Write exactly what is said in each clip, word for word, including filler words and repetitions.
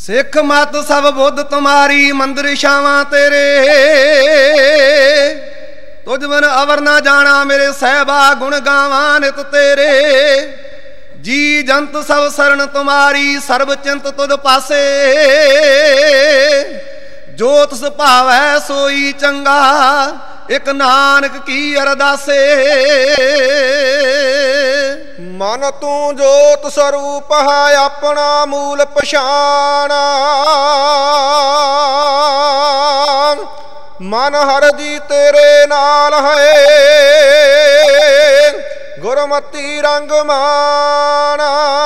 ਸਿੱਖ ਮਤ ਸਭ ਬੁੱਧ ਤੁਮਾਰੀ, ਮੰਦਰ ਛਾਵਾਂ ਤੇਰੇ। ਤੁਝ ਬਿਨ ਅਵਰ ਨਾ ਜਾਣਾ, ਮੇਰੇ ਸਹਿਬਾ ਗੁਣ ਗਾਵਾਂ ਨਿਤ ਤੇਰੇ। ਜੀ ਜੰਤ ਸਭ ਸਰਣ ਤੁਮਾਰੀ, ਸਰਬ ਚਿੰਤ ਤੁਧ ਪਾਸੇ। ਜੋ ਤਿਸ ਭਾਵੈ ਸੋਈ ਚੰਗਾ, ਇਕ ਨਾਨਕ ਕੀ ਅਰਦਾਸੇ। ਮਨ ਤੂੰ ਜੋਤ ਸਰੂਪ ਹੈ, ਆਪਣਾ ਮੂਲ ਪਛਾਣ। ਮਨ ਹਰ ਜੀ ਤੇਰੇ ਨਾਲ ਹੈ, ਗੁਰਮਤੀ ਰੰਗ ਮਾਣ।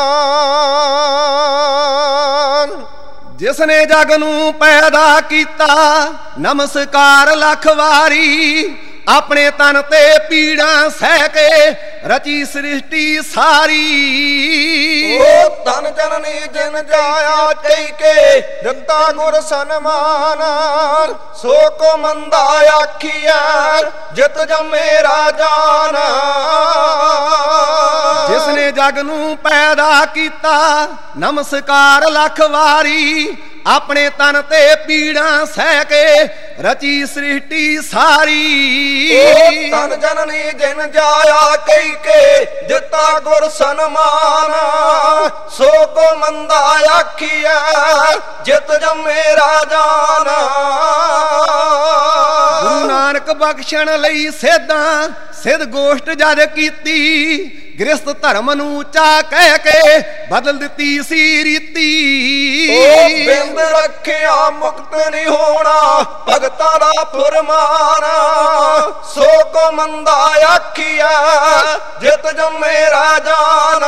ਜਿਸਨੇ ਜਗ ਨੂੰ ਪੈਦਾ ਕੀਤਾ, ਨਮਸਕਾਰ ਲੱਖ ਵਾਰੀ। ਆਪਣੇ ਤਨ ਤੇ ਪੀੜਾਂ ਸਹਿ ਕੇ, ਰਚੀ ਸ੍ਰਿਸ਼ਟੀ ਸਾਰੀ। ਓ ਤਨ ਜਨਨੀ ਜਿਨ ਜਾਇਆ ਕਈ ਕੇ, ਦਿੱਤਾ ਗੁਰ ਸਨਮਾਨ। ਸੋ ਕੋ ਮੰਦਾ ਆਖੀਐ, ਜਿਤ ਜੰਮੇ ਰਾਜਾਨ। ਜਿਸਨੇ ਜਗ ਨੂੰ ਪੈਦਾ ਕੀਤਾ, ਨਮਸਕਾਰ ਲੱਖ ਵਾਰੀ। ਆਪਣੇ ਤਨ ਤੇ ਪੀੜਾਂ ਸਹਿ ਕੇ, ਰਚੀ ਸ੍ਰਿਸ਼ਟੀ ਸਾਰੀ। ਓ ਤਨ ਜਨਨੀ ਜਿਨ ਜਾਇਆ ਕਈ ਕੇ, ਦਿੱਤਾ ਗੁਰ ਸਨਮਾਨ। ਸੋ ਕੋ ਮੰਦਾ ਆਖੀਐ, ਜਿਤ ਜੰਮੇ ਰਾਜਾਨ। ਗੁਰੂ ਨਾਨਕ ਬਖਸ਼ਣ ਲਈ ਸੇਧਾਂ, ਸਿੱਧ ਗੋਸ਼ਟ ਜਦ ਕੀਤੀ। ਗ੍ਰਸਤ ਧਰਮ ਨੂੰ ਉੱਚਾ ਕਹਿ ਕੇ, ਬਦਲ ਦਿੱਤੀ ਸੀ ਰੀਤੀ। ਓ ਬਿੰਦ ਰੱਖਿਆ ਮੁਕਤ ਨਹੀਂ ਹੋਣਾ, ਭਗਤਾਂ ਦਾ ਫੁਰਮਾਨ। ਸੋ ਕੋ ਮੰਦਾ ਆਖੀਐ, ਜਿਤ ਜੰਮੇ ਰਾਜਾਨ।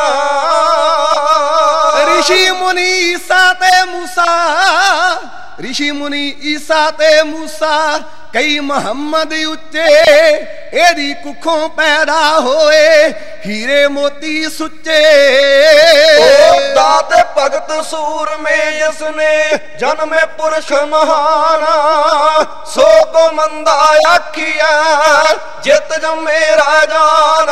ਰਿਸ਼ੀ ਮੁਨੀ ਈਸਾ ਤੇ ਮੂਸਾ, ਰਿਸ਼ੀ ਮੁਨੀ ਈਸਾ ਤੇ ਮੂਸਾ। ਕਈ ਮੁਹੰਮਦ ਉੱਚੇ, ਇਹਦੀ ਕੁੱਖੋਂ ਪੈਦਾ ਹੋਏ, ਹੀਰੇ ਮੋਤੀ ਸੁੱਚੇ। ਓ ਦਾਤੇ ਭਗਤ ਸੂਰਮੇ, ਜਿਸਨੇ ਜਨਮੇ ਪੁਰਸ਼ ਮਹਾਨ। ਸੋ ਕੋ ਮੰਦਾ ਆਖੀਐ, ਜਿਤ ਜੰਮੇ ਰਾਜਾਨ।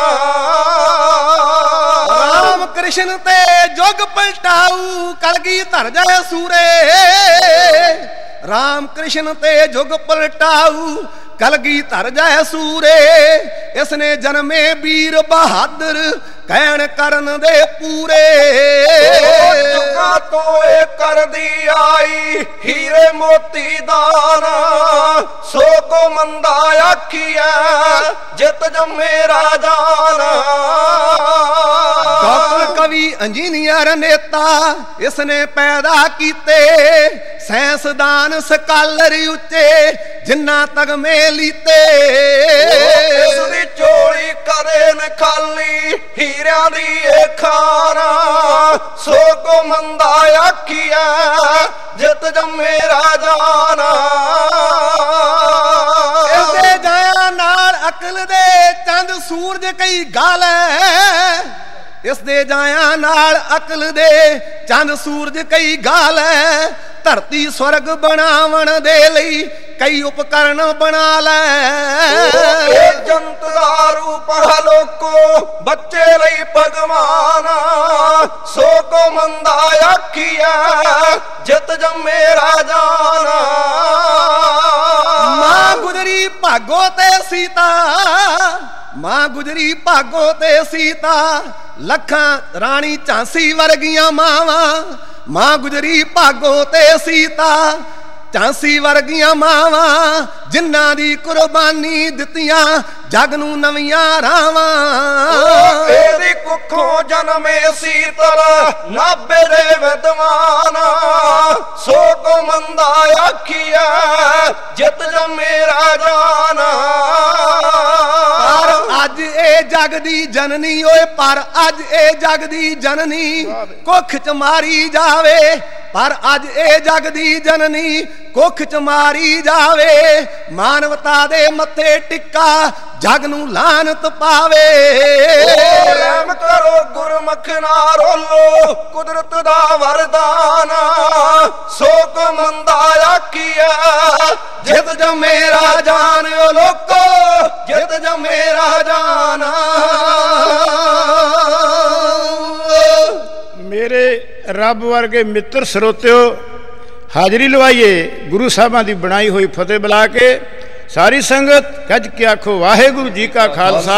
ਰਾਮ ਕ੍ਰਿਸ਼ਨ ਤੇ ਜੁਗ ਪਲਟਾਊ, ਕਲਗੀਧਰ ਜੈ ਸੂਰੇ। ਰਾਮ ਕ੍ਰਿਸ਼ਨ ਤੇ ਜੁਗ ਪਲਟਾਊ, ਕਲਗੀਧਰ ਜੈ ਸੂਰੇ। ਇਸਨੇ ਜਨਮੇ ਵੀਰ ਬਹਾਦਰ, ਕਹਿਣ ਕਰਨ ਦੇ ਪੂਰੇ। ਜੁਗਾਂ ਤੋਂ ਇਹ ਕਰਦੀ ਆਈ, ਹੀਰੇ ਮੋਤੀ ਦਾਨ। ਸੋ ਕੋ ਮੰਦਾ ਆਖੀਐ, ਜਿਤ ਜੰਮੇ ਰਾਜਾਨ। ਡਾਕਟਰ ਕਵੀ ਇੰਜੀਨੀਅਰ ਨੇਤਾ, ਇਸਨੇ ਪੈਦਾ ਕੀਤੇ। ਸਾਇੰਸਦਾਨ ਸਕਾਲਰ ਉੱਚੇ, ਜਿੰਨਾ ਤਗਮੇ ਲੀਤੇ। ਇਸ ਦੀ ਝੋਲੀ ਕਦੇ ਨ ਖਾਲੀ, ਹੀਰਿਆਂ ਦੀ ਇਹ ਖਾਨ। ਸੋ ਕੋ ਮੰਦਾ ਆਖੀਐ, ਜਿਤ ਜੰਮੇ ਰਾਜਾਨ। ਇਸਦੇ ਜਾਇਆ ਨਾਲ ਅਕਲ ਦੇ, ਚੰਦ ਸੂਰਜ ਕਈ ਗਾਲੈ। ਇਸਦੇ ਜਾਇਆ ਨਾਲ ਅਕਲ ਦੇ, ਚੰਦ ਸੂਰਜ ਕਈ ਗਾਲੈ। ਧਰਤੀ ਸਵਰਗ ਬਣਾਵਣ ਦੇ ਲਈ, ਕਈ ਉਪਕਰਨ ਬਣਾ ਲੈ। ਇਹ ਜੰਤ ਦਾ ਰੂਪ ਹੈ ਲੋਕੋ, ਬੱਚੇ ਲਈ ਭਗਵਾਨ। ਸੋ ਕੋ ਮੰਦਾ ਆਖੀਐ, ਜਿਤ ਜੰਮੇ ਰਾਜਾਨ। ਮਾਂ ਗੁਜਰੀ ਭਾਗੋ ਤੇ ਸੀਤਾ, ਮਾਂ ਗੁਜਰੀ ਭਾਗੋ ਤੇ ਸੀਤਾ। ਲੱਖਾਂ ਰਾਣੀ ਝਾਂਸੀ ਵਰਗੀਆਂ ਮਾਵਾਂ, ਮਾਂ ਗੁਜਰੀ ਭਾਗੋ ਤੇ ਸੀਤਾ। ਝਾਂਸੀ ਵਰਗੀਆਂ ਮਾਵਾਂ, ਜਿਨ੍ਹਾਂ ਦੀ ਕੁਰਬਾਨੀ ਦਿੱਤੀਆਂ, ਜਗ ਨੂੰ ਨਵੀਆਂ ਰਾਵਾਂ। ਇਹਦੀ ਕੁੱਖੋਂ ਜਨਮੇ ਸੀਤਲ, ਨਾਭੇ ਦੇ ਵਿਦਵਾਨ। ਸੋ ਕੋ ਮੰਦਾ ਆਖੀਐ, ਜਿਤ ਜੰਮੇ ਰਾਜਾਨ। ਪਰ ਅੱਜ ਇਹ ਜਗ ਦੀ ਜਨਨੀ ਓਏ, ਪਰ ਅੱਜ ਇਹ ਜਗ ਦੀ ਜਨਨੀ ਕੁੱਖ ਚ ਮਾਰੀ ਜਾਵੇ। ਪਰ ਅੱਜ ਇਹ ਜਗ ਦੀ ਜਨਨੀ ਕੁੱਖ ਚ ਮਾਰੀ ਜਾਵੇ। ਮਾਨਵਤਾ ਦੇ ਮੱਥੇ ਟਿੱਕਾ, ਜਗ ਨੂੰ ਲਾਨਤ ਪਾਵੇ। ਰਹਿਮ ਕਰੋ ਗੁਰਮੁਖ ਨਾ ਰੋਲੋ, ਕੁਦਰਤ ਦਾ ਵਰਦਾਨ। ਸੋ ਕੋ ਮੰਦਾ ਆਖੀਐ, ਜਿਤ ਜੰਮੇ ਰਾਜਾਨ। ਓ ਲੋਕੋ, ਜਿਤ ਜੰਮੇ ਰਾਜਾਨ। ਮੇਰੇ ਰੱਬ ਵਰਗੇ ਮਿੱਤਰ ਸਰੋਤਿਓ, ਹਾਜ਼ਰੀ ਲਵਾਈਏ ਗੁਰੂ ਸਾਹਿਬਾਂ ਦੀ ਬਣਾਈ ਹੋਈ ਫਤਿਹ ਬੁਲਾ ਕੇ। ਸਾਰੀ ਸੰਗਤ ਗੱਜ ਕੇ ਆਖੋ ਵਾਹਿਗੁਰੂ ਜੀ ਕਾ ਖਾਲਸਾ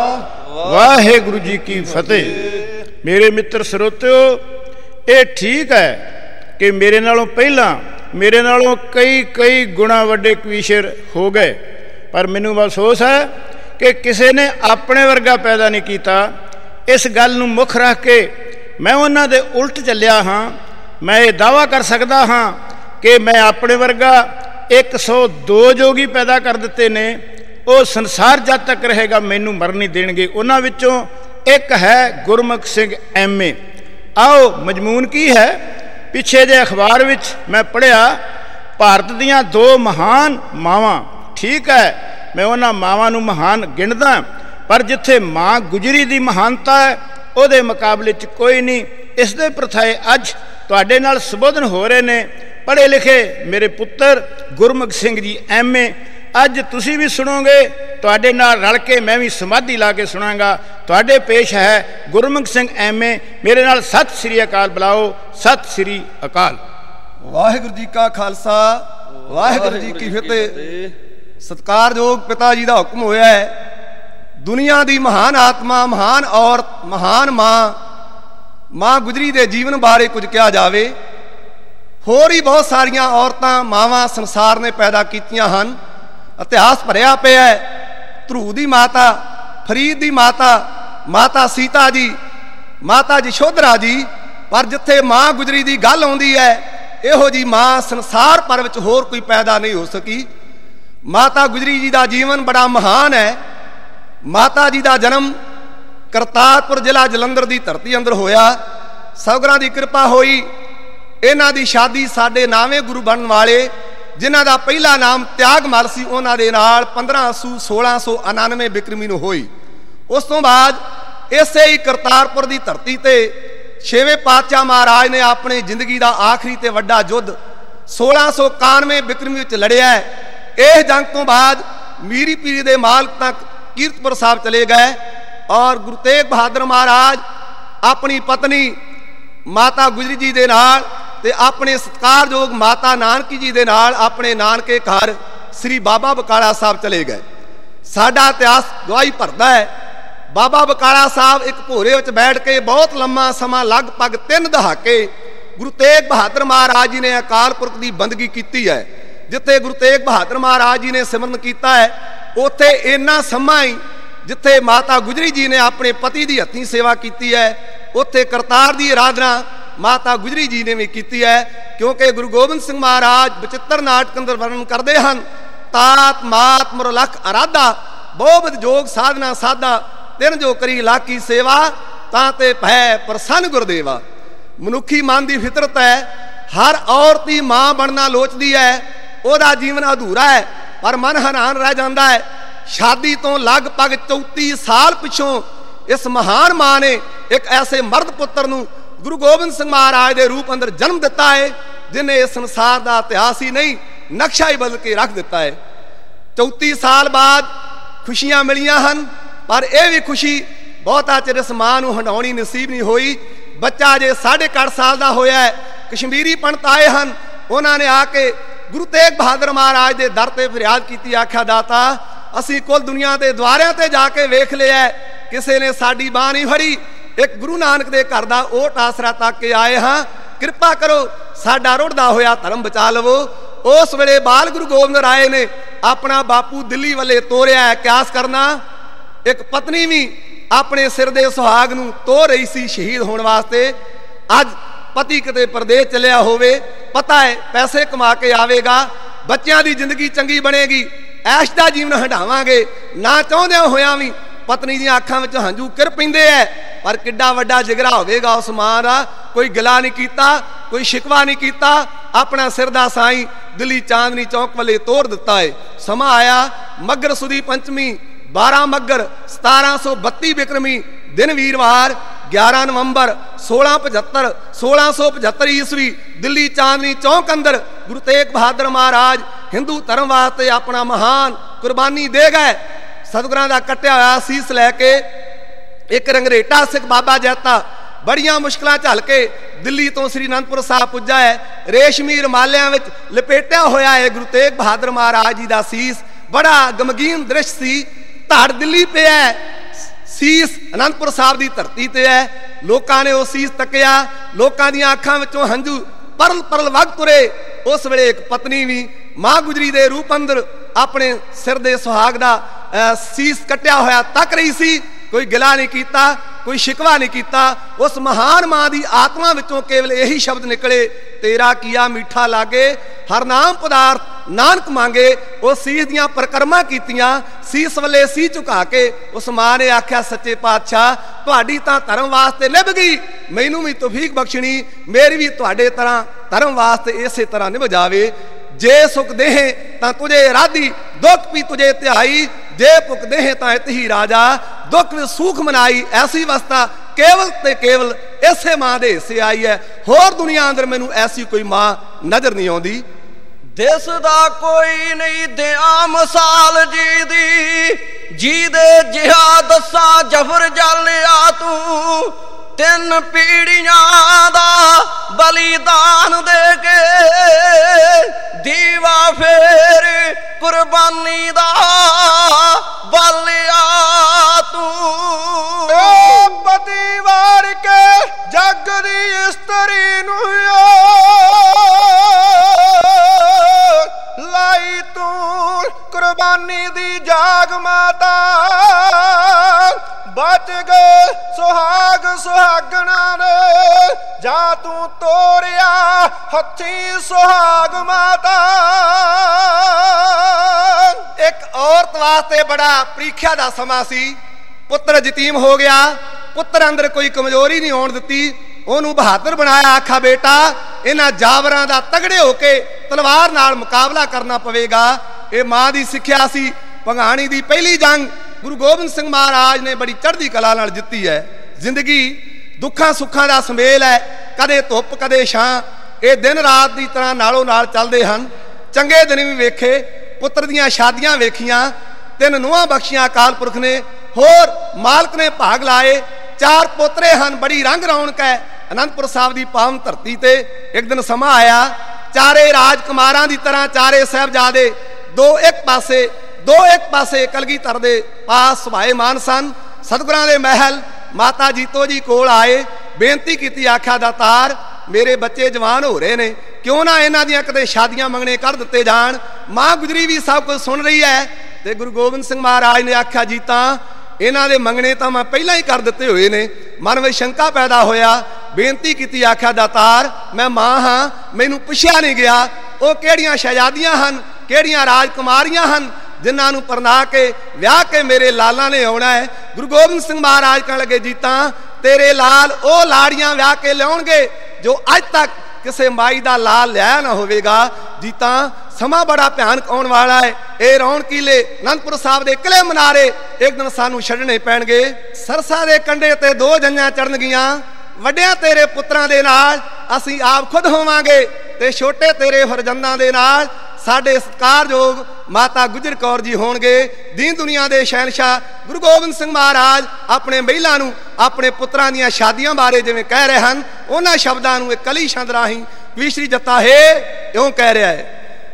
ਵਾਹਿਗੁਰੂ ਜੀ ਕੀ ਫਤਿਹ। ਮੇਰੇ ਮਿੱਤਰ ਸਰੋਤਿਓ, ਇਹ ਠੀਕ ਹੈ ਕਿ ਮੇਰੇ ਨਾਲੋਂ ਪਹਿਲਾਂ ਮੇਰੇ ਨਾਲੋਂ ਕਈ ਕਈ ਗੁਣਾ ਵੱਡੇ ਕਵੀਸ਼ਰ ਹੋ ਗਏ, ਪਰ ਮੈਨੂੰ ਅਫਸੋਸ ਹੈ ਕਿ ਕਿਸੇ ਨੇ ਆਪਣੇ ਵਰਗਾ ਪੈਦਾ ਨਹੀਂ ਕੀਤਾ। ਇਸ ਗੱਲ ਨੂੰ ਮੁੱਖ ਰੱਖ ਕੇ ਮੈਂ ਉਹਨਾਂ ਦੇ ਉਲਟ ਚੱਲਿਆ ਹਾਂ। ਮੈਂ ਇਹ ਦਾਅਵਾ ਕਰ ਸਕਦਾ ਹਾਂ ਕਿ ਮੈਂ ਆਪਣੇ ਵਰਗਾ ਇੱਕ ਸੌ ਦੋ ਜੋਗੀ ਪੈਦਾ ਕਰ ਦਿੱਤੇ ਨੇ। ਉਹ ਸੰਸਾਰ ਜਦ ਤੱਕ ਰਹੇਗਾ ਮੈਨੂੰ ਮਰਨ ਨਹੀਂ ਦੇਣਗੇ। ਉਹਨਾਂ ਵਿੱਚੋਂ ਇੱਕ ਹੈ ਗੁਰਮੁਖ ਸਿੰਘ ਐਮ ਏ। ਆਓ ਮਜ਼ਮੂਨ ਕੀ ਹੈ, ਪਿੱਛੇ ਜੇ ਅਖਬਾਰ ਵਿੱਚ ਮੈਂ ਪੜ੍ਹਿਆ, ਭਾਰਤ ਦੀਆਂ ਦੋ ਮਹਾਨ ਮਾਵਾਂ। ਠੀਕ ਹੈ, ਮੈਂ ਉਹਨਾਂ ਮਾਵਾਂ ਨੂੰ ਮਹਾਨ ਗਿਣਦਾ, ਪਰ ਜਿੱਥੇ ਮਾਂ ਗੁਜਰੀ ਦੀ ਮਹਾਨਤਾ ਹੈ ਉਹਦੇ ਮੁਕਾਬਲੇ 'ਚ ਕੋਈ ਨਹੀਂ। ਇਸ ਦੇ ਪ੍ਰਥਾਏ ਅੱਜ ਤੁਹਾਡੇ ਨਾਲ ਸੰਬੋਧਨ ਹੋ ਰਹੇ ਨੇ ਪੜ੍ਹੇ ਲਿਖੇ ਮੇਰੇ ਪੁੱਤਰ ਗੁਰਮੁਖ ਸਿੰਘ ਜੀ ਐਮ ਏ। ਅੱਜ ਤੁਸੀਂ ਵੀ ਸੁਣੋਗੇ, ਤੁਹਾਡੇ ਨਾਲ ਰਲ ਕੇ ਮੈਂ ਵੀ ਸਮਾਧੀ ਲਾ ਕੇ ਸੁਣਾਂਗਾ। ਤੁਹਾਡੇ ਪੇਸ਼ ਹੈ ਗੁਰਮੁਖ ਸਿੰਘ ਐਮ ਏ। ਮੇਰੇ ਨਾਲ ਸਤਿ ਸ੍ਰੀ ਅਕਾਲ ਬੁਲਾਓ। ਸਤਿ ਸ੍ਰੀ ਅਕਾਲ। ਵਾਹਿਗੁਰੂ ਜੀ ਕਾ ਖਾਲਸਾ ਵਾਹਿਗੁਰੂ ਜੀ ਕੀ ਫਤਿਹ। ਸਤਿਕਾਰਯੋਗ ਪਿਤਾ ਜੀ ਦਾ ਹੁਕਮ ਹੋਇਆ ਹੈ, ਦੁਨੀਆ ਦੀ ਮਹਾਨ ਆਤਮਾ, ਮਹਾਨ ਔਰਤ, ਮਹਾਨ ਮਾਂ, ਮਾਂ ਗੁਜਰੀ ਦੇ ਜੀਵਨ ਬਾਰੇ ਕੁਝ ਕਿਹਾ ਜਾਵੇ। ਹੋਰ ਹੀ ਬਹੁਤ ਸਾਰੀਆਂ ਔਰਤਾਂ, ਮਾਵਾਂ ਸੰਸਾਰ ਨੇ ਪੈਦਾ ਕੀਤੀਆਂ ਹਨ। ਇਤਿਹਾਸ ਭਰਿਆ ਪਿਆ ਹੈ। ਧਰੂ ਦੀ ਮਾਤਾ, ਫਰੀਦ ਦੀ ਮਾਤਾ, ਮਾਤਾ ਸੀਤਾ ਜੀ, ਮਾਤਾ ਯਸ਼ੋਧਰਾ ਜੀ। ਪਰ ਜਿੱਥੇ ਮਾਂ ਗੁਜਰੀ ਦੀ ਗੱਲ ਆਉਂਦੀ ਹੈ, ਇਹੋ ਜੀ ਮਾਂ ਸੰਸਾਰ ਭਰ ਵਿੱਚ ਹੋਰ ਕੋਈ ਪੈਦਾ ਨਹੀਂ ਹੋ ਸਕੀ। ਮਾਤਾ ਗੁਜਰੀ ਜੀ ਦਾ ਜੀਵਨ ਬੜਾ ਮਹਾਨ ਹੈ। ਮਾਤਾ ਜੀ ਦਾ ਜਨਮ ਕਰਤਾਰਪੁਰ ਜ਼ਿਲ੍ਹਾ ਜਲੰਧਰ ਦੀ ਧਰਤੀ ਅੰਦਰ ਹੋਇਆ। ਸੌਗਰਾਂ ਦੀ ਕਿਰਪਾ ਹੋਈ। ਇਹਨਾਂ ਦੀ ਸ਼ਾਦੀ ਸਾਡੇ ਨਾਵੇਂ ਗੁਰੂ ਬਣਨ ਵਾਲੇ, ਜਿਨ੍ਹਾਂ ਦਾ ਪਹਿਲਾ ਨਾਮ ਤਿਆਗਮਲ ਸੀ, ਉਹਨਾਂ ਦੇ ਨਾਲ ਪੰਦਰਾਂ ਸੂ ਸੋਲਾਂ ਸੌ ਉਨਾਨਵੇਂ ਬਿਕਰਮੀ ਨੂੰ ਹੋਈ। ਉਸ ਤੋਂ ਬਾਅਦ ਇਸੇ ਹੀ ਕਰਤਾਰਪੁਰ ਦੀ ਧਰਤੀ ਤੇ ਛੇਵੇਂ ਪਾਤਸ਼ਾਹ ਮਹਾਰਾਜ ਨੇ ਆਪਣੀ ਜ਼ਿੰਦਗੀ ਦਾ ਆਖਰੀ ਤੇ ਵੱਡਾ ਯੁੱਧ ਸੋਲਾਂ ਸੌ ਇਕਾਨਵੇਂ ਬਿਕਰਮੀ ਵਿੱਚ ਲੜਿਆ। ਇਹ ਜੰਗ ਤੋਂ ਬਾਅਦ ਮੀਰੀ ਪੀਰੀ ਦੇ ਮਾਲਕ ਤੱਕ ਕੀਰਤਪੁਰ ਸਾਹਿਬ ਚਲੇ ਗਏ ਔਰ ਗੁਰੂ ਤੇਗ ਬਹਾਦਰ ਮਹਾਰਾਜ ਆਪਣੀ ਪਤਨੀ ਮਾਤਾ ਗੁਜਰੀ ਜੀ ਦੇ ਨਾਲ ਤੇ ਆਪਣੇ ਸਤਿਕਾਰਯੋਗ ਮਾਤਾ ਨਾਨਕੀ ਜੀ ਦੇ ਨਾਲ ਆਪਣੇ ਨਾਨਕੇ ਘਰ ਸ੍ਰੀ ਬਾਬਾ ਬਕਾਲਾ ਸਾਹਿਬ ਚਲੇ ਗਏ। ਸਾਡਾ ਇਤਿਹਾਸ ਗਵਾਹੀ ਭਰਦਾ ਹੈ। ਬਾਬਾ ਬਕਾਲਾ ਸਾਹਿਬ ਇੱਕ ਭੋਰੇ ਵਿੱਚ ਬੈਠ ਕੇ ਬਹੁਤ ਲੰਮਾ ਸਮਾਂ, ਲਗਭਗ ਤਿੰਨ ਦਹਾਕੇ, ਗੁਰੂ ਤੇਗ ਬਹਾਦਰ ਮਹਾਰਾਜ ਜੀ ਨੇ ਅਕਾਲ ਪੁਰਖ ਦੀ ਬੰਦਗੀ ਕੀਤੀ ਹੈ। ਜਿੱਥੇ ਗੁਰੂ ਤੇਗ ਬਹਾਦਰ ਮਹਾਰਾਜ ਜੀ ਨੇ ਸਿਮਰਨ ਕੀਤਾ ਹੈ, ਉੱਥੇ ਇੰਨਾ ਸਮਾਂ ਹੀ ਜਿੱਥੇ ਮਾਤਾ ਗੁਜਰੀ ਜੀ ਨੇ ਆਪਣੇ ਪਤੀ ਦੀ ਹੱਥੀਂ ਸੇਵਾ ਕੀਤੀ ਹੈ, ਉੱਥੇ ਕਰਤਾਰ ਦੀ ਆਰਾਧਨਾ ਮਾਤਾ ਗੁਜਰੀ ਜੀ ਨੇ ਵੀ ਕੀਤੀ ਹੈ। ਕਿਉਂਕਿ ਗੁਰੂ ਗੋਬਿੰਦ ਸਿੰਘ ਮਹਾਰਾਜ ਬਚਿੱਤਰ ਨਾਟਕ ਅੰਦਰ ਵਰਣਨ ਕਰਦੇ ਹਨ, ਤਾਤ ਮਾਤ ਮੁਰ ਲਖ ਅਰਾਧਾ, ਬਹੁ ਜੋਗ ਸਾਧਨਾ ਸਾਧਾ, ਤਿੰਨ ਜੋ ਕਰੀ ਲਾਕੀ ਸੇਵਾ, ਤਾਂ ਤੇ ਭੈ ਪ੍ਰਸੰਨ ਗੁਰਦੇਵਾ। ਮਨੁੱਖੀ ਮਨ ਦੀ ਫਿਤਰਤ ਹੈ, ਹਰ ਔਰਤ ਦੀ ਮਾਂ ਬਣਨਾ ਲੋਚਦੀ ਹੈ। ਉਹਦਾ ਜੀਵਨ ਅਧੂਰਾ ਹੈ, ਪਰ ਮਨ ਹੈਰਾਨ ਰਹਿ ਜਾਂਦਾ ਹੈ। ਸ਼ਾਦੀ ਤੋਂ ਲਗਭਗ ਚੌਂਤੀ ਸਾਲ ਪਿੱਛੋਂ ਇਸ ਮਹਾਨ ਮਾਂ ਨੇ ਇੱਕ ਐਸੇ ਮਰਦ ਪੁੱਤਰ ਨੂੰ ਗੁਰੂ ਗੋਬਿੰਦ ਸਿੰਘ ਮਹਾਰਾਜ ਦੇ ਰੂਪ ਅੰਦਰ ਜਨਮ ਦਿੱਤਾ ਹੈ, ਜਿਨੇ ਇਸ ਸੰਸਾਰ ਦਾ ਇਤਿਹਾਸ ਹੀ ਨਹੀਂ, ਨਕਸ਼ਾ ਹੀ ਬਦਲ ਕੇ ਰੱਖ ਦਿੱਤਾ ਹੈ। ਚੌਂਤੀ ਸਾਲ ਬਾਅਦ ਖੁਸ਼ੀਆਂ ਮਿਲੀਆਂ ਹਨ, ਪਰ ਇਹ ਵੀ ਖੁਸ਼ੀ ਬਹੁਤਾ ਚਿਰ ਇਸ ਮਾਂ ਨੂੰ ਹੰਡਾਉਣੀ ਨਸੀਬ ਨਹੀਂ ਹੋਈ। ਬੱਚਾ ਜੇ ਸਾਢੇ ਕੁ ਅੱਠ ਸਾਲ ਦਾ ਹੋਇਆ ਹੈ। ਕਸ਼ਮੀਰੀ ਪੰਡਤ ਆਏ ਹਨ, ਉਹਨਾਂ ਨੇ ਆ ਕੇ ਗੁਰੂ ਤੇਗ ਬਹਾਦਰ ਮਹਾਰਾਜ ਦੇ ਦਰ ਤੇ ਫਰਿਆਦ ਕੀਤੀ। ਆਖਿਆ, ਦਾਤਾ ਅਸੀਂ ਕੁੱਲ ਦੁਨੀਆ ਦੇ ਦੁਆਰਿਆਂ ਤੇ ਜਾ ਕੇ ਵੇਖ ਲਿਆ, ਕਿਸੇ ਨੇ ਸਾਡੀ ਬਾਂਹ ਨਹੀਂ ਫੜੀ। ਇੱਕ ਗੁਰੂ ਨਾਨਕ ਦੇ ਘਰ ਦਾ ਓਟ ਆਸਰਾ ਤੱਕ ਕੇ ਆਏ ਹਾਂ, ਕਿਰਪਾ ਕਰੋ ਸਾਡਾ ਰੁੜਦਾ ਹੋਇਆ ਧਰਮ ਬਚਾ ਲਵੋ। ਉਸ ਵੇਲੇ ਬਾਲ ਗੁਰੂ ਗੋਬਿੰਦ ਰਾਏ ਨੇ ਆਪਣਾ ਬਾਪੂ ਦਿੱਲੀ ਵੱਲੇ ਤੋਰਿਆ। ਕਿਆਸ ਕਰਨਾ, ਇੱਕ ਪਤਨੀ ਵੀ ਆਪਣੇ ਸਿਰ ਦੇ ਸੁਹਾਗ ਨੂੰ ਤੋ ਰਹੀ ਸੀ ਸ਼ਹੀਦ ਹੋਣ ਵਾਸਤੇ। ਅੱਜ ਪਤੀ ਕਿਤੇ ਪ੍ਰਦੇਸ਼ ਚਲਿਆ ਹੋਵੇ, ਪਤਾ ਹੈ ਪੈਸੇ ਕਮਾ ਕੇ ਆਵੇਗਾ, ਬੱਚਿਆਂ ਦੀ ਜ਼ਿੰਦਗੀ ਚੰਗੀ ਬਣੇਗੀ, ਐਸ਼ ਦਾ ਜੀਵਨ ਹੰਢਾਵਾਂਗੇ। ਨਾ ਚਾਹੁੰਦਿਆਂ ਹੋਇਆਂ ਵੀ ਪਤਨੀ ਦੀਆਂ ਅੱਖਾਂ ਵਿੱਚ ਹੰਝੂ ਕਿਰ ਪੈਂਦੇ ਐ, ਪਰ ਕਿੱਡਾ ਵੱਡਾ ਜਿਗਰਾ ਹੋਵੇਗਾ ਉਸ ਮਾਂ ਦਾ। ਕੋਈ ਗਿਲਾ ਨਹੀਂ ਕੀਤਾ, ਕੋਈ ਸ਼ਿਕਵਾ ਨਹੀਂ ਕੀਤਾ, ਆਪਣਾ ਸਿਰ ਦਾ ਸਾਈਂ ਦਿੱਲੀ ਚਾਂਦਨੀ ਚੌਕ ਵੱਲੇ ਤੋੜ ਦਿੱਤਾ ਹੈ। ਸਮਾਂ ਆਇਆ ਮੱਘਰ ਸੁਦੀ ਪੰਚਮੀ, ਬਾਰਾਂ ਮੱਘਰ ਸਤਾਰਾਂ ਸੌ ਬੱਤੀ ਬਿਕਰਮੀ, ਦਿਨ ਵੀਰਵਾਰ, ਗਿਆਰਾਂ ਨਵੰਬਰ ਸੋਲਾਂ ਪਝੱਤਰ ਸੋਲਾਂ ਸੌ ਪਝੱਤਰ ਈਸਵੀ, ਦਿੱਲੀ ਚਾਂਦਨੀ ਚੌਕ ਅੰਦਰ ਗੁਰੂ ਤੇਗ ਬਹਾਦਰ ਮਹਾਰਾਜ ਹਿੰਦੂ ਧਰਮ ਵਾਸਤੇ ਆਪਣਾ ਮਹਾਨ ਕੁਰਬਾਨੀ ਦੇ ਗਏ। ਸਤਿਗੁਰਾਂ ਦਾ ਕੱਟਿਆ ਹੋਇਆ ਸੀਸ ਲੈ ਕੇ ਇੱਕ ਰੰਗਰੇਟਾ ਸਿੱਖ ਬਾਬਾ ਜੈਤਾ ਬੜੀਆਂ ਮੁਸ਼ਕਲਾਂ ਝੱਲ ਕੇ ਦਿੱਲੀ ਤੋਂ ਸ੍ਰੀ ਅਨੰਦਪੁਰ ਸਾਹਿਬ ਪੁੱਜਾ ਹੈ। ਰੇਸ਼ਮੀ ਰਮਾਲਿਆਂ ਵਿੱਚ ਲਪੇਟਿਆ ਹੋਇਆ ਹੈ ਗੁਰੂ ਤੇਗ ਬਹਾਦਰ ਮਹਾਰਾਜ ਜੀ ਦਾ ਸੀਸ। ਬੜਾ ਗਮਗੀਨ ਦ੍ਰਿਸ਼ ਸੀ। ਧੜ ਦਿੱਲੀ ਪਿਆ, ਸੀਸ ਅਨੰਦਪੁਰ ਸਾਹਿਬ ਦੀ ਧਰਤੀ ਤੇ ਹੈ। ਲੋਕਾਂ ਨੇ ਉਹ ਸੀਸ ਤੱਕਿਆ, ਲੋਕਾਂ ਦੀਆਂ ਅੱਖਾਂ ਵਿੱਚੋਂ ਹੰਝੂ ਪਰਲ ਪਰਲ ਵਗ ਤੁਰੇ। ਉਸ ਵੇਲੇ ਇੱਕ ਪਤਨੀ ਵੀ ਮਾਂ ਗੁਜਰੀ ਦੇ ਰੂਪ ਅੰਦਰ ਆਪਣੇ ਸਿਰ ਦੇ ਸੁਹਾਗ ਦਾ ਸੀਸ ਕੱਟਿਆ ਹੋਇਆ ਤੱਕ ਰਹੀ ਸੀ। ਕੋਈ ਗਿਲਾ ਨਹੀਂ ਕੀਤਾ, ਕੋਈ ਸ਼ਿਕਵਾ ਨਹੀਂ ਕੀਤਾ। ਉਸ ਮਹਾਨ ਮਾਂ ਦੀ ਆਤਮਾ ਵਿੱਚੋਂ ਕੇਵਲ ਇਹੀ ਸ਼ਬਦ ਨਿਕਲੇ, ਤੇਰਾ ਕੀਆ ਮਿੱਠਾ ਲਾਗੇ, ਹਰ ਨਾਮ ਪਦਾਰਥ ਨਾਨਕ ਮੰਗੇ। ਉਹ ਸੀਸ ਦੀਆਂ ਪਰਿਕਰਮਾ ਕੀਤੀਆਂ, ਸੀਸ ਵੱਲੇ ਸੀ ਝੁਕਾ ਕੇ ਉਸ ਮਾਂ ਨੇ ਆਖਿਆ, ਸੱਚੇ ਪਾਤਸ਼ਾਹ ਤੁਹਾਡੀ ਤਾਂ ਧਰਮ ਵਾਸਤੇ ਨਿਭ ਗਈ, ਮੈਨੂੰ ਵੀ ਤੌਫੀਕ ਬਖਸ਼ਣੀ, ਮੇਰੀ ਵੀ ਤੁਹਾਡੇ ਤਰ੍ਹਾਂ ਧਰਮ ਵਾਸਤੇ ਇਸੇ ਤਰ੍ਹਾਂ ਨਿਭ ਜਾਵੇ। ਜੇ ਸੁਖ ਦੇਹ ਤਾਂ ਤੁਝੇ ਰਾਧੀ, ਦੁੱਖ ਵੀ ਤੁਝੇ ਧਿਆਈ, ਜੇ ਭੁਖ ਦੇਹ ਤਾਂ ਇਤ ਹੀ ਰਾਜਾ, ਦੁੱਖ ਵਿੱਚ ਸੁਖ ਮਨਾਈ। ਐਸੀ ਅਵਸਥਾ ਕੇਵਲ ਤੇ ਕੇਵਲ ਇਸੇ ਮਾਂ ਦੇ ਹਿੱਸੇ ਆਈ ਹੈ। ਹੋਰ ਦੁਨੀਆ ਅੰਦਰ ਮੈਨੂੰ ਐਸੀ ਕੋਈ ਮਾਂ ਨਜ਼ਰ ਨਹੀਂ ਆਉਂਦੀ। ਦਿਸ ਦਾ ਕੋਈ ਨਹੀਂ ਦਿਆਂ ਮਿਸਾਲ ਜੀ ਦੀ, ਜੀ ਦੇ ਜਿਹਾ ਦੱਸਾਂ ਜਫਰ ਜਲਿਆ ਤੂੰ। ਤਿੰਨ ਪੀੜੀਆਂ ਦਾ ਬਲੀਦਾਨ ਦੇ ਕੇ, ਦੀਵਾ ਫੇਰ ਕੁਰਬਾਨੀ ਦਾ ਬਲਿਆ ਤੂੰ। ਪਤੀ ਵਾਰ ਕੇ ਜੱਗ ਦੀ ਇਸਤਰੀ ਨੂੰ ਲਾਈ ਤੂੰ ਕੁਰਬਾਨੀ ਦੀ ਜਾਗ ਮਾਤਾ। ਬਚ ਗਏ ਸੁਹਾਗ ਸੁਹਾਗਣਾ ਨੇ, ਜਾ ਤੂੰ ਤੋਰਿਆ ਹੱਥੀ ਸੁਹਾਗ ਮਾਤਾ। ਇੱਕ ਔਰਤ ਵਾਸਤੇ ਬੜਾ ਪ੍ਰੀਖਿਆ ਦਾ ਸਮਾਂ ਸੀ। ਪੁੱਤਰ ਯਤੀਮ ਹੋ ਗਿਆ, ਪੁੱਤਰ ਅੰਦਰ ਕੋਈ ਕਮਜ਼ੋਰੀ ਨਹੀਂ ਆਉਣ ਦਿੱਤੀ, ਉਹਨੂੰ ਬਹਾਦਰ ਬਣਾਇਆ। ਆਖਾ ਬੇਟਾ ਇਹਨਾਂ ਜਾਵਰਾਂ ਦਾ ਤਗੜੇ ਹੋ ਕੇ ਤਲਵਾਰ ਨਾਲ ਮੁਕਾਬਲਾ ਕਰਨਾ ਪਵੇਗਾ। ਇਹ ਮਾਂ ਦੀ ਸਿੱਖਿਆ ਸੀ। ਭੰਗਾਣੀ ਦੀ ਪਹਿਲੀ ਜੰਗ ਗੁਰੂ ਗੋਬਿੰਦ ਸਿੰਘ ਮਹਾਰਾਜ ਨੇ ਬੜੀ ਚੜ੍ਹਦੀ ਕਲਾ ਨਾਲ ਜਿੱਤੀ ਹੈ। ਜ਼ਿੰਦਗੀ ਦੁੱਖਾਂ ਸੁੱਖਾਂ ਦਾ ਸੁਮੇਲ ਹੈ, ਕਦੇ ਧੁੱਪ ਕਦੇ ਛਾਂ। ਇਹ ਦਿਨ ਰਾਤ ਦੀ ਤਰ੍ਹਾਂ ਨਾਲੋਂ ਨਾਲ ਚੱਲਦੇ ਹਨ। ਚੰਗੇ ਦਿਨ ਵੀ ਵੇਖੇ, ਪੁੱਤਰ ਦੀਆਂ ਸ਼ਾਦੀਆਂ ਵੇਖੀਆਂ, ਤਿੰਨ ਨੂੰਹਾਂ ਬਖਸ਼ੀਆਂ ਅਕਾਲ ਪੁਰਖ ਨੇ, ਹੋਰ ਮਾਲਕ ਨੇ ਭਾਗ ਲਾਏ। ਚਾਰ ਪੋਤਰੇ ਹਨ, ਬੜੀ ਰੰਗ ਰੌਣਕ ਹੈ ਅਨੰਦਪੁਰ ਸਾਹਿਬ ਦੀ ਪਾਵਨ ਧਰਤੀ ਤੇ। ਇੱਕ ਦਿਨ ਸਮਾਂ ਆਇਆ, ਚਾਰੇ ਰਾਜਕੁਮਾਰਾਂ ਦੀ ਤਰ੍ਹਾਂ ਚਾਰੇ ਸਾਹਿਬਜ਼ਾਦੇ ਦੋ ਇੱਕ ਪਾਸੇ, ਦੋ ਇੱਕ ਪਾਸੇ ਕਲਗੀਧਰ ਦੇ ਪਾਸ ਸੁਭਾਏਮਾਨ ਸਨ। ਸਤਿਗੁਰਾਂ ਦੇ ਮਹਿਲ ਮਾਤਾ ਜੀਤੋ ਜੀ ਕੋਲ ਆਏ, ਬੇਨਤੀ ਕੀਤੀ। ਆਖਿਆ ਦਾਤਾਰ ਮੇਰੇ ਬੱਚੇ ਜਵਾਨ ਹੋ ਰਹੇ ਨੇ, ਕਿਉਂ ਨਾ ਇਹਨਾਂ ਦੀਆਂ ਕਦੇ ਸ਼ਾਦੀਆਂ ਮੰਗਣੇ ਕਰ ਦਿੱਤੇ ਜਾਣ। ਮਾਂ ਗੁਜਰੀ ਵੀ ਸਭ ਕੁਝ ਸੁਣ ਰਹੀ ਹੈ। ਤੇ ਗੁਰੂ ਗੋਬਿੰਦ ਸਿੰਘ ਮਹਾਰਾਜ ਨੇ ਆਖਿਆ, ਜੀਤਾ ਇਹਨਾਂ ਦੇ ਮੰਗਣੇ ਤਾਂ ਮੈਂ ਪਹਿਲਾਂ ਹੀ ਕਰ ਦਿੱਤੇ ਹੋਏ ਨੇ। ਮਨ ਵਿੱਚ ਸ਼ੰਕਾ ਪੈਦਾ ਹੋਇਆ, ਬੇਨਤੀ ਕੀਤੀ। ਆਖਿਆ ਦਾਤਾਰ ਮੈਂ ਮਾਂ ਹਾਂ, ਮੈਨੂੰ ਪੁੱਛਿਆ ਨਹੀਂ ਗਿਆ ਉਹ ਕਿਹੜੀਆਂ ਸ਼ਹਿਜ਼ਾਦੀਆਂ ਹਨ, ਕਿਹੜੀਆਂ ਰਾਜਕੁਮਾਰੀਆਂ ਹਨ ਜਿਨ੍ਹਾਂ ਨੂੰ ਪਰਨਾ ਕੇ ਵਿਆਹ ਕੇ ਮੇਰੇ ਲਾਲਾਂ ਨੇ ਆਉਣਾ ਹੈ। ਗੁਰੂ ਗੋਬਿੰਦ ਸਿੰਘ ਮਹਾਰਾਜ ਕਹਿਣ ਲੱਗੇ, ਜੀਤਾ ਤੇਰੇ ਲਾਲ ਉਹ ਲਾੜੀਆਂ ਵਿਆਹ ਕੇ ਲਿਆਉਣਗੇ ਜੋ ਅੱਜ ਤੱਕ ਕਿਸੇ ਮਾਈ ਦਾ ਲਾਲ ਲਿਆਇਆ ਨਾ ਹੋਵੇਗਾ। ਜੀਤਾ ਸਮਾਂ ਬੜਾ ਭਿਆਨਕ ਆਉਣ ਵਾਲਾ ਹੈ। ਇਹ ਰੌਣਕੀਲੇ ਅਨੰਦਪੁਰ ਸਾਹਿਬ ਦੇ ਕਿਲੇ ਮਨਾਰੇ ਇੱਕ ਦਿਨ ਸਾਨੂੰ ਛੱਡਣੇ ਪੈਣਗੇ। ਸਰਸਾ ਦੇ ਕੰਢੇ ਤੇ ਦੋ ਜੰਜਾਂ ਚੜਨਗੀਆਂ, ਵੱਡਿਆਂ ਤੇਰੇ ਪੁੱਤਰਾਂ ਦੇ ਨਾਲ ਅਸੀਂ ਆਪ ਖੁਦ ਹੋਵਾਂਗੇ ਤੇ ਛੋਟੇ ਤੇਰੇ ਫਰਜ਼ੰਦਾਂ ਦੇ ਨਾਲ ਸਾਡੇ ਸਤਿਕਾਰਯੋਗ ਮਾਤਾ ਗੁਜਰ ਕੌਰ ਜੀ ਹੋਣਗੇ। ਦੀਨ ਦੁਨੀਆ ਦੇ ਸ਼ਹਿਨਸ਼ਾਹ ਗੁਰੂ ਗੋਬਿੰਦ ਸਿੰਘ ਮਹਾਰਾਜ ਆਪਣੇ ਮਹਿਲਾ ਨੂੰ ਆਪਣੇ ਪੁੱਤਰਾਂ ਦੀਆਂ ਸ਼ਾਦੀਆਂ ਬਾਰੇ ਜਿਵੇਂ ਕਹਿ ਰਹੇ ਹਨ, ਉਹਨਾਂ ਸ਼ਬਦਾਂ ਨੂੰ ਇੱਕ ਕਲੀ ਛੰਦ ਰਾਹੀਂ ਕਵੀਸ਼ਰੀ ਜੱਤਾ ਹੈ ਇਉਂ ਕਹਿ ਰਿਹਾ ਹੈ।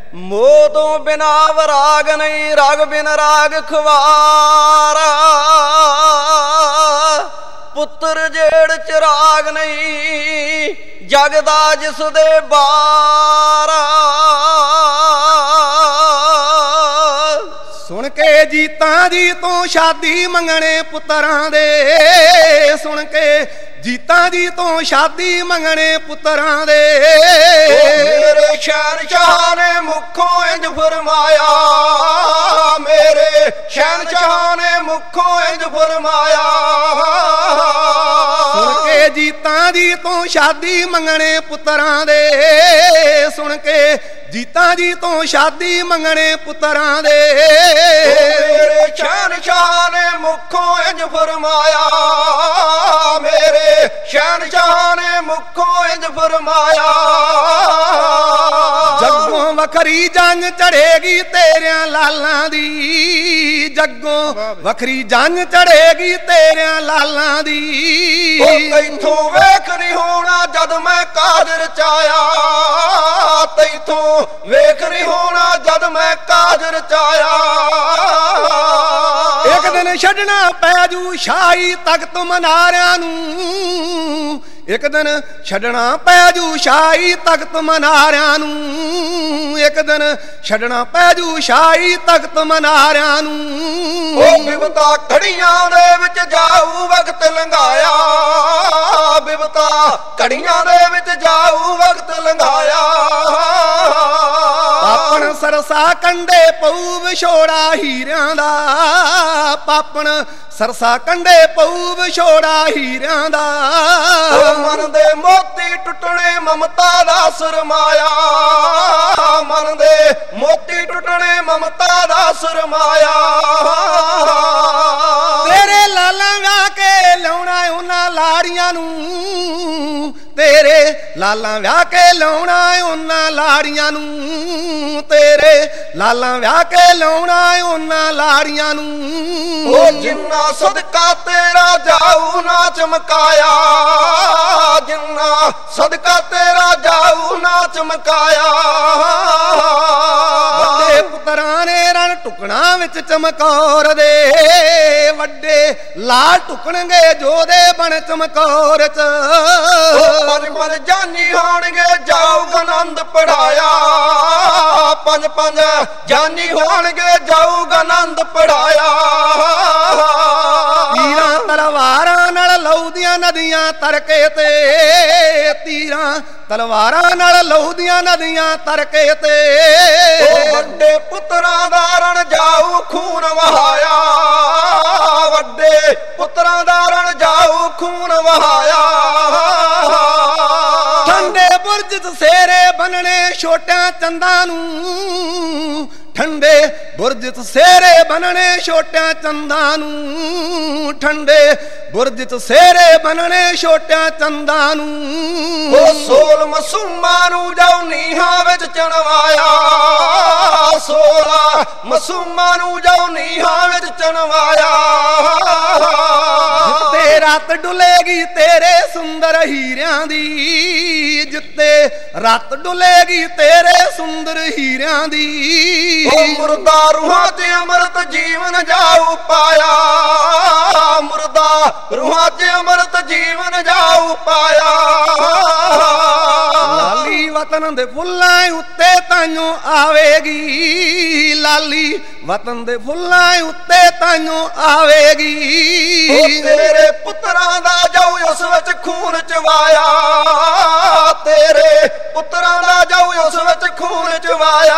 ਮੋਹ ਤੋਂ ਬਿਨਾ ਵਰਾਗ ਨਹੀਂ, ਰਾਗ ਬਿਨ ਰਾਗ ਖਵਾਰਾ। ਪੁੱਤਰ ਜੇੜ ਚਿਰਾਗ ਨਹੀਂ, ਜਗਦਾ ਜਿਸ ਦੇ ਬਾਰਾ। ਸੁਣ ਕੇ ਜੀਤਾਂ ਜੀ ਤੋਂ ਸ਼ਾਦੀ ਮੰਗਣੇ ਪੁੱਤਰਾਂ ਦੇ, ਸੁਣ ਕੇ ਜੀਤਾਂ ਜੀ ਤੋਂ ਸ਼ਾਦੀ ਮੰਗਣੇ ਪੁੱਤਰਾਂ ਦੇ। ਮੇਰੇ ਸ਼ਹਿਨਸ਼ਾਹ ਨੇ ਮੁੱਖੋਂ ਇੰਜ ਫਰਮਾਇਆ, ਮੇਰੇ ਸ਼ਹਿਨਸ਼ਾਹ ਨੇ ਮੁੱਖੋਂ ਇੰਜ ਫਰਮਾਇਆ। ਸੁਣ ਕੇ ਜੀਤਾਂ ਜੀ ਤੋਂ ਸ਼ਾਦੀ ਮੰਗਣੇ ਪੁੱਤਰਾਂ ਦੇ, ਸੁਣ ਕੇ ਜੀਤਾਂ ਜੀ ਤੋਂ ਸ਼ਾਦੀ ਮੰਗਣੇ ਪੁੱਤਰਾਂ ਦੇ। ਮੇਰੇ ਸ਼ਹਿਨਸ਼ਾਹ ਨੇ ਮੁੱਖੋਂ ਇੰਜ ਫਰਮਾਇਆ, ਮੇਰੇ ਸ਼ਹਿਨਸ਼ਾਹ ਨੇ ਮੁੱਖੋਂ ਇੰਜ ਫਰਮਾਇਆ। ਜੱਗੋਂ ਵੱਖਰੀ ਜੰਗ ਚੜੇਗੀ ਤੇਰਿਆਂ ਲਾਲਾਂ ਦੀ, ਜੱਗੋਂ ਵੱਖਰੀ ਜੰਗ ਚੜੇਗੀ ਤੇਰਿਆਂ ਲਾਲਾਂ ਦੀ। ਉਹ ਤੈਥੋਂ ਵੇਖ ਨਹੀਂ ਹੋਣਾ ਜਦ ਮੈਂ ਕਾਜ ਰਚਾਇਆ, ਤੈਥੋਂ ਵੇਖ ਨਹੀਂ ਹੋਣਾ ਜਦ ਮੈਂ ਕਾਜ ਰਚਾਇਆ। ਇੱਕ ਦਿਨ ਛੱਡਣਾ ਪੈ ਜੂ ਸ਼ਾਹੀ ਤਖਤ ਮਨਾਰਿਆਂ ਨੂੰ, ਇੱਕ ਦਿਨ ਛੱਡਣਾ ਪੈ ਜੂ ਸ਼ਾਹੀ ਤਖਤ ਮਨਾਰਿਆਂ ਨੂੰ, ਇੱਕ ਦਿਨ ਛੱਡਣਾ ਪੈ ਜੂ ਸ਼ਾਹੀ ਤਖਤ ਮਨਾਰਿਆਂ ਨੂੰ। ਉਹ ਬਿਪਤਾ ਘੜੀਆਂ ਦੇ ਵਿੱਚ ਜਾਊ ਵਕਤ ਲੰਘਾਇਆ, ਬਿਪਤਾ ਘੜੀਆਂ ਦੇ ਵਿੱਚ ਜਾਊ ਵਕਤ ਲੰਘਾਇਆ। ਪਾਪਣ ਸਰਸਾ ਕੰਡੇ ਪਊ ਵਿਛੋੜਾ ਹੀਰਿਆਂ ਦਾ, ਪਾਪਣ ਸਰਸਾ ਕੰਡੇ ਪਊ ਵਿਛੋੜਾ ਹੀਰਿਆਂ ਦਾ। ਮਨ ਦੇ ਮੋਤੀ ਟੁੱਟਣੇ ਮਮਤਾ ਦਾ ਸਰਮਾਇਆ, ਮਨ ਦੇ ਮੋਤੀ ਟੁੱਟਣੇ ਮਮਤਾ ਦਾ ਸਰਮਾਇਆ। ਤੇਰੇ ਲਾਲਾਂ ਵਿਆਹ ਕੇ ਲਾਉਣਾ ਉਹਨਾਂ ਲਾੜੀਆਂ ਨੂੰ, ਤੇਰੇ ਲਾਲਾਂ ਵਿਆਹ ਕੇ ਲਾਉਣਾ ਉਹਨਾਂ ਲਾੜੀਆਂ ਨੂੰ, ਤੇਰੇ ਲਾਲਾਂ ਵਿਆਹ ਕੇ ਲਾਉਣਾ ਉਹਨਾਂ ਲਾੜੀਆਂ ਨੂੰ। ਉਹ ਜਿੰਨਾ ਸਦਕਾ ਤੇਰਾ ਜਾਊ ਨਾ ਚਮਕਾਇਆ, ਜਿੰਨਾ ਸਦਕਾ ਤੇਰਾ ਜਾਊ ਨਾ ਚਮਕਾਇਆ। ਵੱਡੇ ਪੁੱਤਰਾਂ ਨੇ ਰਣ ਟੁਕਣਾ ਵਿੱਚ ਚਮਕੌਰ ਦੇ, ਵੱਡੇ ਲਾਲ ਟੁਕਣਗੇ ਜੋਦੇ ਬਣ ਚਮਕੌਰ ਚ। ਪੰਜ ਪੰਜ ਜਾਨੀ ਹੋਣਗੇ ਜਾਊ ਆਨੰਦ ਪੜਾਇਆ, ਪੰਜ ਪੰਜ ਜਾਨੀ ਹੋਣਗੇ ਜਾਊ ਆਨੰਦ ਪੜਾਇਆ। ਤੀਰਾਂ ਤਲਵਾਰਾਂ ਨਾਲ ਲਹੂ ਦੀਆਂ ਨਦੀਆਂ ਤਰਕੇ ਤੇ, ਤੀਰਾਂ ਤਲਵਾਰਾਂ ਨਾਲ ਲਹੂ ਦੀਆਂ ਨਦੀਆਂ ਤਰਕੇ ਤੇ। ਉਹ ਵੱਡੇ ਪੁੱਤਰਾਂ ਦਾ ਰਣ ਜਾਊ ਖੂਨ ਵਹਾਇਆ, ਵੱਡੇ ਪੁੱਤਰਾਂ ਦਾ ਰਣ ਜਾਊ ਖੂਨ ਵਹਾਇਆ। ਠੰਡੇ ਬੁਰਜ ਚ ਸੇਰੇ ਬੰਨਣੇ ਛੋਟਿਆਂ ਚੰਦਾਂ ਨੂੰ, ਠੰਡੇ ਬੁਰਜ ਚ ਸੇਰੇ ਬੰਨਣੇ ਛੋਟਿਆਂ ਚੰਦਾਂ ਨੂੰ, ਠੰਡੇ ਬੁਰਜ ਚ ਸੇਰੇ ਬੰਨਣੇ ਛੋਟਿਆਂ ਚੰਦਾਂ ਨੂੰ। ਉਹ ਸੋਲ ਮਸੂਮਾਂ ਨੂੰ ਜਾਉ ਨੀਹਾਂ ਵਿੱਚ ਚਣਵਾਇਆ, ਸੋਲਾ ਮਸੂਮਾਂ ਨੂੰ ਜਾਉ ਨੀਹਾਂ ਵਿੱਚ ਚਣਵਾਇਆ। ਜਿੱਤੇ ਰਾਤ ਡੁੱਲੇਗੀ ਤੇਰੇ ਸੁੰਦਰ ਹੀਰਿਆਂ ਦੀ, ਜਿੱਤੇ ਰਾਤ ਡੁੱਲੇਗੀ ਤੇਰੇ ਸੁੰਦਰ ਹੀਰਿਆਂ ਦੀ। ਉਹ ਮੁਰਦਾ ਰੂਹਾਂ ਤੇ ਅੰਮ੍ਰਿਤ ਜੀਵਨ ਜਾਊ ਪਾਇਆ, ਮੁਰਦਾ ਰੂਹਾਂ ਤੇ ਅੰਮ੍ਰਿਤ ਜੀਵਨ ਜਾਊ ਪਾਇਆ। ਲਾਲੀ ਵਤਨ ਦੇ ਫੁੱਲਾਂ ਉੱਤੇ ਤਾਈਓ ਆਵੇਗੀ, ਲਾਲੀ ਵਤਨ ਦੇ ਫੁੱਲਾਂ ਉੱਤੇ ਤਾਈਓ ਆਵੇਗੀ। ਉਹ ਤੇਰੇ ਪੁੱਤਰਾਂ ਦਾ ਜਾਊ ਉਸ ਵਿੱਚ ਖੂਨ ਚਵਾਇਆ, ਤੇਰੇ ਪੁੱਤਰਾਂ ਦਾ ਜਾਊ ਉਸ ਵਿੱਚ ਖੂਨ ਚਵਾਇਆ।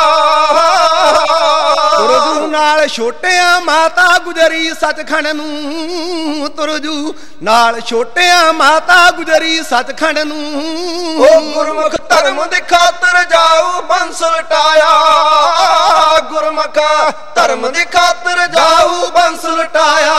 ਤੁਰਜੂ ਨਾਲ ਛੋਟਿਆਂ ਮਾਤਾ ਗੁਜਰੀ ਸੱਚਖੰਡ ਨੂੰ, ਤੁਰਜੂ ਨਾਲ ਛੋਟਿਆਂ ਮਾਤਾ ਗੁਜਰੀ ਸੱਚਖੰਡ ਨੂੰ। ਉਹ ਗੁਰਮੁਖ ਧਰਮ ਦੀ ਖਾਤਰ ਜਾਊ ਬੰਸ ਲਟਾਇਆ, ਗੁਰਮੁਖ ਧਰਮ ਦੀ ਖਾਤਰ ਜਾਊ ਬੰਸ ਲਟਾਇਆ।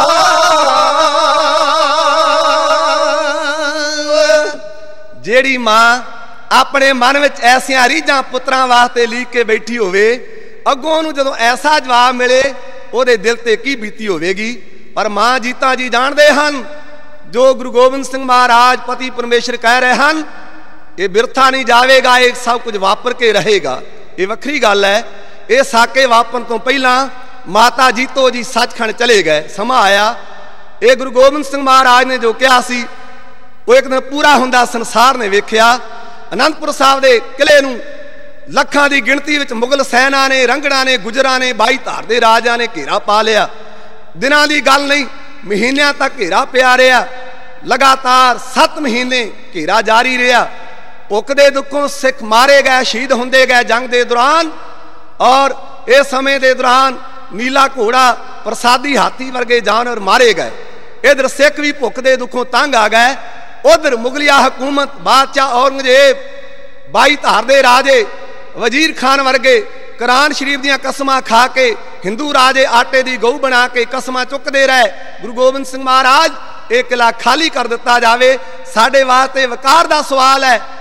ਜਿਹੜੀ ਮਾਂ ਆਪਣੇ ਮਨ ਵਿੱਚ ਐਸੀਆਂ ਰੀਝਾਂ ਪੁੱਤਰਾਂ ਵਾਸਤੇ ਲੀਕ ਕੇ ਬੈਠੀ ਹੋਵੇ, ਅੱਗੋਂ ਨੂੰ ਜਦੋਂ ਐਸਾ ਜਵਾਬ ਮਿਲੇ ਉਹਦੇ ਦਿਲ ਤੇ ਕੀ ਬੀਤੀ ਹੋਵੇਗੀ। ਪਰ ਮਾਂ ਜੀਤਾ ਜੀ ਜਾਣਦੇ ਹਨ, ਜੋ ਗੁਰੂ ਗੋਬਿੰਦ ਸਿੰਘ ਮਹਾਰਾਜ ਪਤੀ ਪਰਮੇਸ਼ਰ ਕਹਿ ਰਹੇ ਹਨ, ਇਹ ਬਿਰਥਾ ਨਹੀਂ ਜਾਵੇਗਾ, ਇਹ ਸਭ ਕੁਝ ਵਾਪਰ ਕੇ ਰਹੇਗਾ। ਇਹ ਵੱਖਰੀ ਗੱਲ ਹੈ। ਇਹ ਸਾਕੇ ਵਾਪਰਨ ਤੋਂ ਪਹਿਲਾਂ ਮਾਤਾ ਜੀਤੋ ਜੀ ਸੱਚਖੰਡ ਚਲੇ ਗਏ। ਸਮਾਂ ਆਇਆ, ਇਹ ਗੁਰੂ ਗੋਬਿੰਦ ਸਿੰਘ ਮਹਾਰਾਜ ਨੇ ਜੋ ਕਿਹਾ ਸੀ ਉਹ ਇੱਕ ਦਿਨ ਪੂਰਾ ਹੁੰਦਾ ਸੰਸਾਰ ਨੇ ਵੇਖਿਆ। ਅਨੰਦਪੁਰ ਸਾਹਿਬ ਦੇ ਕਿਲੇ ਨੂੰ ਲੱਖਾਂ ਦੀ ਗਿਣਤੀ ਵਿੱਚ ਮੁਗਲ ਸੈਨਾ ਨੇ, ਰੰਗੜਾਂ ਨੇ, ਗੁਜਰਾਂ ਨੇ, ਬਾਈ ਧਾਰ ਦੇ ਰਾਜਿਆਂ ਨੇ ਘੇਰਾ ਪਾ ਲਿਆ। ਦਿਨਾਂ ਦੀ ਗੱਲ ਨਹੀਂ, ਮਹੀਨਿਆਂ ਤੱਕ ਘੇਰਾ ਪਿਆ ਰਿਹਾ। ਲਗਾਤਾਰ ਸੱਤ ਮਹੀਨੇ ਘੇਰਾ ਜਾਰੀ ਰਿਹਾ। ਭੁੱਖ ਦੇ ਦੁੱਖੋਂ ਸਿੱਖ ਮਾਰੇ ਗਏ, ਸ਼ਹੀਦ ਹੁੰਦੇ ਗਏ ਜੰਗ ਦੇ ਦੌਰਾਨ। ਔਰ ਇਸ ਸਮੇਂ ਦੇ ਦੌਰਾਨ ਨੀਲਾ ਘੋੜਾ, ਪ੍ਰਸਾਦੀ ਹਾਥੀ ਵਰਗੇ ਜਾਨਵਰ ਮਾਰੇ ਗਏ। ਇਧਰ ਸਿੱਖ ਵੀ ਭੁੱਖ ਦੇ ਦੁੱਖੋਂ ਤੰਗ ਆ ਗਏ। ਉਧਰ ਮੁਗਲਿਆ ਹਕੂਮਤ, ਬਾਦਸ਼ਾਹ ਔਰੰਗਜ਼ੇਬ, ਬਾਈ ਧਾਰ ਦੇ ਰਾਜੇ, ਵਜ਼ੀਰ ਖਾਨ ਵਰਗੇ ਕੁਰਾਨ ਸ਼ਰੀਫ ਦੀਆਂ ਕਸਮਾਂ ਖਾ ਕੇ, ਹਿੰਦੂ ਰਾਜੇ ਆਟੇ ਦੀ ਗਊ ਬਣਾ ਕੇ ਕਸਮਾਂ ਚੁੱਕਦੇ ਰਹੇ। ਗੁਰੂ ਗੋਬਿੰਦ ਸਿੰਘ ਮਹਾਰਾਜ ਇਹ ਕਿਲਾ ਖਾਲੀ ਕਰ ਦਿੱਤਾ ਜਾਵੇ। ਸਾਡੇ ਵਾਸਤੇ ਵਕਾਰ ਦਾ ਸਵਾਲ ਹੈ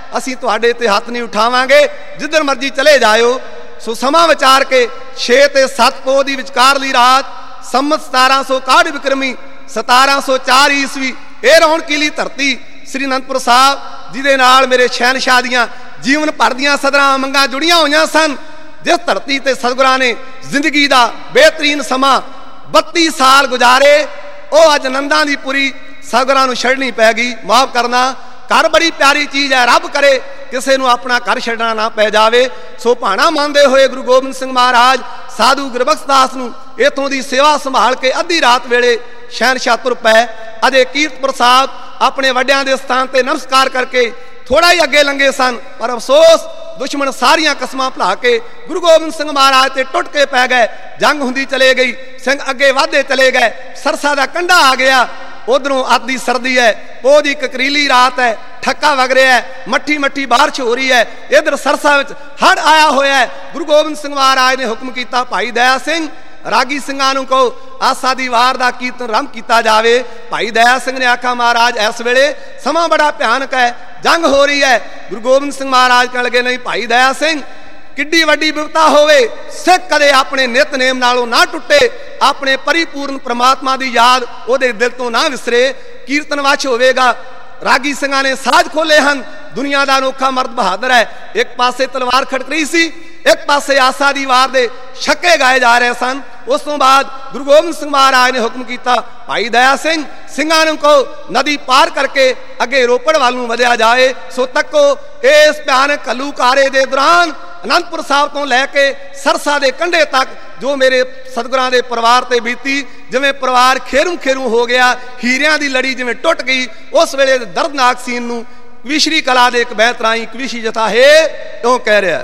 ਅਸੀਂ ਤੁਹਾਡੇ ਤੇ ਹੱਥ ਨਹੀਂ ਉਠਾਵਾਂਗੇ, ਜਿੱਧਰ ਮਰਜ਼ੀ ਚਲੇ ਜਾਇਓ। ਸੋ ਸਮਾਂ ਵਿਚਾਰ ਕੇ ਛੇ ਤੇ ਸੱਤ ਪੋਹ ਦੀ ਵਿਚਕਾਰਲੀ ਰਾਤ ਸੰਮਤ ਸਤਾਰਾਂ ਸੌ ਇਕਾਹਠ ਵਿਕਰਮੀ ਸਤਾਰਾਂ ਸੌ ਚਾਰ ਈਸਵੀ ਇਹ ਰੌਣਕੀਲੀ ਧਰਤੀ ਸ੍ਰੀ ਅਨੰਦਪੁਰ ਸਾਹਿਬ, ਜਿਹਦੇ ਨਾਲ ਮੇਰੇ ਸ਼ਹਿਨਸ਼ਾਹ ਦੀਆਂ ਜੀਵਨ ਭਰ ਦੀਆਂ ਸਦਰਾਂ ਮੰਗਾਂ ਜੁੜੀਆਂ ਹੋਈਆਂ ਸਨ, ਜਿਸ ਧਰਤੀ ਤੇ ਸਤਿਗੁਰਾਂ ਨੇ ਜ਼ਿੰਦਗੀ ਦਾ ਬਿਹਤਰੀਨ ਸਮਾਂ ਬੱਤੀ ਸਾਲ ਗੁਜ਼ਾਰੇ, ਉਹ ਅੱਜ ਆਨੰਦਾਂ ਦੀ ਪੁਰੀ ਸਤਿਗੁਰਾਂ ਨੂੰ ਛੱਡਣੀ ਪੈ ਗਈ। ਮਾਫ ਕਰਨਾ, ਘਰ ਬੜੀ ਪਿਆਰੀ ਚੀਜ਼ ਹੈ, ਰੱਬ ਕਰੇ ਕਿਸੇ ਨੂੰ ਆਪਣਾ ਘਰ ਛੱਡਣਾ ਨਾ ਪੈ ਜਾਵੇ। ਸੋ ਭਾਣਾ ਮੰਨਦੇ ਹੋਏ ਗੁਰੂ ਗੋਬਿੰਦ ਸਿੰਘ ਮਹਾਰਾਜ ਸਾਧੂ ਗੁਰਬਖਸ਼ ਦਾਸ ਨੂੰ ਇਥੋਂ ਦੀ ਸੇਵਾ ਸੰਭਾਲ ਕੇ ਅੱਧੀ ਰਾਤ ਵੇਲੇ ਸ਼ਹਿਨਸ਼ਾਹ ਤੁਰ ਪਏ। ਅਜੇ ਕੀਰਤਪੁਰ ਸਾਹਿਬ ਆਪਣੇ ਵੱਡਿਆਂ ਦੇ ਸਥਾਨ ਤੇ ਨਮਸਕਾਰ ਕਰਕੇ ਥੋੜਾ ਹੀ ਅੱਗੇ ਲੰਘੇ ਸਨ, ਪਰ ਅਫਸੋਸ ਦੁਸ਼ਮਣ ਸਾਰੀਆਂ ਕਸਮਾਂ ਭੁਲਾ ਕੇ ਗੁਰੂ ਗੋਬਿੰਦ ਸਿੰਘ ਮਹਾਰਾਜ ਤੇ ਟੁੱਟ ਕੇ ਪੈ ਗਏ। ਜੰਗ ਹੁੰਦੀ ਚਲੇ ਗਈ, ਸਿੰਘ ਅੱਗੇ ਵਧਦੇ ਚਲੇ ਗਏ, ਸਰਸਾ ਦਾ ਕੰਢਾ ਆ ਗਿਆ। ਉਧਰੋਂ ਅੱਤ ਦੀ ਸਰਦੀ ਹੈ, ਪੋਹ ਦੀ ਕਕਰੀਲੀ ਰਾਤ ਹੈ, ਠੱਕਾ ਵਗ ਰਿਹਾ ਹੈ, ਮੱਠੀ ਮੱਠੀ ਬਾਰਿਸ਼ ਹੋ ਰਹੀ ਹੈ। ਇਧਰ ਸਰਸਾ ਵਿੱਚ ਹੜ੍ਹ ਆਇਆ ਹੋਇਆ ਹੈ। ਗੁਰੂ ਗੋਬਿੰਦ ਸਿੰਘ ਮਹਾਰਾਜ ਨੇ ਹੁਕਮ ਕੀਤਾ, ਭਾਈ ਦਇਆ ਸਿੰਘ ਰਾਗੀ ਸਿੰਘਾਂ ਨੂੰ ਕਹੋ ਆਸਾ ਦੀ ਵਾਰ ਦਾ ਕੀਰਤਨ ਆਰੰਭ ਕੀਤਾ ਜਾਵੇ। ਭਾਈ ਦਇਆ ਸਿੰਘ ਨੇ ਆਖਿਆ, ਮਹਾਰਾਜ ਇਸ ਵੇਲੇ ਸਮਾਂ ਬੜਾ ਭਿਆਨਕ ਹੈ, ਜੰਗ ਹੋ ਰਹੀ ਹੈ। ਗੁਰੂ ਗੋਬਿੰਦ ਸਿੰਘ ਮਹਾਰਾਜ ਕਹਿਣ ਲੱਗੇ, ਨਹੀਂ ਭਾਈ ਦਇਆ ਸਿੰਘ, ਕਿੱਡੀ ਵੱਡੀ ਵਿਪਤਾ ਹੋਵੇ, ਸਿੱਖ ਕਦੇ ਆਪਣੇ ਨਿਤਨੇਮ ਨਾਲੋਂ ਨਾ ਟੁੱਟੇ, ਆਪਣੇ ਪਰਿਪੂਰਨ ਪ੍ਰਮਾਤਮਾ ਦੀ ਯਾਦ ਉਹਦੇ ਦਿਲ ਤੋਂ ਨਾ ਵਿਸਰੇ, ਕੀਰਤਨ ਵਛ ਹੋਵੇਗਾ। ਰਾਗੀ ਸਿੰਘਾਂ ਨੇ ਸਾਜ਼ ਖੋਲੇ ਹਨ। ਦੁਨੀਆ ਦਾ ਅਨੋਖਾ ਮਰਦ ਬਹਾਦਰ ਹੈ। ਇੱਕ ਪਾਸੇ ਤਲਵਾਰ ਖੜਕ ਰਹੀ ਸੀ, ਇੱਕ ਪਾਸੇ ਆਸਾ ਦੀ ਵਾਰ ਦੇ ਛੱਕੇ ਗਾਏ ਜਾ ਰਹੇ ਸਨ। ਉਸ ਤੋਂ ਬਾਅਦ ਗੁਰੂ ਗੋਬਿੰਦ ਸਿੰਘ ਮਹਾਰਾਜ ਨੇ ਹੁਕਮ ਕੀਤਾ, ਭਾਈ ਦਇਆ ਸਿੰਘ ਸਿੰਘਾਂ ਨੂੰ ਕਹੋ ਨਦੀ ਪਾਰ ਕਰਕੇ ਅੱਗੇ ਰੋਪੜ ਵੱਲ ਨੂੰ ਵਧਿਆ ਜਾਏ। ਸੋ ਤੱਕੋ ਇਸ ਭਿਆਨਕ ਘੱਲੂਘਾਰੇ ਦੇ ਦੌਰਾਨ ਅਨੰਦਪੁਰ ਸਾਹਿਬ ਤੋਂ ਲੈ ਕੇ ਸਰਸਾ ਦੇ ਕੰਢੇ ਤੱਕ ਜੋ ਮੇਰੇ ਸਤਿਗੁਰਾਂ ਦੇ ਪਰਿਵਾਰ ਤੇ ਬੀਤੀ, ਜਿਵੇਂ ਪਰਿਵਾਰ ਖੇਰੂ ਖੇਰੂ ਹੋ ਗਿਆ, ਹੀਰਿਆਂ ਦੀ ਲੜੀ ਜਿਵੇਂ ਟੁੱਟ ਗਈ, ਉਸ ਵੇਲੇ ਦਰਦਨਾਕ ਸੀਨ ਨੂੰ ਕਵੀਸ਼ਰੀ ਕਲਾ ਦੇ ਇੱਕ ਬੈਤ ਰਾਹੀਂ ਕਵੀਸ਼ੀ ਜਥਾ ਹੈ ਉਹ ਕਹਿ ਰਿਹਾ,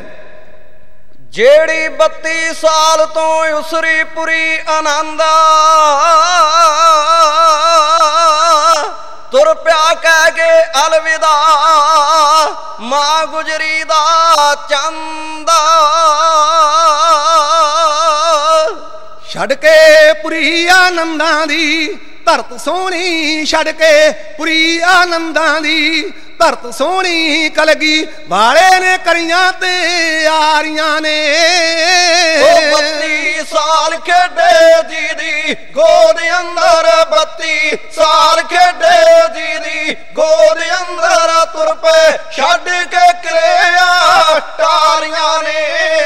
ਜਿਹੜੀ ਬੱਤੀ ਸਾਲ ਤੋਂ ਉਸਰੀ ਪੁਰੀ ਆਨੰਦਾ, ਤੁਰ ਪਿਆ ਕਹਿ ਕੇ ਅਲਵਿਦਾ, ਮਾਂ ਗੁਜਰੀ ਦਾ ਚੰਦਾ। ਛੱਡ ਕੇ ਪੁਰੀ ਆਨੰਦਾਂ ਦੀ ਧਰਤ ਸੋਹਣੀ, ਛੱਡ ਕੇ ਪੁਰੀ ਆਨੰਦਾਂ ਦੀ ਧਰਤ ਸੋਹਣੀ, ਕਲਗੀ ਵਾਲੇ ਨੇ ਕਰੀਆਂ ਤੇ ਆਰੀਆਂ ਨੇ। ਉਹ ਬੱਤੀ ਸਾਲ ਖੇਡੇ ਦੀਦੀ ਗੋਦ ਅੰਦਰ, ਬੱਤੀ ਸਾਲ ਖੇਡੇ ਦੀਦੀ ਗੋਦ ਅੰਦਰ, ਤੁਰ ਪਏ ਛੱਡ ਕੇ ਕਿਰਿਆ ਟਾਰੀਆਂ ਨੇ।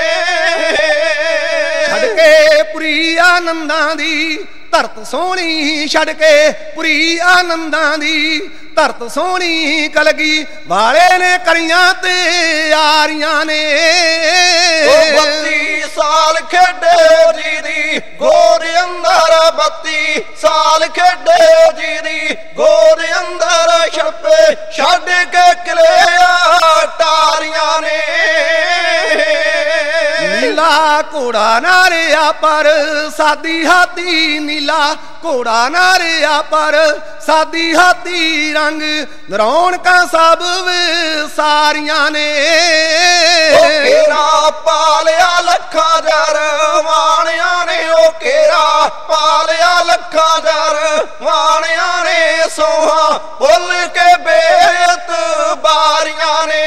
ਛੱਡ ਕੇ ਪੁਰੀ ਆਨੰਦਾਂ ਦੀ ਧਰਤ ਸੋਹਣੀ, ਛੱਡ ਕੇ ਪੁਰੀ ਆਨੰਦਾਂ ਦੀ ਧਰਤ ਸੋਹਣੀ, ਕਲਗੀ ਵਾਲੇ ਨੇ ਕਰੀਆਂ ਤੇ ਆਰੀਆਂ ਨੇ। ਉਹ ਬੱਤੀ ਸਾਲ ਖੇਡੇ ਦੀਦੀ ਗੋਦ ਅੰਦਰ, ਬੱਤੀ ਸਾਲ ਖੇਡੇ ਦੀਦੀ ਗੋਦ ਅੰਦਰ, ਛੱਪੇ ਛੱਡ ਕੇ ਕਿਲਿਆ ਟਾਰੀਆਂ ਨੇ। ਨੀਲਾ ਘੋੜਾ ਨਾਰਿਆ ਪਰ ਸਾਦੀ ਹਾਥੀ, ਨੀਲਾ ਘੋੜਾ ਨਾਰਿਆ ਪਰ ਸਾਦੀ ਹਾਥੀ, ਰੰਗ ਰੌਣਕਾਂ ਸਭ ਸਾਰੀਆਂ ਨੇ। ਉਹ ਕੇਰਾ ਪਾਲਿਆ ਲੱਖਾਂ ਜਰ ਵਾਣਿਆਂ ਨੇ, ਉਹ ਕੇਰਾ ਪਾਲਿਆ ਲੱਖਾਂ ਜਰ ਵਾਣਿਆਂ ਨੇ, ਸੋਹਾ ਭੁੱਲ ਕੇ ਬੇਤ ਬਾਰੀਆਂ ਨੇ।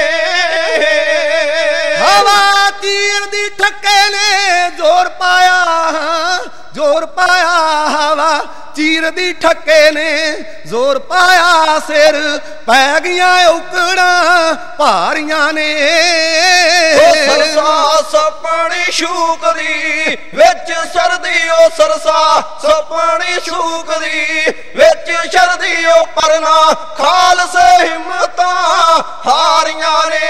ਹਵਾ ਤੀਰ ਦੀ ਠੱਕੇ ਨੇ ਜ਼ੋਰ ਪਾਇਆ, ਜ਼ੋਰ ਪਾਇਆ, ਹਵਾ ਚੀਰ ਦੀ ਠੱਕੇ ਨੇ ਜ਼ੋਰ ਪਾਇਆ, ਸਿਰ ਪੈ ਗਈਆਂ ਔਕੜਾਂ ਭਾਰੀਆਂ ਨੇ। ਉਹ ਸਰਸਾ ਸਪਣੀ ਸ਼ੂਕਦੀ ਵਿੱਚ ਸਰਦੀ, ਉਹ ਸਰਸਾ ਸਪਣੀ ਸ਼ੂਕਦੀ ਵਿੱਚ ਸਰਦੀ, ਉਹ ਪਰਨਾ ਖਾਲਸੇ ਹਿੰਮਤਾਂ ਹਾਰੀਆਂ ਨੇ।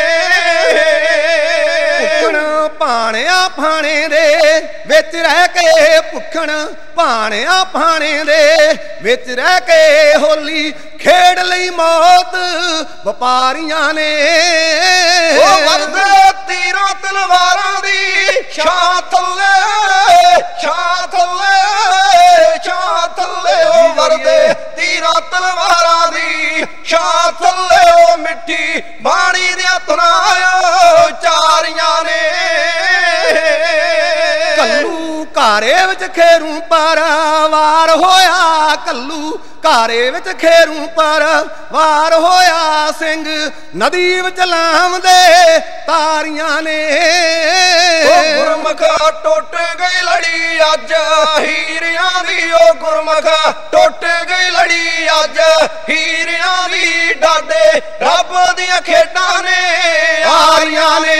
ਭੁੱਖਣ ਭਾਣਿਆ ਭਾਣੇ ਦੇ ਵਿੱਚ ਰਹਿ ਕੇ, ਭੁੱਖਣ ਭਾਣਿਆ ਭਾਣੇ ਦੇ ਵਿੱਚ ਰਹਿ ਕੇ, ਹੋਲੀ ਖੇਡ ਲਈ ਮੌਤ ਵਪਾਰੀਆਂ ਨੇ। ਉਹ ਵਰਦੇ ਤੀਰਾਂ ਤਲਵਾਰਾਂ ਦੀ ਛਾਂ ਥੱਲੇ, ਛਾਂ ਥੱਲੇ, ਛਾਂ ਥੱਲੇ, ਉਹ ਵਰਦੇ ਤੀਰਾਂ ਤਲਵਾਰਾਂ ਦੀ ਛਾਂ ਥੱਲੇ, ਉਹ ਮਿੱਠੀ ਬਾਣੀ ਦੀਆਂ ਧੁਨਾਂ ਚਾਰੀਆਂ ਨੇ। ਘੱਲੂ ਘਾਰੇ ਵਿੱਚ ਖੇਰੂ ਪਾਰਾਵਾਰ ਹੋਇਆ, ਘੱਲੂ ਘਾਰੇ ਵਿੱਚ ਖੇਰੂ ਪਰ ਵਾਰ ਹੋਇਆ ਸਿੰਘ ਨਦੀ ਵਿੱਚ ਲਾਮਦੇ ਤਾਰੀਆਂ ਨੇ ਉਹ ਗੁਰਮੁਖ ਟੁੱਟ ਗਈ ਲੜੀ ਅੱਜ ਹੀਰਿਆਂ ਦੀ ਉਹ ਗੁਰਮੁਖ ਟੁੱਟ ਗਈ ਲੜੀ ਅੱਜ ਹੀਰਿਆਂ ਦੀ ਡਾਡੇ ਰੱਬ ਦੀਆਂ ਖੇਡਾਂ ਨੇ ਆਰੀਆਂ ਨੇ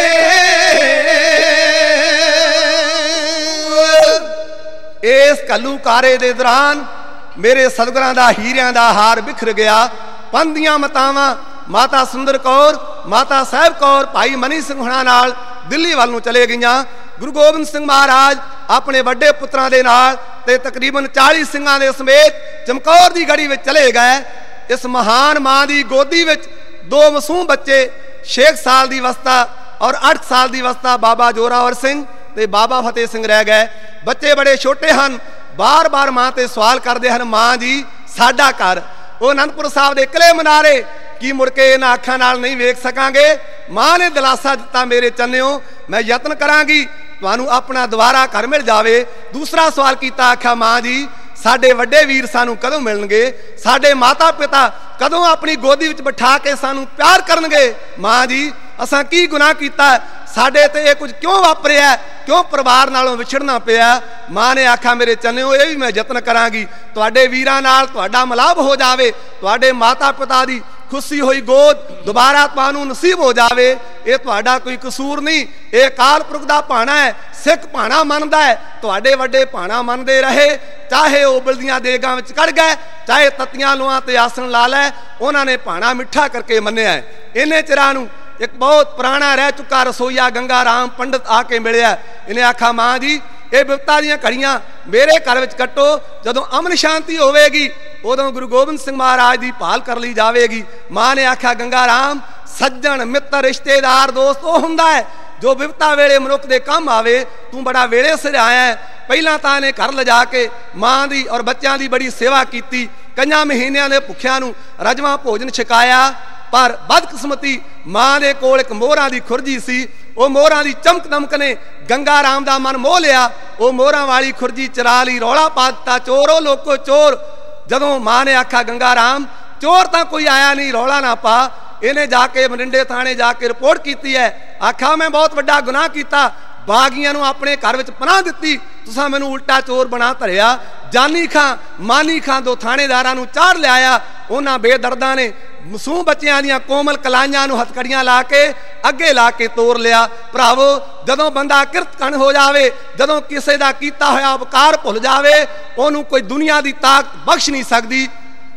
ਇਸ ਘੱਲੂਕਾਰੇ ਦੇ ਦੌਰਾਨ ਮੇਰੇ ਸਤਿਗੁਰਾਂ ਦਾ ਹੀਰਿਆਂ ਦਾ ਹਾਰ ਬਿਖਰ ਗਿਆ। ਪੰਦੀਆਂ ਮਤਾਵਾਂ ਮਾਤਾ ਸੁੰਦਰ ਕੌਰ, ਮਾਤਾ ਸਾਹਿਬ ਕੌਰ, ਭਾਈ ਮਨੀ ਸਿੰਘ ਹੁਣਾਂ ਨਾਲ ਦਿੱਲੀ ਵੱਲ ਨੂੰ ਚਲੇ ਗਈਆਂ। ਗੁਰੂ ਗੋਬਿੰਦ ਸਿੰਘ ਮਹਾਰਾਜ ਆਪਣੇ ਵੱਡੇ ਪੁੱਤਰਾਂ ਦੇ ਨਾਲ ਤੇ ਤਕਰੀਬਨ ਚਾਲੀ ਸਿੰਘਾਂ ਦੇ ਸਮੇਤ ਚਮਕੌਰ ਦੀ ਗੜੀ ਵਿੱਚ ਚਲੇ ਗਏ। ਇਸ ਮਹਾਨ ਮਾਂ ਦੀ ਗੋਦੀ ਵਿੱਚ ਦੋ ਮਾਸੂਮ ਬੱਚੇ ਛੇ ਸਾਲ ਦੀ ਅਵਸਥਾ ਔਰ ਅੱਠ ਸਾਲ ਦੀ ਅਵਸਥਾ ਬਾਬਾ ਜੋਰਾਵਰ ਸਿੰਘ ਤੇ ਬਾਬਾ ਫਤਿਹ ਸਿੰਘ ਰਹਿ ਗਏ। ਬੱਚੇ ਬੜੇ ਛੋਟੇ ਹਨ, ਬਾਰ-ਬਾਰ ਮਾਂ ਤੇ ਸਵਾਲ ਕਰਦੇ ਹਨ, ਮਾਂ ਜੀ ਸਾਡਾ ਘਰ। ਉਹ ਅਨੰਦਪੁਰ ਸਾਹਿਬ ਦੇ ਕਿਲੇ ਮਨਾਰੇ ਕੀ ਮੁੜ ਕੇ ਇਹਨਾਂ ਅੱਖਾਂ ਨਾਲ ਨਹੀਂ ਵੇਖ ਸਕਾਂਗੇ। ਮਾਂ ਨੇ ਦਿਲਾਸਾ ਦਿੱਤਾ, ਮੇਰੇ ਚੰਨਿਓ ਮੈਂ ਯਤਨ ਕਰਾਂਗੀ ਤੁਹਾਨੂੰ ਆਪਣਾ ਦੁਬਾਰਾ ਘਰ ਮਿਲ ਜਾਵੇ। ਦੂਸਰਾ ਸਵਾਲ ਕੀਤਾ, ਆਖਿਆ ਮਾਂ ਜੀ ਸਾਡੇ ਵੱਡੇ ਵੀਰ ਸਾਨੂੰ ਕਦੋਂ ਮਿਲਣਗੇ, ਸਾਡੇ ਮਾਤਾ ਪਿਤਾ ਕਦੋਂ ਆਪਣੀ ਗੋਦੀ ਵਿੱਚ ਬਿਠਾ ਕੇ ਸਾਨੂੰ ਪਿਆਰ ਕਰਨਗੇ। ਮਾਂ ਜੀ ਅਸਾਂ ਕੀ ਗੁਨਾਹ ਕੀਤਾ, ਸਾਡੇ ਤੇ ਇਹ ਕੁਝ ਕਿਉਂ ਵਾਪਰਿਆ, ਕਿਉਂ ਪਰਿਵਾਰ ਨਾਲੋਂ ਵਿਛੜਨਾ ਪਿਆ। ਮਾਂ ਨੇ ਆਖਿਆ ਮੇਰੇ ਚੰਨਿਓ ਇਹ ਵੀ ਮੈਂ ਯਤਨ ਕਰਾਂਗੀ ਤੁਹਾਡੇ ਵੀਰਾਂ ਨਾਲ ਤੁਹਾਡਾ ਮਿਲਾਪ ਹੋ ਜਾਵੇ, ਤੁਹਾਡੇ ਮਾਤਾ ਪਿਤਾ ਦੀ ਖੁਸ਼ੀ ਹੋਈ ਗੋਦ ਦੁਬਾਰਾ ਤੁਹਾਨੂੰ ਨਸੀਬ ਹੋ ਜਾਵੇ। ਇਹ ਤੁਹਾਡਾ ਕੋਈ ਕਸੂਰ ਨਹੀਂ, ਇਹ ਅਕਾਲ ਪੁਰਖ ਦਾ ਭਾਣਾ ਹੈ। ਸਿੱਖ ਭਾਣਾ ਮੰਨਦਾ ਹੈ, ਤੁਹਾਡੇ ਵੱਡੇ ਭਾਣਾ ਮੰਨਦੇ ਰਹੇ, ਚਾਹੇ ਉਹ ਉਬਲਦੀਆਂ ਦੇਗਾਂ ਵਿੱਚ ਕੜ ਗਏ, ਚਾਹੇ ਤਤੀਆਂ ਲੋਹਾਂ ਤੇ ਆਸਣ ਲਾ ਲੈ, ਉਹਨਾਂ ਨੇ ਭਾਣਾ ਮਿੱਠਾ ਕਰਕੇ ਮੰਨਿਆ। ਇਹਨੇ ਚਿਰਾਂ ਨੂੰ ਇੱਕ ਬਹੁਤ ਪੁਰਾਣਾ ਰਹਿ ਚੁੱਕਾ ਰਸੋਈਆ ਗੰਗਾ ਰਾਮ ਪੰਡਤ ਆ ਕੇ ਮਿਲਿਆ। ਇਹਨੇ ਆਖਾ ਮਾਂ ਜੀ ਇਹ ਬਿਪਤਾ ਦੀਆਂ ਘੜੀਆਂ ਮੇਰੇ ਘਰ ਵਿੱਚ ਕੱਟੋ, ਜਦੋਂ ਅਮਨ ਸ਼ਾਂਤੀ ਹੋਵੇਗੀ ਉਦੋਂ ਗੁਰੂ ਗੋਬਿੰਦ ਸਿੰਘ ਮਹਾਰਾਜ ਦੀ ਭਾਲ ਕਰ ਲਈ ਜਾਵੇਗੀ। ਮਾਂ ਨੇ ਆਖਿਆ ਗੰਗਾ ਰਾਮ ਸੱਜਣ ਮਿੱਤਰ ਰਿਸ਼ਤੇਦਾਰ ਦੋਸਤ ਉਹ ਹੁੰਦਾ ਹੈ ਜੋ ਬਿਪਤਾ ਵੇਲੇ ਮਨੁੱਖ ਦੇ ਕੰਮ ਆਵੇ। ਤੂੰ ਬੜਾ ਵੇਲੇ ਸਿਰ ਆਇਆ। ਪਹਿਲਾਂ ਤਾਂ ਇਹਨੇ ਘਰ ਲਿਜਾ ਕੇ ਮਾਂ ਦੀ ਔਰ ਬੱਚਿਆਂ ਦੀ ਬੜੀ ਸੇਵਾ ਕੀਤੀ, ਕਈਆਂ ਮਹੀਨਿਆਂ ਦੇ ਭੁੱਖਿਆਂ ਨੂੰ ਰਜਵਾਂ ਭੋਜਨ ਛਕਾਇਆ। ਪਰ ਬਦਕਿਸਮਤੀ ਮਾਂ ਦੇ ਕੋਲ ਇੱਕ ਮੋਹਰਾਂ ਦੀ ਖੁਰਜੀ ਸੀ। ਉਹ ਮੋਹਰਾਂ ਦੀ ਚਮਕ ਦਮਕ ਨੇ ਗੰਗਾ ਰਾਮ ਦਾ ਮਨ ਮੋਹ ਲਿਆ। ਉਹ ਮੋਹਰਾਂ ਵਾਲੀ ਖੁਰਜੀ ਚਰਾ ਲਈ, ਰੌਲਾ ਪਾ ਦਿੱਤਾ, ਚੋਰੋ ਲੋਕੋ ਚੋਰ। ਜਦੋਂ ਮਾਂ ਨੇ ਆਖਿਆ ਗੰਗਾ ਰਾਮ ਚੋਰ ਤਾਂ ਕੋਈ ਆਇਆ ਨਹੀਂ, ਰੌਲਾ ਨਾ ਪਾ। ਇਹਨੇ ਜਾ ਕੇ ਮਰਿੰਡੇ ਥਾਣੇ ਜਾ ਕੇ ਰਿਪੋਰਟ ਕੀਤੀ ਹੈ। ਆਖਿਆ ਮੈਂ ਬਹੁਤ ਵੱਡਾ ਗੁਨਾਹ ਕੀਤਾ, ਬਾਗੀਆਂ ਨੂੰ ਆਪਣੇ ਘਰ ਵਿੱਚ ਪਨਾਹ ਦਿੱਤੀ, ਤੁਸੀਂ ਮੈਨੂੰ ਉਲਟਾ ਚੋਰ ਬਣਾ ਧਰਿਆ। ਜਾਨੀ ਖਾਂ ਮਾਨੀ ਖਾਂ ਦੋ ਥਾਣੇਦਾਰਾਂ ਨੂੰ ਚਾੜ ਲਿਆਇਆ। ਉਹਨਾਂ ਬੇਦਰਦਾਂ ਨੇ ਮਾਸੂਮ ਬੱਚਿਆਂ ਦੀਆਂ ਕੋਮਲ ਕਲਾਈਆਂ ਨੂੰ ਹਥਕੜੀਆਂ ਲਾ ਕੇ ਅੱਗੇ ਲਾ ਕੇ ਤੋੜ ਲਿਆ। ਭਰਾਵੋ ਜਦੋਂ ਬੰਦਾ ਕਿਰਤਕਣ ਹੋ ਜਾਵੇ, ਜਦੋਂ ਕਿਸੇ ਦਾ ਕੀਤਾ ਹੋਇਆ ਉਪਕਾਰ ਭੁੱਲ ਜਾਵੇ, ਉਹਨੂੰ ਕੋਈ ਦੁਨੀਆ ਦੀ ਤਾਕਤ ਬਖਸ਼ ਨਹੀਂ ਸਕਦੀ।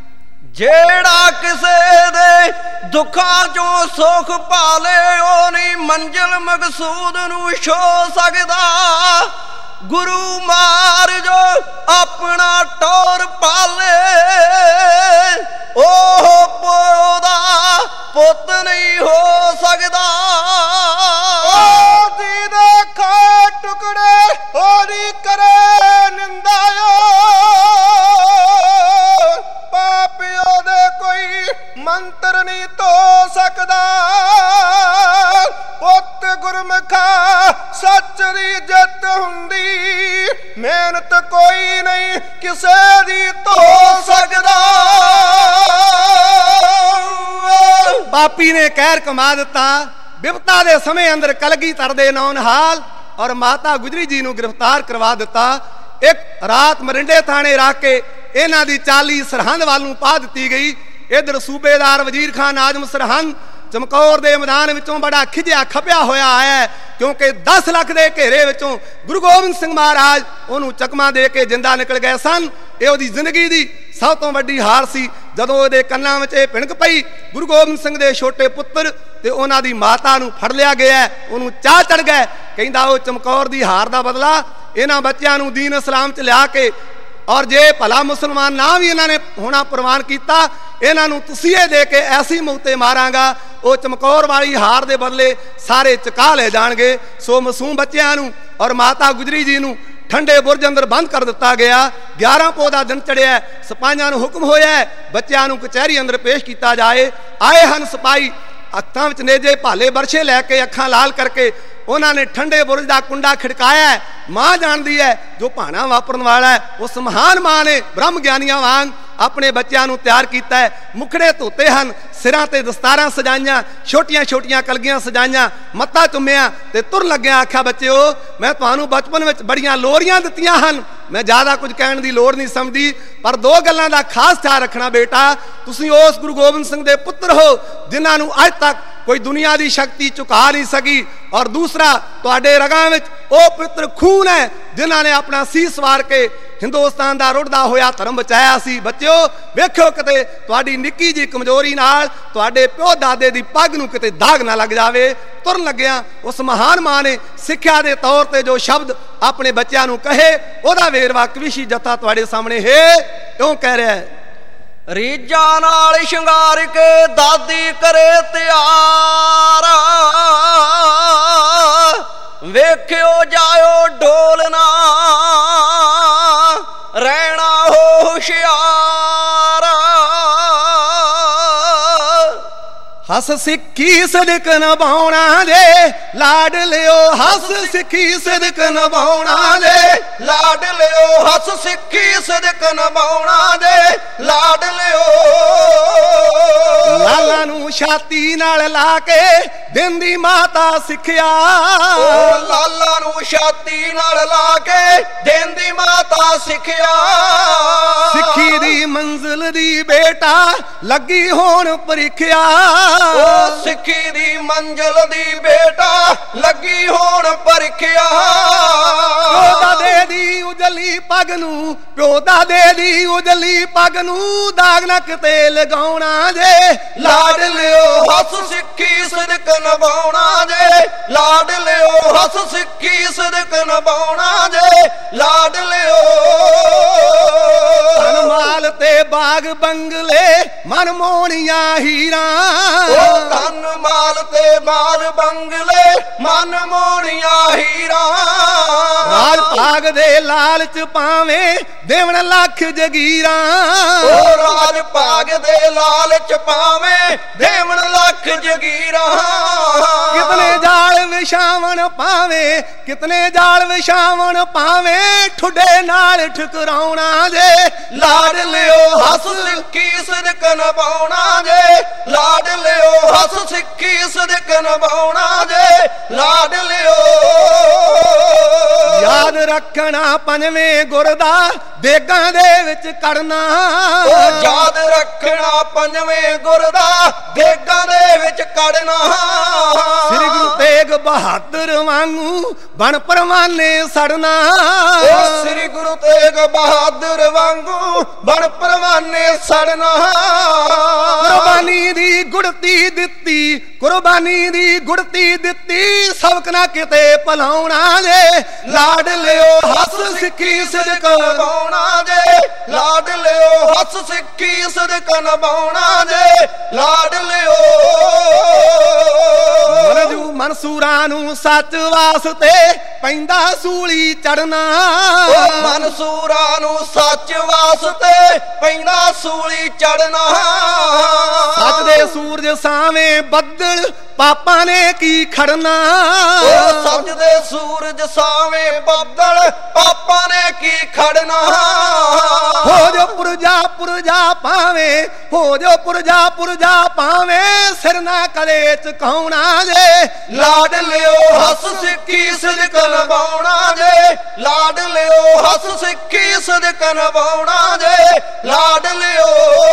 ਜਿਹੜਾ ਕਿਸੇ ਦੇ ਦੁੱਖਾਂ ਚੋਂ ਸੁੱਖ ਪਾਲੇ ਉਹ ਨਹੀਂ ਮੰਜ਼ਿਲ ਮਕਸੂਦ ਨੂੰ ਛੋ ਸਕਦਾ। ਗੁਰੂ ਮਾਰ ਜੋ ਆਪਣਾ ਟੋਰ ਪਾਲੇ ਉਹ ਪੋਦਾ ਪੁੱਤ ਨਹੀਂ ਹੋ ਸਕਦਾ। ਉਹ ਦੀ ਦੇ ਖਾ ਟੁਕੜੇ ਹੋਰੀ ਕਰੇ ਨਿੰਦਾਇਓ, ਪਾਪਿਓ ਦੇ ਕੋਈ ਮੰਤਰ ਨਹੀਂ ਧੋ ਸਕਦਾ। ਪੁੱਤ ਗੁਰਮੁਖਾ ਸੱਚ ਦੀ ਜਿੱਤ ਹੁੰਦੀ, ਮਿਹਨਤ ਕੋਈ ਨਹੀਂ ਕਿਸੇ ਦੀ ਧੋ ਸਕਦਾ। ਪਾਪੀ ਨੇ ਕਹਿਰ ਕਮਾ ਦਿੱਤਾ। ਬਿਪਤਾ ਦੇ ਸਮੇਂ ਅੰਦਰ ਕਲਗੀਧਰ ਦੇ ਨੌਨਹਾਲ ਔਰ ਮਾਤਾ ਗੁਜਰੀ ਜੀ ਨੂੰ ਗ੍ਰਿਫਤਾਰ ਕਰਵਾ ਦਿੱਤਾ। ਇੱਕ ਰਾਤ ਮਰਿੰਡੇ ਥਾਣੇ ਰੱਖ ਕੇ ਇਹਨਾਂ ਦੀ ਚਾਲੀ ਸਰਹੰਦ ਵੱਲ ਨੂੰ ਪਾ ਦਿੱਤੀ ਗਈ। ਇਧਰ ਸੂਬੇਦਾਰ ਵਜ਼ੀਰ ਖਾਨ ਆਜ਼ਮ ਸਰਹੰਦ ਚਮਕੌਰ ਦੇ ਮੈਦਾਨ ਵਿੱਚੋਂ ਬੜਾ ਖਿਜਿਆ ਖਪਿਆ ਹੋਇਆ ਆਇਆ, ਕਿਉਂਕਿ ਦਸ ਲੱਖ ਦੇ ਘੇਰੇ ਵਿੱਚੋਂ ਗੁਰੂ ਗੋਬਿੰਦ ਸਿੰਘ ਮਹਾਰਾਜ ਉਹਨੂੰ ਚਕਮਾ ਦੇ ਕੇ ਜਿੰਦਾ ਨਿਕਲ ਗਏ ਸਨ। ਇਹ ਉਹਦੀ ਜ਼ਿੰਦਗੀ ਦੀ ਸਭ ਤੋਂ ਵੱਡੀ ਹਾਰ ਸੀ। ਜਦੋਂ ਉਹਦੇ ਕੰਨਾਂ ਵਿੱਚ ਇਹ ਭਿਣਕ ਪਈ, ਗੁਰੂ ਗੋਬਿੰਦ ਸਿੰਘ ਦੇ ਛੋਟੇ ਪੁੱਤਰ ਤੇ ਉਹਨਾਂ ਦੀ ਮਾਤਾ ਨੂੰ ਫੜ ਲਿਆ ਗਿਆ। ਉਹਨੂੰ ਚਾਹ ਚੜ ਗਏ, ਕਹਿੰਦਾ ਉਹ ਚਮਕੌਰ ਦੀ ਹਾਰ ਦਾ ਬਦਲਾ ਇਹਨਾਂ ਬੱਚਿਆਂ ਨੂੰ ਦੀਨ ਇਸਲਾਮ 'ਚ ਲਿਆ ਕੇ, ਔਰ ਜੇ ਭਲਾ ਮੁਸਲਮਾਨ ਨਾ ਵੀ ਇਹਨਾਂ ਨੇ ਹੋਣਾ ਪ੍ਰਵਾਨ ਕੀਤਾ, ਇਹਨਾਂ ਨੂੰ ਤਸੀਹੇ ਦੇ ਕੇ ਐਸੀ ਮੌਤੇ ਮਾਰਾਂਗਾ ਉਹ ਚਮਕੌਰ ਵਾਲੀ ਹਾਰ ਦੇ ਬਦਲੇ ਸਾਰੇ ਚੁਕਾ ਲੈ ਜਾਣਗੇ। ਸੋ ਮਾਸੂਮ ਬੱਚਿਆਂ ਨੂੰ ਔਰ ਮਾਤਾ ਗੁਜਰੀ ਜੀ ਨੂੰ ਠੰਡੇ ਬੁਰਜ ਅੰਦਰ ਬੰਦ ਕਰ ਦਿੱਤਾ ਗਿਆ। ਗਿਆਰਾਂ ਪੋਹ ਦਾ ਦਿਨ ਚੜਿਆ। ਸਿਪਾਹੀਆਂ ਨੂੰ ਹੁਕਮ ਹੋਇਆ ਬੱਚਿਆਂ ਨੂੰ ਕਚਹਿਰੀ ਅੰਦਰ ਪੇਸ਼ ਕੀਤਾ ਜਾਏ। ਆਏ ਹਨ ਸਿਪਾਹੀ, ਹੱਥਾਂ ਵਿੱਚ ਨੇਜੇ ਭਾਲੇ ਬਰਛੇ ਲੈ ਕੇ ਅੱਖਾਂ ਲਾਲ ਕਰਕੇ ਉਹਨਾਂ ਨੇ ਠੰਡੇ ਬੁਰਜ ਦਾ ਕੁੰਡਾ ਖੜਕਾਇਆ। ਮਾਂ ਜਾਣਦੀ ਹੈ ਜੋ ਭਾਣਾ ਵਾਪਰਨ ਵਾਲਾ ਹੈ। ਉਸ ਮਹਾਨ ਮਾਂ ਨੇ ਬ੍ਰਹਮ ਗਿਆਨੀਆਂ ਵਾਂਗ ਆਪਣੇ ਬੱਚਿਆਂ ਨੂੰ ਤਿਆਰ ਕੀਤਾ ਹੈ। ਮੁਖੜੇ ਧੋਤੇ ਹਨ, ਸਿਰਾਂ ਤੇ ਦਸਤਾਰਾਂ ਸਜਾਈਆਂ, ਛੋਟੀਆਂ ਛੋਟੀਆਂ ਕਲਗੀਆਂ ਸਜਾਈਆਂ, ਮੱਥਾ ਚੁੰਮਿਆ ਤੇ ਤੁਰਨ ਲੱਗਿਆ ਆਖਿਆ, ਬੱਚਿਓ ਮੈਂ ਤੁਹਾਨੂੰ ਬਚਪਨ ਵਿੱਚ ਬੜੀਆਂ ਲੋਰੀਆਂ ਦਿੱਤੀਆਂ ਹਨ। ਮੈਂ ਜ਼ਿਆਦਾ ਕੁਝ ਕਹਿਣ ਦੀ ਲੋੜ ਨਹੀਂ ਸਮਝਦੀ, ਪਰ ਦੋ ਗੱਲਾਂ ਦਾ ਖਾਸ ਧਿਆਨ ਰੱਖਣਾ ਬੇਟਾ। ਤੁਸੀਂ ਉਸ ਗੁਰੂ ਗੋਬਿੰਦ ਸਿੰਘ ਦੇ ਪੁੱਤਰ ਹੋ ਜਿਨ੍ਹਾਂ ਨੂੰ ਅੱਜ ਤੱਕ ਕੋਈ ਦੁਨੀਆ ਦੀ ਸ਼ਕਤੀ ਝੁਕਾ ਨਹੀਂ ਸਕੀ, ਔਰ ਦੂਸਰਾ ਤੁਹਾਡੇ ਰਗਾਂ ਵਿੱਚ ਉਹ ਪਵਿੱਤਰ ਖੂਨ ਹੈ ਜਿਨ੍ਹਾਂ ਨੇ ਆਪਣਾ ਸੀਸ ਵਾਰ ਕੇ ਹਿੰਦੁਸਤਾਨ ਦਾ ਰੁੜਦਾ ਹੋਇਆ ਧਰਮ ਬਚਾਇਆ ਸੀ। ਬੱਚਿਓ ਵੇਖਿਓ ਕਿਤੇ ਤੁਹਾਡੀ ਨਿੱਕੀ ਜਿਹੀ ਕਮਜ਼ੋਰੀ ਨਾਲ ਤੁਹਾਡੇ ਪਿਓ ਦਾਦੇ ਦੀ ਪੱਗ ਨੂੰ ਕਿਤੇ ਦਾਗ ਨਾ ਲੱਗ ਜਾਵੇ। ਤੁਰਨ ਲੱਗਿਆ ਉਸ ਮਹਾਨ ਮਾਂ ਨੇ ਸਿੱਖਿਆ ਦੇ ਤੌਰ ਤੇ ਜੋ ਸ਼ਬਦ ਆਪਣੇ ਬੱਚਿਆਂ ਨੂੰ ਕਹੇ, ਉਹਦਾ ਵੇਰਵਾ ਕਵਿਸ਼ੀ ਜੱਥਾ ਤੁਹਾਡੇ ਸਾਹਮਣੇ ਹੈ। ਕਿਉਂ ਕਹਿ ਰਿਹਾ ਹੈ? ਰੀਝਾਂ ਨਾਲ ਸ਼ਿੰਗਾਰ ਕੇ ਦਾਦੀ ਕਰੇ ਤਿਆਰ, ਵੇਖਿਓ ਜਾਇਓ ਢੋਲਣਾ ਰਹਿਣਾ ਹੋਸ਼ਿਆਰ। ਹੱਸ ਸਿੱਖੀ ਸਦਕ ਨਿਭਾਉਣਾ ਜੇ ਲਾਡ ਲਿਓ, ਹੱਸ ਸਿੱਖੀ ਸਦਕ ਨਿਭਾਉਣਾ ਜੇ ਲਾਡ ਲਿਓ, ਹੱਸ ਸਿੱਖੀ ਸਦਕ ਨਿਭਾਉਣਾ ਜੇ ਲਾਡ ਲਿਓ। ਲਾਲਾਂ ਨੂੰ ਛਾਤੀ ਨਾਲ ਲਾ ਕੇ ਦਿੰਦੀ ਮਾਤਾ ਸਿੱਖਿਆ, ਉਹ ਲਾਲਾ ਨੂੰ ਛਾਤੀ ਨਾਲ ਲਾ ਕੇ ਦਿੰਦੀ ਮਾਤਾ ਸਿੱਖਿਆ। ਸਿੱਖੀ ਦੀ ਮੰਜ਼ਿਲ ਦੀ ਬੇਟਾ ਲੱਗੀ ਹੋਣ ਪ੍ਰੀਖਿਆ, ਉਹ ਸਿੱਖੀ ਦੀ ਮੰਜ਼ਿਲ ਦੀ ਬੇਟਾ ਲੱਗੀ ਹੋਣ ਪ੍ਰੀਖਿਆ। ਪਿਓ ਦਾਦੇ ਦੀ ਉਜਲੀ ਪੱਗ ਨੂੰ, ਪਿਓ ਦਾਦੇ ਦੀ ਉਜਲੀ ਪੱਗ ਨੂੰ ਦਾਗ ਨਾ ਕਿਤੇ ਲਗਾਉਣਾ ਜੇ ਲਾਡ ਲਿਓ, ਹੱਸ ਸਿੱਖੀ ਸਦਕ ਨਿਭਾਉਣਾ ਜੇ ਲਾਡ ਲਿਓ, ਹੱਸ ਸਿੱਖੀ ਸਦਕ ਨਿਭਾਉਣਾ ਜੇ ਲਾਡ ਲਿਓ। ਧਨ ਮਾਲ ਤੇ ਬਾਗ ਬੰਗਲੇ ਮਨ ਮੋਹਣੀਆਂ ਹੀਰਾਂ, ਉਹ ਧਨ ਮਾਲ ਤੇ ਮਾਲ ਬੰਗਲੇ ਮਨ ਮੋਹਣੀਆਂ ਹੀਰਾਂ। ਰਾਜ ਭਾਗ ਦੇ ਲਾਲਚ ਪਾਵੇਂ ਦੇਵਣ ਲੱਖ ਜਗੀਰਾਂ, ਉਹ ਰਾਜ ਭਾਗ ਦੇ ਲਾਲਚ ਪਾਵੇਂ ਦੇਵਣ ਲੱਖ ਜਗੀਰਾਂ। ਕਿਤਨੇ ਜਾਲ ਵਿਛਾਵਣ ਪਾਵੇਂ, ਕਿਤਨੇ ਜਾਲ ਵਿਛਾਵਣ ਪਾਵੇਂ ਠੁੱਡੇ ਨਾਲ ਠੁਕਰਾਉਣਾ ਜੇ ਲਾਡ ਲਿਓ, ਹੱਸ ਸਿੱਖੀ ਸਦਕ ਨਿਭਾਉਣਾ ਜੇ ਲਾਡ ਲਿਓ, ਹੱਸ ਸਿੱਖੀ ਸਦਕ ਨਿਭਾਉਣਾ ਜੇ ਲਾਡ ਲਿਓ। ਯਾਦ ਰੱਖਣਾ ਪੰਜਵੇਂ ਗੁਰ ਦਾ ਦੇਗਾਂ ਦੇ ਵਿੱਚ ਕੜਨਾ, ਉਹ ਯਾਦ ਰੱਖਣਾ ਪੰਜਵੇਂ ਗੁਰ ਦਾ ਦੇਗਾਂ ਦੇ ਵਿੱਚ ਕੜਨਾ। ਸ੍ਰੀ ਗੁਰੂ ਤੇਗ ਬਹਾਦਰ ਵਾਂਗੂ ਬਣ ਪਰਵਾਨੇ ਸੜਨਾ, ਉਹ ਸ੍ਰੀ ਗੁਰੂ ਤੇਗ ਬਹਾਦਰ ਵਾਂਗੂ ਬਣ ਪਰਵਾਨੇ ਸੜਨਾ। ਕੁਰਬਾਨੀ ਦੀ ਗੁੜਤੀ ਦਿੱਤੀ, ਕੁਰਬਾਨੀ ਦੀ ਗੁੜਤੀ ਦਿੱਤੀ, ਸਬਕ ਨਾ ਕਿਤੇ ਭਲਾਉਣਾ ਜੇ ਲਾਡ ਲਿਓ, ਹੱਸ ਸਿੱਖੀ ਸਦਕ ਨਿਭਾਉਣਾ ਜੇ ਲਾਡ ਲਿਓ, ਹੱਸ ਸਿੱਖੀ ਸਦਕ ਨਿਭਾਉਣਾ ਜੇ ਲਾਡ ਲਿਓ। ਮਨਜੂ ਮਨਸੂਰਾਂ ਨੂੰ ਸੱਚ ਵਾਸਤੇ ਪੈਂਦਾ ਸੂਲੀ ਚੜਨਾ, ਉਹ ਮਨਸੂਰਾਂ ਨੂੰ ਸੱਚ ਵਾਸਤੇ ਪੈਂਦਾ ਸੂਲੀ ਚੜਨਾ। ਸੱਚ ਦੇ ਸੂਰਜ ਸਾਵੇਂ ਬੱਦਲ ਪਾਪਾਂ ਨੇ ਕੀ ਖੜਨਾ, ਉਹ ਸੱਚ ਦੇ ਸੂਰਜ ਸਾਵੇਂ ਬੱਦਲ ਪਾਪਾਂ ਨੇ ਕੀ ਖੜਨਾ। ਹੋ ਜੋ ਪੁਰਜਾ ਪੁਰਜਾ ਪਾਵੇਂ, ਹੋ ਜੋ ਪੁਰਜਾ ਪੁਰਜਾ ਪਾਵੇਂ, ਸਿਰ ਨਾ ਕਦੇ ਝੁਕਾਉਣਾ ਜੇ ਲਾਡ ਲਿਓ, ਹੱਸ ਸਿੱਖੀ ਸਦਕ ਨਿਭਾਉਣਾ ਜੇ ਲਾਡ ਲਿਓ, ਹੱਸ ਸਿੱਖੀ ਸਦਕ ਨਿਭਾਉਣਾ ਜੇ ਲਾਡ ਲਿਓ।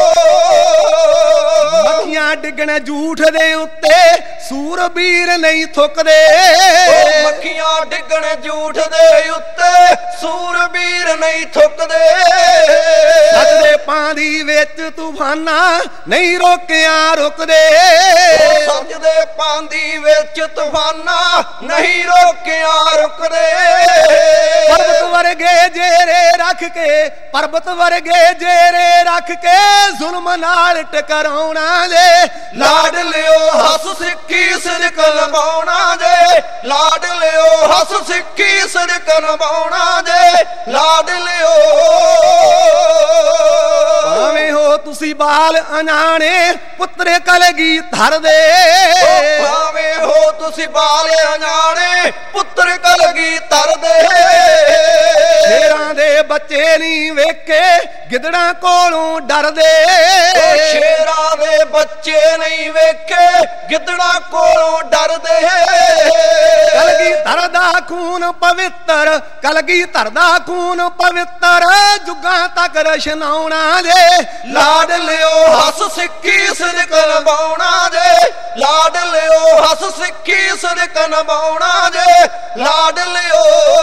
ਮੱਖੀਆਂ ਡਿੱਗਣ ਝੂਠ ਦੇ ਉੱਤੇ ਸੂਰਬੀਰ ਨਹੀਂ ਥੁੱਕਦੇ, ਮੱਖੀਆਂ ਡਿੱਗਣ ਝੂਠ ਦੇ ਉੱਤੇ ਸੂਰਬੀਰ ਨਹੀਂ ਥੁੱਕਦੇ। ਸੱਚ ਦੇ ਪਾਣੀ ਵਿੱਚ ਤੂਫਾਨਾਂ ਨਹੀਂ ਰੋਕਿਆ ਰੁਕਦੇ, ਸੱਚ ਦੇ ਪਾਂਦੀ ਵਿੱਚ ਤੂਫਾਨਾਂ ਨਹੀਂ ਰੋਕਿਆ ਰੁਕਦੇ। ਪਰਬਤ ਵਰਗੇ ਜੇਰੇ ਰੱਖ ਕੇ, ਪਰਬਤ ਵਰਗੇ ਜੇਰੇ ਰੱਖ ਕੇ ਜ਼ੁਲਮ ਨਾਲ ਟਕਰਾਉਣਾ ਜੇ ਲਾਡ ਲਿਓ, ਹੱਸ ਸਿੱਖੀ ਸਦਕ ਨਿਭਾਉਣਾ ਜੇ ਲਾਡ ਲਿਓ, ਹੱਸ ਸਿੱਖੀ ਸਦਕ ਨਿਭਾਉਣਾ ਜੇ ਲਾਡ ਲਿਓ। ਭਾਵੇਂ ਹੋ ਤੁਸੀਂ ਬਾਲ ਅਣਾਣੇ ਪੁੱਤਰ ਕਲਗੀ ਧਰ ਦੇ ਭਾਵੇਂ ਹੋ ਤੁਸੀਂ ਬਾਲ ਅਣਾਣੇ ਪੁੱਤਰ ਕਲਗੀ ਧਰ ਦੇ ਸ਼ੇਰਾਂ ਦੇ ਬੱਚੇ ਨਹੀਂ ਵੇਖੇ ਗਿੱਦੜਾਂ ਕੋਲੋਂ ਡਰਦੇ ਸ਼ੇਰਾਂ ਦੇ ਬੱਚੇ ਨਹੀਂ ਵੇਖੇ ਗਿੱਦੜਾਂ ਕੋਲੋਂ ਡਰਦੇ ਕਲਗੀ ਧਰ ਦਾ ਖੂਨ ਪਵਿੱਤਰ ਕਲਗੀ ਧਰ ਦਾ ਖੂਨ ਪਵਿੱਤਰ ਜੁਗਾਂ ਤੱਕ ਰਸ਼ਨਾਉਣਾ ਜੇ ਲਾਡ ਲਿਓ ਹੱਸ ਸਿੱਖੀ ਸਦਕ ਨਿਭਾਉਣਾ ਜੇ ਲਾਡ ਲਿਓ ਹੱਸ ਸਿੱਖੀ ਸਦਕ ਨਿਭਾਉਣਾ ਜੇ ਲਾਡ ਲਿਓ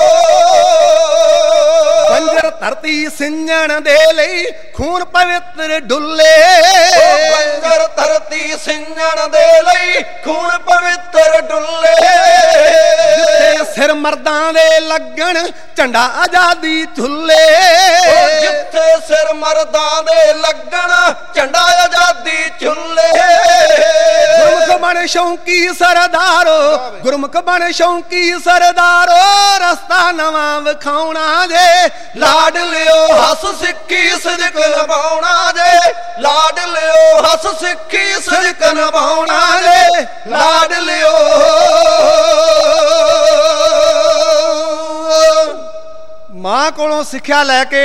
ਬੰਜਰ ਧਰਤੀ ਸਿੰਜਣ ਦੇ ਲਈ ਖੂਨ ਪਵਿੱਤਰ ਡੁੱਲੇ ਬੰਜਰ ਧਰਤੀ ਸਿੰਜਣ ਦੇ ਲਈ ਖੂਨ ਪਵਿੱਤਰ ਡੁੱਲੇ ਜਿੱਥੇ ਸਿਰ ਮਰਦਾਂ ਦੇ ਲੱਗਣ ਝੰਡਾ ਆਜ਼ਾਦੀ ਝੁੱਲੇ ਜਿੱਥੇ ਸਿਰ ਮਰਦਾਂ ਦੇ ਲੱਗਣ ਝੰਡਾ ਆਜ਼ਾਦੀ ਝੁੱਲੇ ਗੁਰਮੁਖ ਬਣ ਸ਼ੌਂਕੀ ਸਰਦਾਰੋ ਗੁਰਮੁਖ ਬਣ ਸ਼ੌਂਕੀ ਸਰਦਾਰੋ ਰਸਤਾ ਨਵਾਂ ਵਿਖਾਉਣਾ ਜੇ ਲਾਡ ਲਿਓ ਹੱਸ ਸਿੱਖੀ ਸਦਕ ਨਿਭਾਉਣਾ ਜੇ ਲਾਡ ਲਿਓ ਹੱਸ ਸਿੱਖੀ ਸਦਕ ਨਿਭਾਉਣਾ ਜੇ ਲਾਡ ਲਿਓ ਮਾਂ ਕੋਲੋਂ ਸਿੱਖਿਆ ਲੈ ਕੇ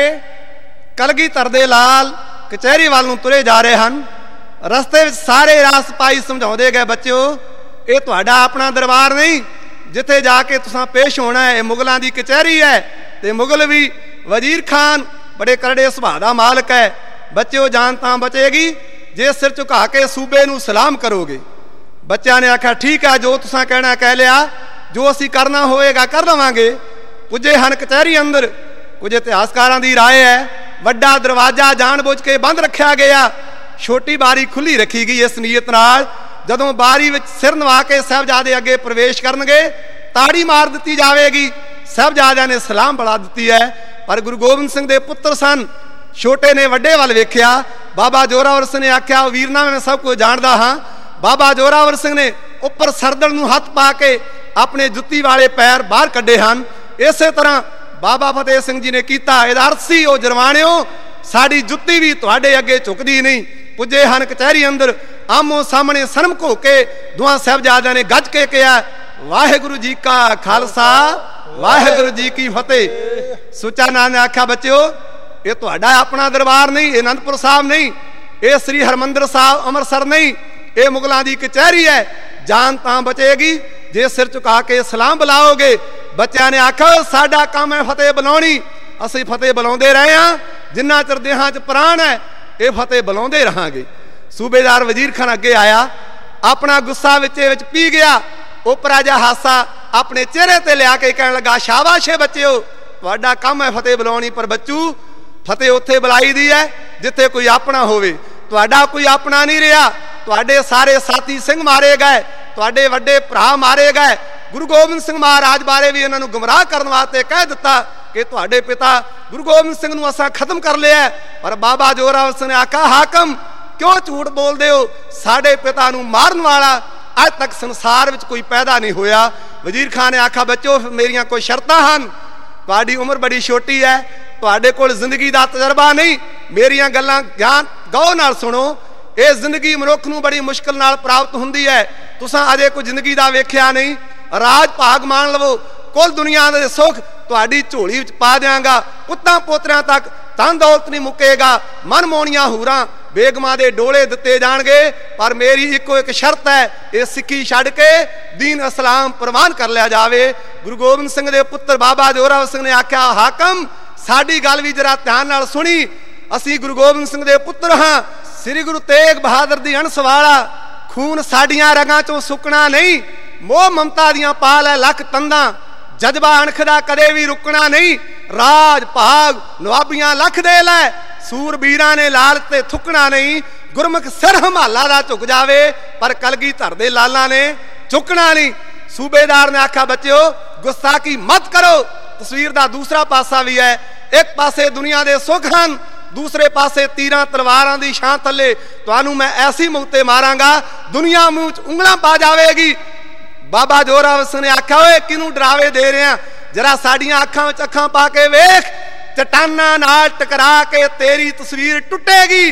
ਕਲਗੀਧਰ ਦੇ ਲਾਲ ਕਚਹਿਰੀ ਵੱਲ ਨੂੰ ਤੁਰੇ ਜਾ ਰਹੇ ਹਨ। ਰਸਤੇ ਵਿੱਚ ਸਾਰੇ ਰਾਸ ਪਾਈ ਸਮਝਾਉਂਦੇ ਗਏ ਬੱਚਿਓ ਇਹ ਤੁਹਾਡਾ ਆਪਣਾ ਦਰਬਾਰ ਨਹੀਂ ਜਿੱਥੇ ਜਾ ਕੇ ਤੁਸੀਂ ਪੇਸ਼ ਹੋਣਾ ਹੈ। ਇਹ ਮੁਗਲਾਂ ਦੀ ਕਚਹਿਰੀ ਹੈ ਤੇ ਮੁਗਲ ਵੀ ਵਜ਼ੀਰ ਖਾਨ ਬੜੇ ਕਰੜੇ ਸੁਭਾਅ ਦਾ ਮਾਲਕ ਹੈ। ਬੱਚਿਓ ਜਾਨ ਤਾਂ ਬਚੇਗੀ ਜੇ ਸਿਰ ਝੁਕਾ ਕੇ ਸੂਬੇ ਨੂੰ ਸਲਾਮ ਕਰੋਗੇ। ਬੱਚਿਆਂ ਨੇ ਆਖਿਆ ਠੀਕ ਹੈ ਜੋ ਤੁਸੀਂ ਕਹਿਣਾ ਕਹਿ ਲਿਆ ਜੋ ਅਸੀਂ ਕਰਨਾ ਹੋਵੇਗਾ ਕਰ ਲਵਾਂਗੇ। ਪੁੱਜੇ ਹਨ ਕਚਹਿਰੀ ਅੰਦਰ। ਕੁਝ ਇਤਿਹਾਸਕਾਰਾਂ ਦੀ ਰਾਏ ਹੈ ਵੱਡਾ ਦਰਵਾਜ਼ਾ ਜਾਣਬੁੱਝ ਕੇ ਬੰਦ ਰੱਖਿਆ ਗਿਆ ਛੋਟੀ ਬਾਰੀ ਖੁੱਲੀ ਰੱਖੀ ਗਈ ਇਸ ਨੀਅਤ ਨਾਲ ਜਦੋਂ ਬਾਰੀ ਵਿੱਚ ਸਿਰ ਨਵਾ ਕੇ ਸਾਹਿਬਜ਼ਾਦੇ ਅੱਗੇ ਪ੍ਰਵੇਸ਼ ਕਰਨਗੇ ਤਾੜੀ ਮਾਰ ਦਿੱਤੀ ਜਾਵੇਗੀ। ਸਾਹਿਬਜ਼ਾਦਿਆਂ ਨੇ ਸਲਾਮ ਬੁਲਾ ਦਿੱਤੀ ਹੈ ਪਰ ਗੁਰੂ ਗੋਬਿੰਦ ਸਿੰਘ ਦੇ ਪੁੱਤਰ ਸਨ। ਛੋਟੇ ਨੇ ਵੱਡੇ ਵੱਲ ਵੇਖਿਆ। ਬਾਬਾ ਜ਼ੋਰਾਵਰ ਸਿੰਘ ਨੇ ਆਖਿਆ ਵੀਰਨਾ ਮੈਂ ਸਭ ਕੁਝ ਜਾਣਦਾ ਹਾਂ। ਬਾਬਾ ਜ਼ੋਰਾਵਰ ਸਿੰਘ ਨੇ ਉੱਪਰ ਸਰਦਲ ਨੂੰ ਹੱਥ ਪਾ ਕੇ ਆਪਣੇ ਜੁੱਤੀ ਵਾਲੇ ਪੈਰ ਬਾਹਰ ਕੱਢੇ ਹਨ। ਇਸੇ ਤਰ੍ਹਾਂ ਬਾਬਾ ਫਤਿਹ ਸਿੰਘ ਜੀ ਨੇ ਕੀਤਾ। ਇਹਦਾ ਅਰਥ ਸੀ ਉਹ ਜਰਵਾਣਿਓ ਸਾਡੀ ਜੁੱਤੀ ਵੀ ਤੁਹਾਡੇ ਅੱਗੇ ਝੁਕਦੀ ਨਹੀਂ। ਪੁੱਜੇ ਹਨ ਕਚਹਿਰੀ ਅੰਦਰ ਆਮੋ ਸਾਹਮਣੇ ਸਨਮ ਘੋ ਕੇ ਦੋਹਾਂ ਸਾਹਿਬਜ਼ਾਦਿਆਂ ਨੇ ਗੱਜ ਕੇ ਕਿਹਾ ਵਾਹਿਗੁਰੂ ਜੀ ਕਾ ਖਾਲਸਾ ਵਾਹਿਗੁਰੂ ਜੀ ਕੀ ਫਤਿਹ। ਸੁੱਚਾ ਨਾਨਕ ਨੇ ਆਖਿਆ ਬੱਚਿਓ ਇਹ ਤੁਹਾਡਾ ਆਪਣਾ ਦਰਬਾਰ ਨਹੀਂ ਇਹ ਅਨੰਦਪੁਰ ਸਾਹਿਬ ਨਹੀਂ ਇਹ ਸ੍ਰੀ ਹਰਮੰਦਰ ਸਾਹਿਬ ਅੰਮ੍ਰਿਤਸਰ ਨਹੀਂ ਇਹ ਮੁਗਲਾਂ ਦੀ ਕਚਹਿਰੀ ਹੈ। ਜਾਨ ਤਾਂ ਬਚੇਗੀ ਜੇ ਸਿਰ ਝੁਕਾ ਕੇ ਸਲਾਮ ਬੁਲਾਓਗੇ। ਬੱਚਿਆਂ ਨੇ ਆਖਿਆ ਸਾਡਾ ਕੰਮ ਹੈ ਫਤਿਹ ਬੁਲਾਉਣੀ ਅਸੀਂ ਫਤਿਹ ਬੁਲਾਉਂਦੇ ਰਹੇ ਹਾਂ ਜਿੰਨਾ ਚਿਰ ਦੇਹਾਂ 'ਚ ਪ੍ਰਾਣ ਹੈ ਇਹ ਫਤਿਹ ਬੁਲਾਉਂਦੇ ਰਹਾਂਗੇ। ਸੂਬੇਦਾਰ ਵਜ਼ੀਰ ਖਾਨ ਅੱਗੇ ਆਇਆ ਆਪਣਾ ਗੁੱਸਾ ਵਿੱਚੇ ਵਿੱਚ ਪੀ ਗਿਆ। ਉਪਰਾ ਜਿਹਾ ਹਾਸਾ ਆਪਣੇ ਚਿਹਰੇ ਤੇ ਲਿਆ ਕੇ ਕਹਿਣ ਲੱਗਾ ਸ਼ਾਬਾਸ਼ ਏ ਬੱਚਿਓ ਤੁਹਾਡਾ ਕੰਮ ਹੈ ਫਤਿਹ ਬੁਲਾਉਣੀ ਪਰ ਬੱਚੂ ਫਤਿਹ ਉੱਥੇ ਬੁਲਾਈ ਦੀ ਹੈ ਜਿੱਥੇ ਕੋਈ ਆਪਣਾ ਹੋਵੇ। ਤੁਹਾਡਾ ਕੋਈ ਆਪਣਾ ਨਹੀਂ ਰਿਹਾ। ਤੁਹਾਡੇ ਸਾਰੇ ਸਾਥੀ ਸਿੰਘ ਮਾਰੇ ਗਏ ਤੁਹਾਡੇ ਵੱਡੇ ਭਰਾ ਮਾਰੇ ਗਏ। ਗੁਰੂ ਗੋਬਿੰਦ ਸਿੰਘ ਮਹਾਰਾਜ ਬਾਰੇ ਵੀ ਇਹਨਾਂ ਨੂੰ ਗੁੰਮਰਾਹ ਕਰਨ ਵਾਸਤੇ ਕਹਿ ਦਿੱਤਾ ਕਿ ਤੁਹਾਡੇ ਪਿਤਾ ਗੁਰੂ ਗੋਬਿੰਦ ਸਿੰਘ ਨੂੰ ਅਸਾਂ ਖਤਮ ਕਰ ਲਿਆ। ਪਰ ਬਾਬਾ ਜ਼ੋਰਾਵਰ ਸਿੰਘ ਨੇ ਆਖਿਆ ਹਾਕਮ ਕਿਉਂ ਝੂਠ ਬੋਲਦੇ ਹੋ ਸਾਡੇ ਪਿਤਾ ਨੂੰ ਮਾਰਨ ਵਾਲਾ ਅੱਜ ਤੱਕ ਸੰਸਾਰ ਵਿੱਚ ਕੋਈ ਪੈਦਾ ਨਹੀਂ ਹੋਇਆ। ਵਜ਼ੀਰ ਖਾਨ ਨੇ ਆਖਿਆ ਬੱਚੋ ਮੇਰੀਆਂ ਕੋਈ ਸ਼ਰਤਾਂ ਹਨ ਤੁਹਾਡੀ ਉਮਰ ਬੜੀ ਛੋਟੀ ਹੈ ਤੁਹਾਡੇ ਕੋਲ ਜ਼ਿੰਦਗੀ ਦਾ ਤਜਰਬਾ ਨਹੀਂ ਮੇਰੀਆਂ ਗੱਲਾਂ ਗਿਆਨ ਗੌਰ ਨਾਲ ਸੁਣੋ। ਇਹ ਜ਼ਿੰਦਗੀ ਮਨੁੱਖ ਨੂੰ ਬੜੀ ਮੁਸ਼ਕਲ ਨਾਲ ਪ੍ਰਾਪਤ ਹੁੰਦੀ ਹੈ। ਤੁਸੀਂ ਅਜੇ ਕੋਈ ਜ਼ਿੰਦਗੀ ਦਾ ਵੇਖਿਆ ਨਹੀਂ। ਰਾਜ ਭਾਗ ਮਾਣ ਲਵੋ ਕੁੱਲ ਦੁਨੀਆ ਦੇ ਸੁੱਖ ਤੁਹਾਡੀ ਝੋਲੀ ਵਿੱਚ ਪਾ ਦਿਆਂਗਾ। ਪੁੱਤਾਂ ਪੋਤਰਿਆਂ ਤੱਕ ਧਨ ਦੌਲਤ ਨਹੀਂ ਮੁੱਕੇਗਾ। ਮਨਮੋਹਣੀਆਂ ਹੂਰਾਂ ਬੇਗਮਾਂ ਦੇ ਡੋਲੇ ਦਿੱਤੇ ਜਾਣਗੇ ਪਰ ਮੇਰੀ ਇੱਕੋ ਇੱਕ ਸ਼ਰਤ ਹੈ ਇਹ ਸਿੱਖੀ ਛੱਡ ਕੇ ਦੀਨ ਇਸਲਾਮ ਪ੍ਰਵਾਨ ਕਰ ਲਿਆ ਜਾਵੇ। ਗੁਰੂ ਗੋਬਿੰਦ ਸਿੰਘ ਦੇ ਪੁੱਤਰ ਬਾਬਾ ਜ਼ੋਰਾਵਰ ਸਿੰਘ ਨੇ ਆਖਿਆ ਹਾਕਮ ਸਾਡੀ ਗੱਲ ਵੀ ਜਰਾ ਧਿਆਨ ਨਾਲ ਸੁਣੀ। ਅਸੀਂ ਗੁਰੂ ਗੋਬਿੰਦ ਸਿੰਘ ਦੇ ਪੁੱਤਰ ਹਾਂ। ਸ੍ਰੀ ਗੁਰੂ ਤੇਗ ਬਹਾਦਰ ਦੀ ਅਣਸ ਵਾਲਾ ਖੂਨ ਸਾਡੀਆਂ ਰਗਾਂ ਚੋਂ ਸੁੱਕਣਾ ਨਹੀਂ। ਮੋਹ ਮਮਤਾ ਦੀਆਂ ਪਾਲ ਹੈ ਲੱਖ ਤੰਦਾਂ ਜਜ਼ਬਾ ਅਣਖ ਦਾ ਕਦੇ ਵੀ ਰੁਕਣਾ ਨਹੀਂ। ਰਾਜ ਭਾਗ ਨਵਾਬੀਆਂ ਲੱਖ ਦੇ ਲੈ ਸੂਰਬੀਰਾਂ ਨੇ ਲਾਲਚ ਤੇ ਥੁੱਕਣਾ ਨਹੀਂ। ਗੁਰਮੁਖ ਸਿਰ ਹਮਾਲਾ ਦਾ ਝੁਕ ਜਾਵੇ ਪਰ ਕਲਗੀਧਰ ਦੇ ਲਾਲਾਂ ਨੇ ਝੁਕਣਾ ਨਹੀਂ। ਸੂਬੇਦਾਰ ਨੇ ਆਖਿਆ ਬੱਚਿਓ ਗੁਸਤਾਖੀ ਮਤ ਕਰੋ। ਤਸਵੀਰ ਦਾ ਦੂਸਰਾ ਪਾਸਾ ਵੀ ਹੈ। ਇੱਕ ਪਾਸੇ ਦੁਨੀਆ ਦੇ ਸੁੱਖ ਹਨ ਦੂਸਰੇ ਪਾਸੇ ਤੀਰਾਂ ਤਲਵਾਰਾਂ ਦੀ ਛਾਂ ਥੱਲੇ ਤੁਹਾਨੂੰ ਮੈਂ ਐਸੀ ਮੌਤੇ ਮਾਰਾਂਗਾ ਦੁਨੀਆ ਮੂੰਹ 'ਚ ਉਂਗਲਾਂ ਪਾ ਜਾਵੇਗੀ। ਬਾਬਾ ਜ਼ੋਰਾਵਰ ਸਿੰਘ ਨੇ ਆਖਿਆ ਓਏ ਕਿਹਨੂੰ ਡਰਾਵੇ ਦੇ ਰਿਹਾ ਜਰਾ ਸਾਡੀਆਂ ਅੱਖਾਂ ਵਿੱਚ ਅੱਖਾਂ ਪਾ ਕੇ ਵੇਖ ਚਟਾਨਾਂ ਨਾਲ ਟਕਰਾ ਕੇ ਤੇਰੀ ਤਸਵੀਰ ਟੁੱਟੇਗੀ।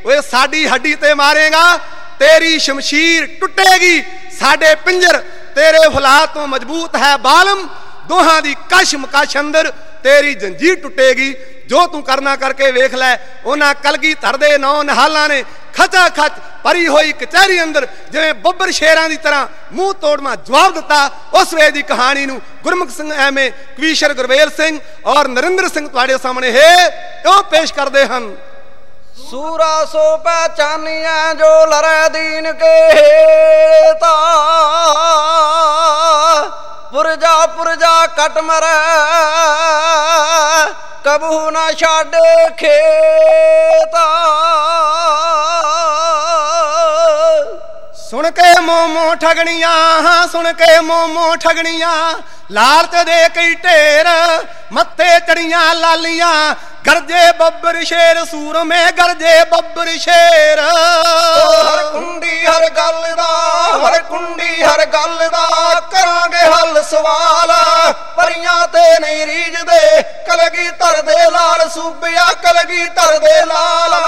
ਓਏ ਸਾਡੀ ਹੱਡੀ ਤੇ ਮਾਰੇਗਾ तेरी शमशीर टुटेगी, साडे पिंजर तेरे फौलाद तो मजबूत है बालम, दोहां दी कश मकश अंदर तेरी जंजीर टुटेगी। जो तू करना करके वेख लै। उन्हां कलगीधर दे नौ निहालां ने खचा खच भरी हुई कचहरी अंदर जिवें बब्बर शेरां दी तरह मूँह तोड़मा जवाब दिता। उस वे दी कहानी नूं गुरमुख सिंह एम ए कवीशर गुरवेल सिंह और नरिंदर सिंह तुहाडे सामने है ओ पेश करदे हन। सूरा सो पहचानिया जो लड़े दीन के हेता, पुरजा पुरजा कट मरे कबू ना छाड़े खेता। सुन के मोमो ठगनिया, हाँ सुन के मोमो ठगनिया, लालच दे कई ढेर मत्थे चढ़िया लालियां, गरजे बब्बर शेर सूर में गरजे बब्बर शेर। हर कुंडी हर गल दा, हर कुंडी हर गल दा करांगे हल सवाल, परियां ते नहीं रीझदे कलगीधर दे लाल सूबिया कलगीधर दे लाल।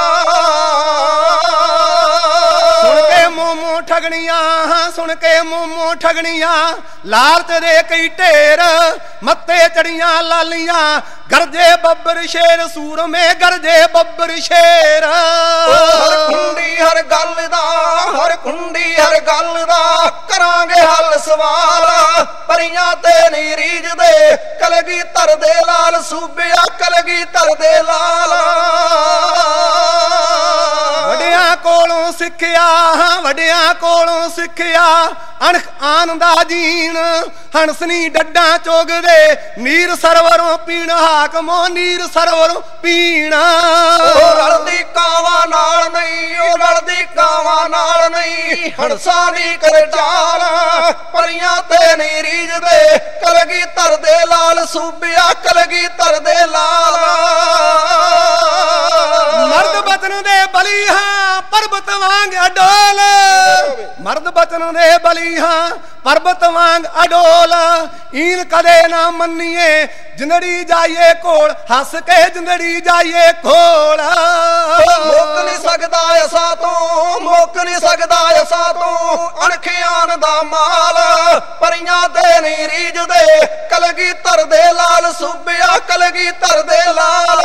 सुन के मोमो ठगनिया, हाँ सुन के मोमो ठगनिया, लालच दे कई ढेर मत्थे चढ़िया लालियां, गरजे बब्बर शेर सूर में गरजे बब्बर शेर। हर कुंडी हर गल दा, हर कुंडी हर गल दा करांगे हल सवाल, परियां ते नहीं रीझदे कलगीधर दे लाल सूबिया कलगीधर दे लाल। वड्डियां कोलों सिक्खिया, वड्डियां कोलों सिक्खिया, अणख आनंदा जीन हंसनी डड्डा चोगदे, नीर सरवरों पीण हाकमो नीर सरवरों पीण। रलदी कावा नाल नहीं, ओ रलदी कावा नाल नहीं, हंसा नी कर चाल, परियां ते नहीं रीझदे कलगीधर दे लाल सूबिया कलगीधर दे लाल। मर्द बचन दे बली हां पर्वत वांग अडोल, मर्द बचन दे बली हां पर्वत वांग अडोल, ईन कदे ना मन्निए जिंदड़ी जाइए कोल, हस के जिंदड़ी जाइए कोल। मुक नहीं सकदा असा तो, मुक नहीं सकदा असा तो अणखियान दा माल, परियां ते नहीं रीझदे कलगीधर दे लाल सूबिया कलगीधर दे लाल।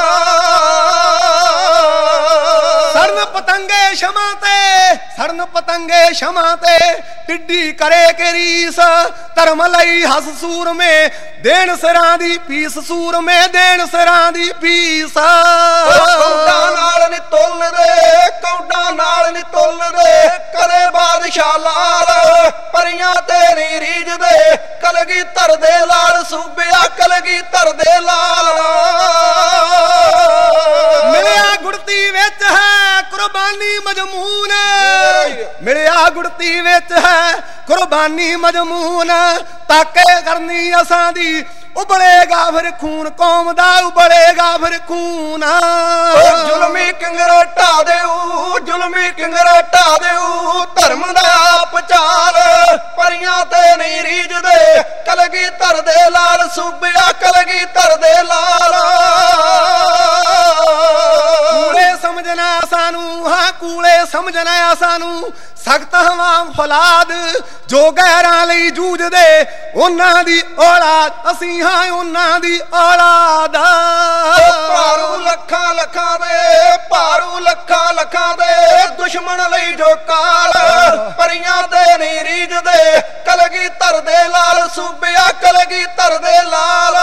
सरन पतंगे क्षमा ते, सरन पतंगे क्षमा ते, टिड्डी करे के रीस, धर्म लई हस सूर में देन सिरां दी पीस, सूर में देन सिरां दी पीस। कौडा नाल नी तोल दे, कौडा नाल नी तोल दे करे बादशाह लाल, परियां ते नहीं रीझदे कलगीधर दे लाल सूबिया कलगीधर दे लाल। मिलिया गुड़ती विच है कुर्बानी मजमून, मिलिया गुड़ती विच है कुर्बानी मजमून, ताके करनी असां दी उबलेगा फिर खून कौम दा उबलेगा फिर खून। जुल्मी किंगरा ढा देऊ, जुल्मी किंगरा ढा देऊ धर्म दा पचाल, परियां ते नहीं रीझदे कलगीधर दे लाल सूबिया कलगीधर दे लाल। कूले समझना सानू, हाँ कूले समझना सानू, सख्त हवा फौलाद जो गैरां लई जूझदे उन्हां दी औलाद, असीं हां उन्हां दी औलाद। भारू लखां लखां दे, भारू लखां लखां दे दुश्मन लई जो काल, परियां ते नहीं रीझदे कलगीधर दे लाल सूबिया कलगीधर दे लाल।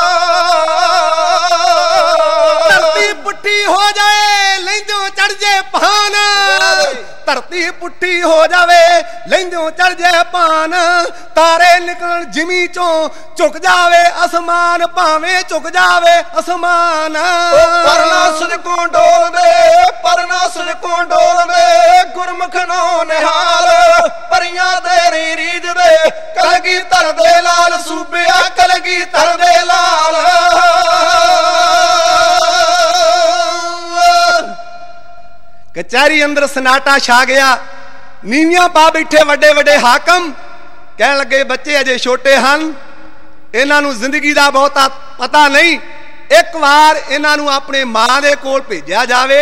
धरती पुट्ठी हो जाए लैंदों चढ़ जे पान, धरती पुट्ठी हो जावे लैंदों चढ़ जे पान, तारे निकल जिमी चों झुक जावे आसमान, भावें झुक जावे आसमान। परना सदकों डोल दे, परना सदकों डोल दे गुरमुख नो निहाल, परियां ते नहीं रीझदे कलगीधर दे लाल सूबिया कलगीधर दे लाल। कचहरी अंदर सन्नाटा छा गया, नीवियां पा बैठे वड्डे वड्डे हाकम, कहन लगे बच्चे अजे छोटे हन, इन्हां नूं जिंदगी दा बहुता पता नहीं, एक बार इन्हां नूं अपने मां दे कोल भेजिया जावे,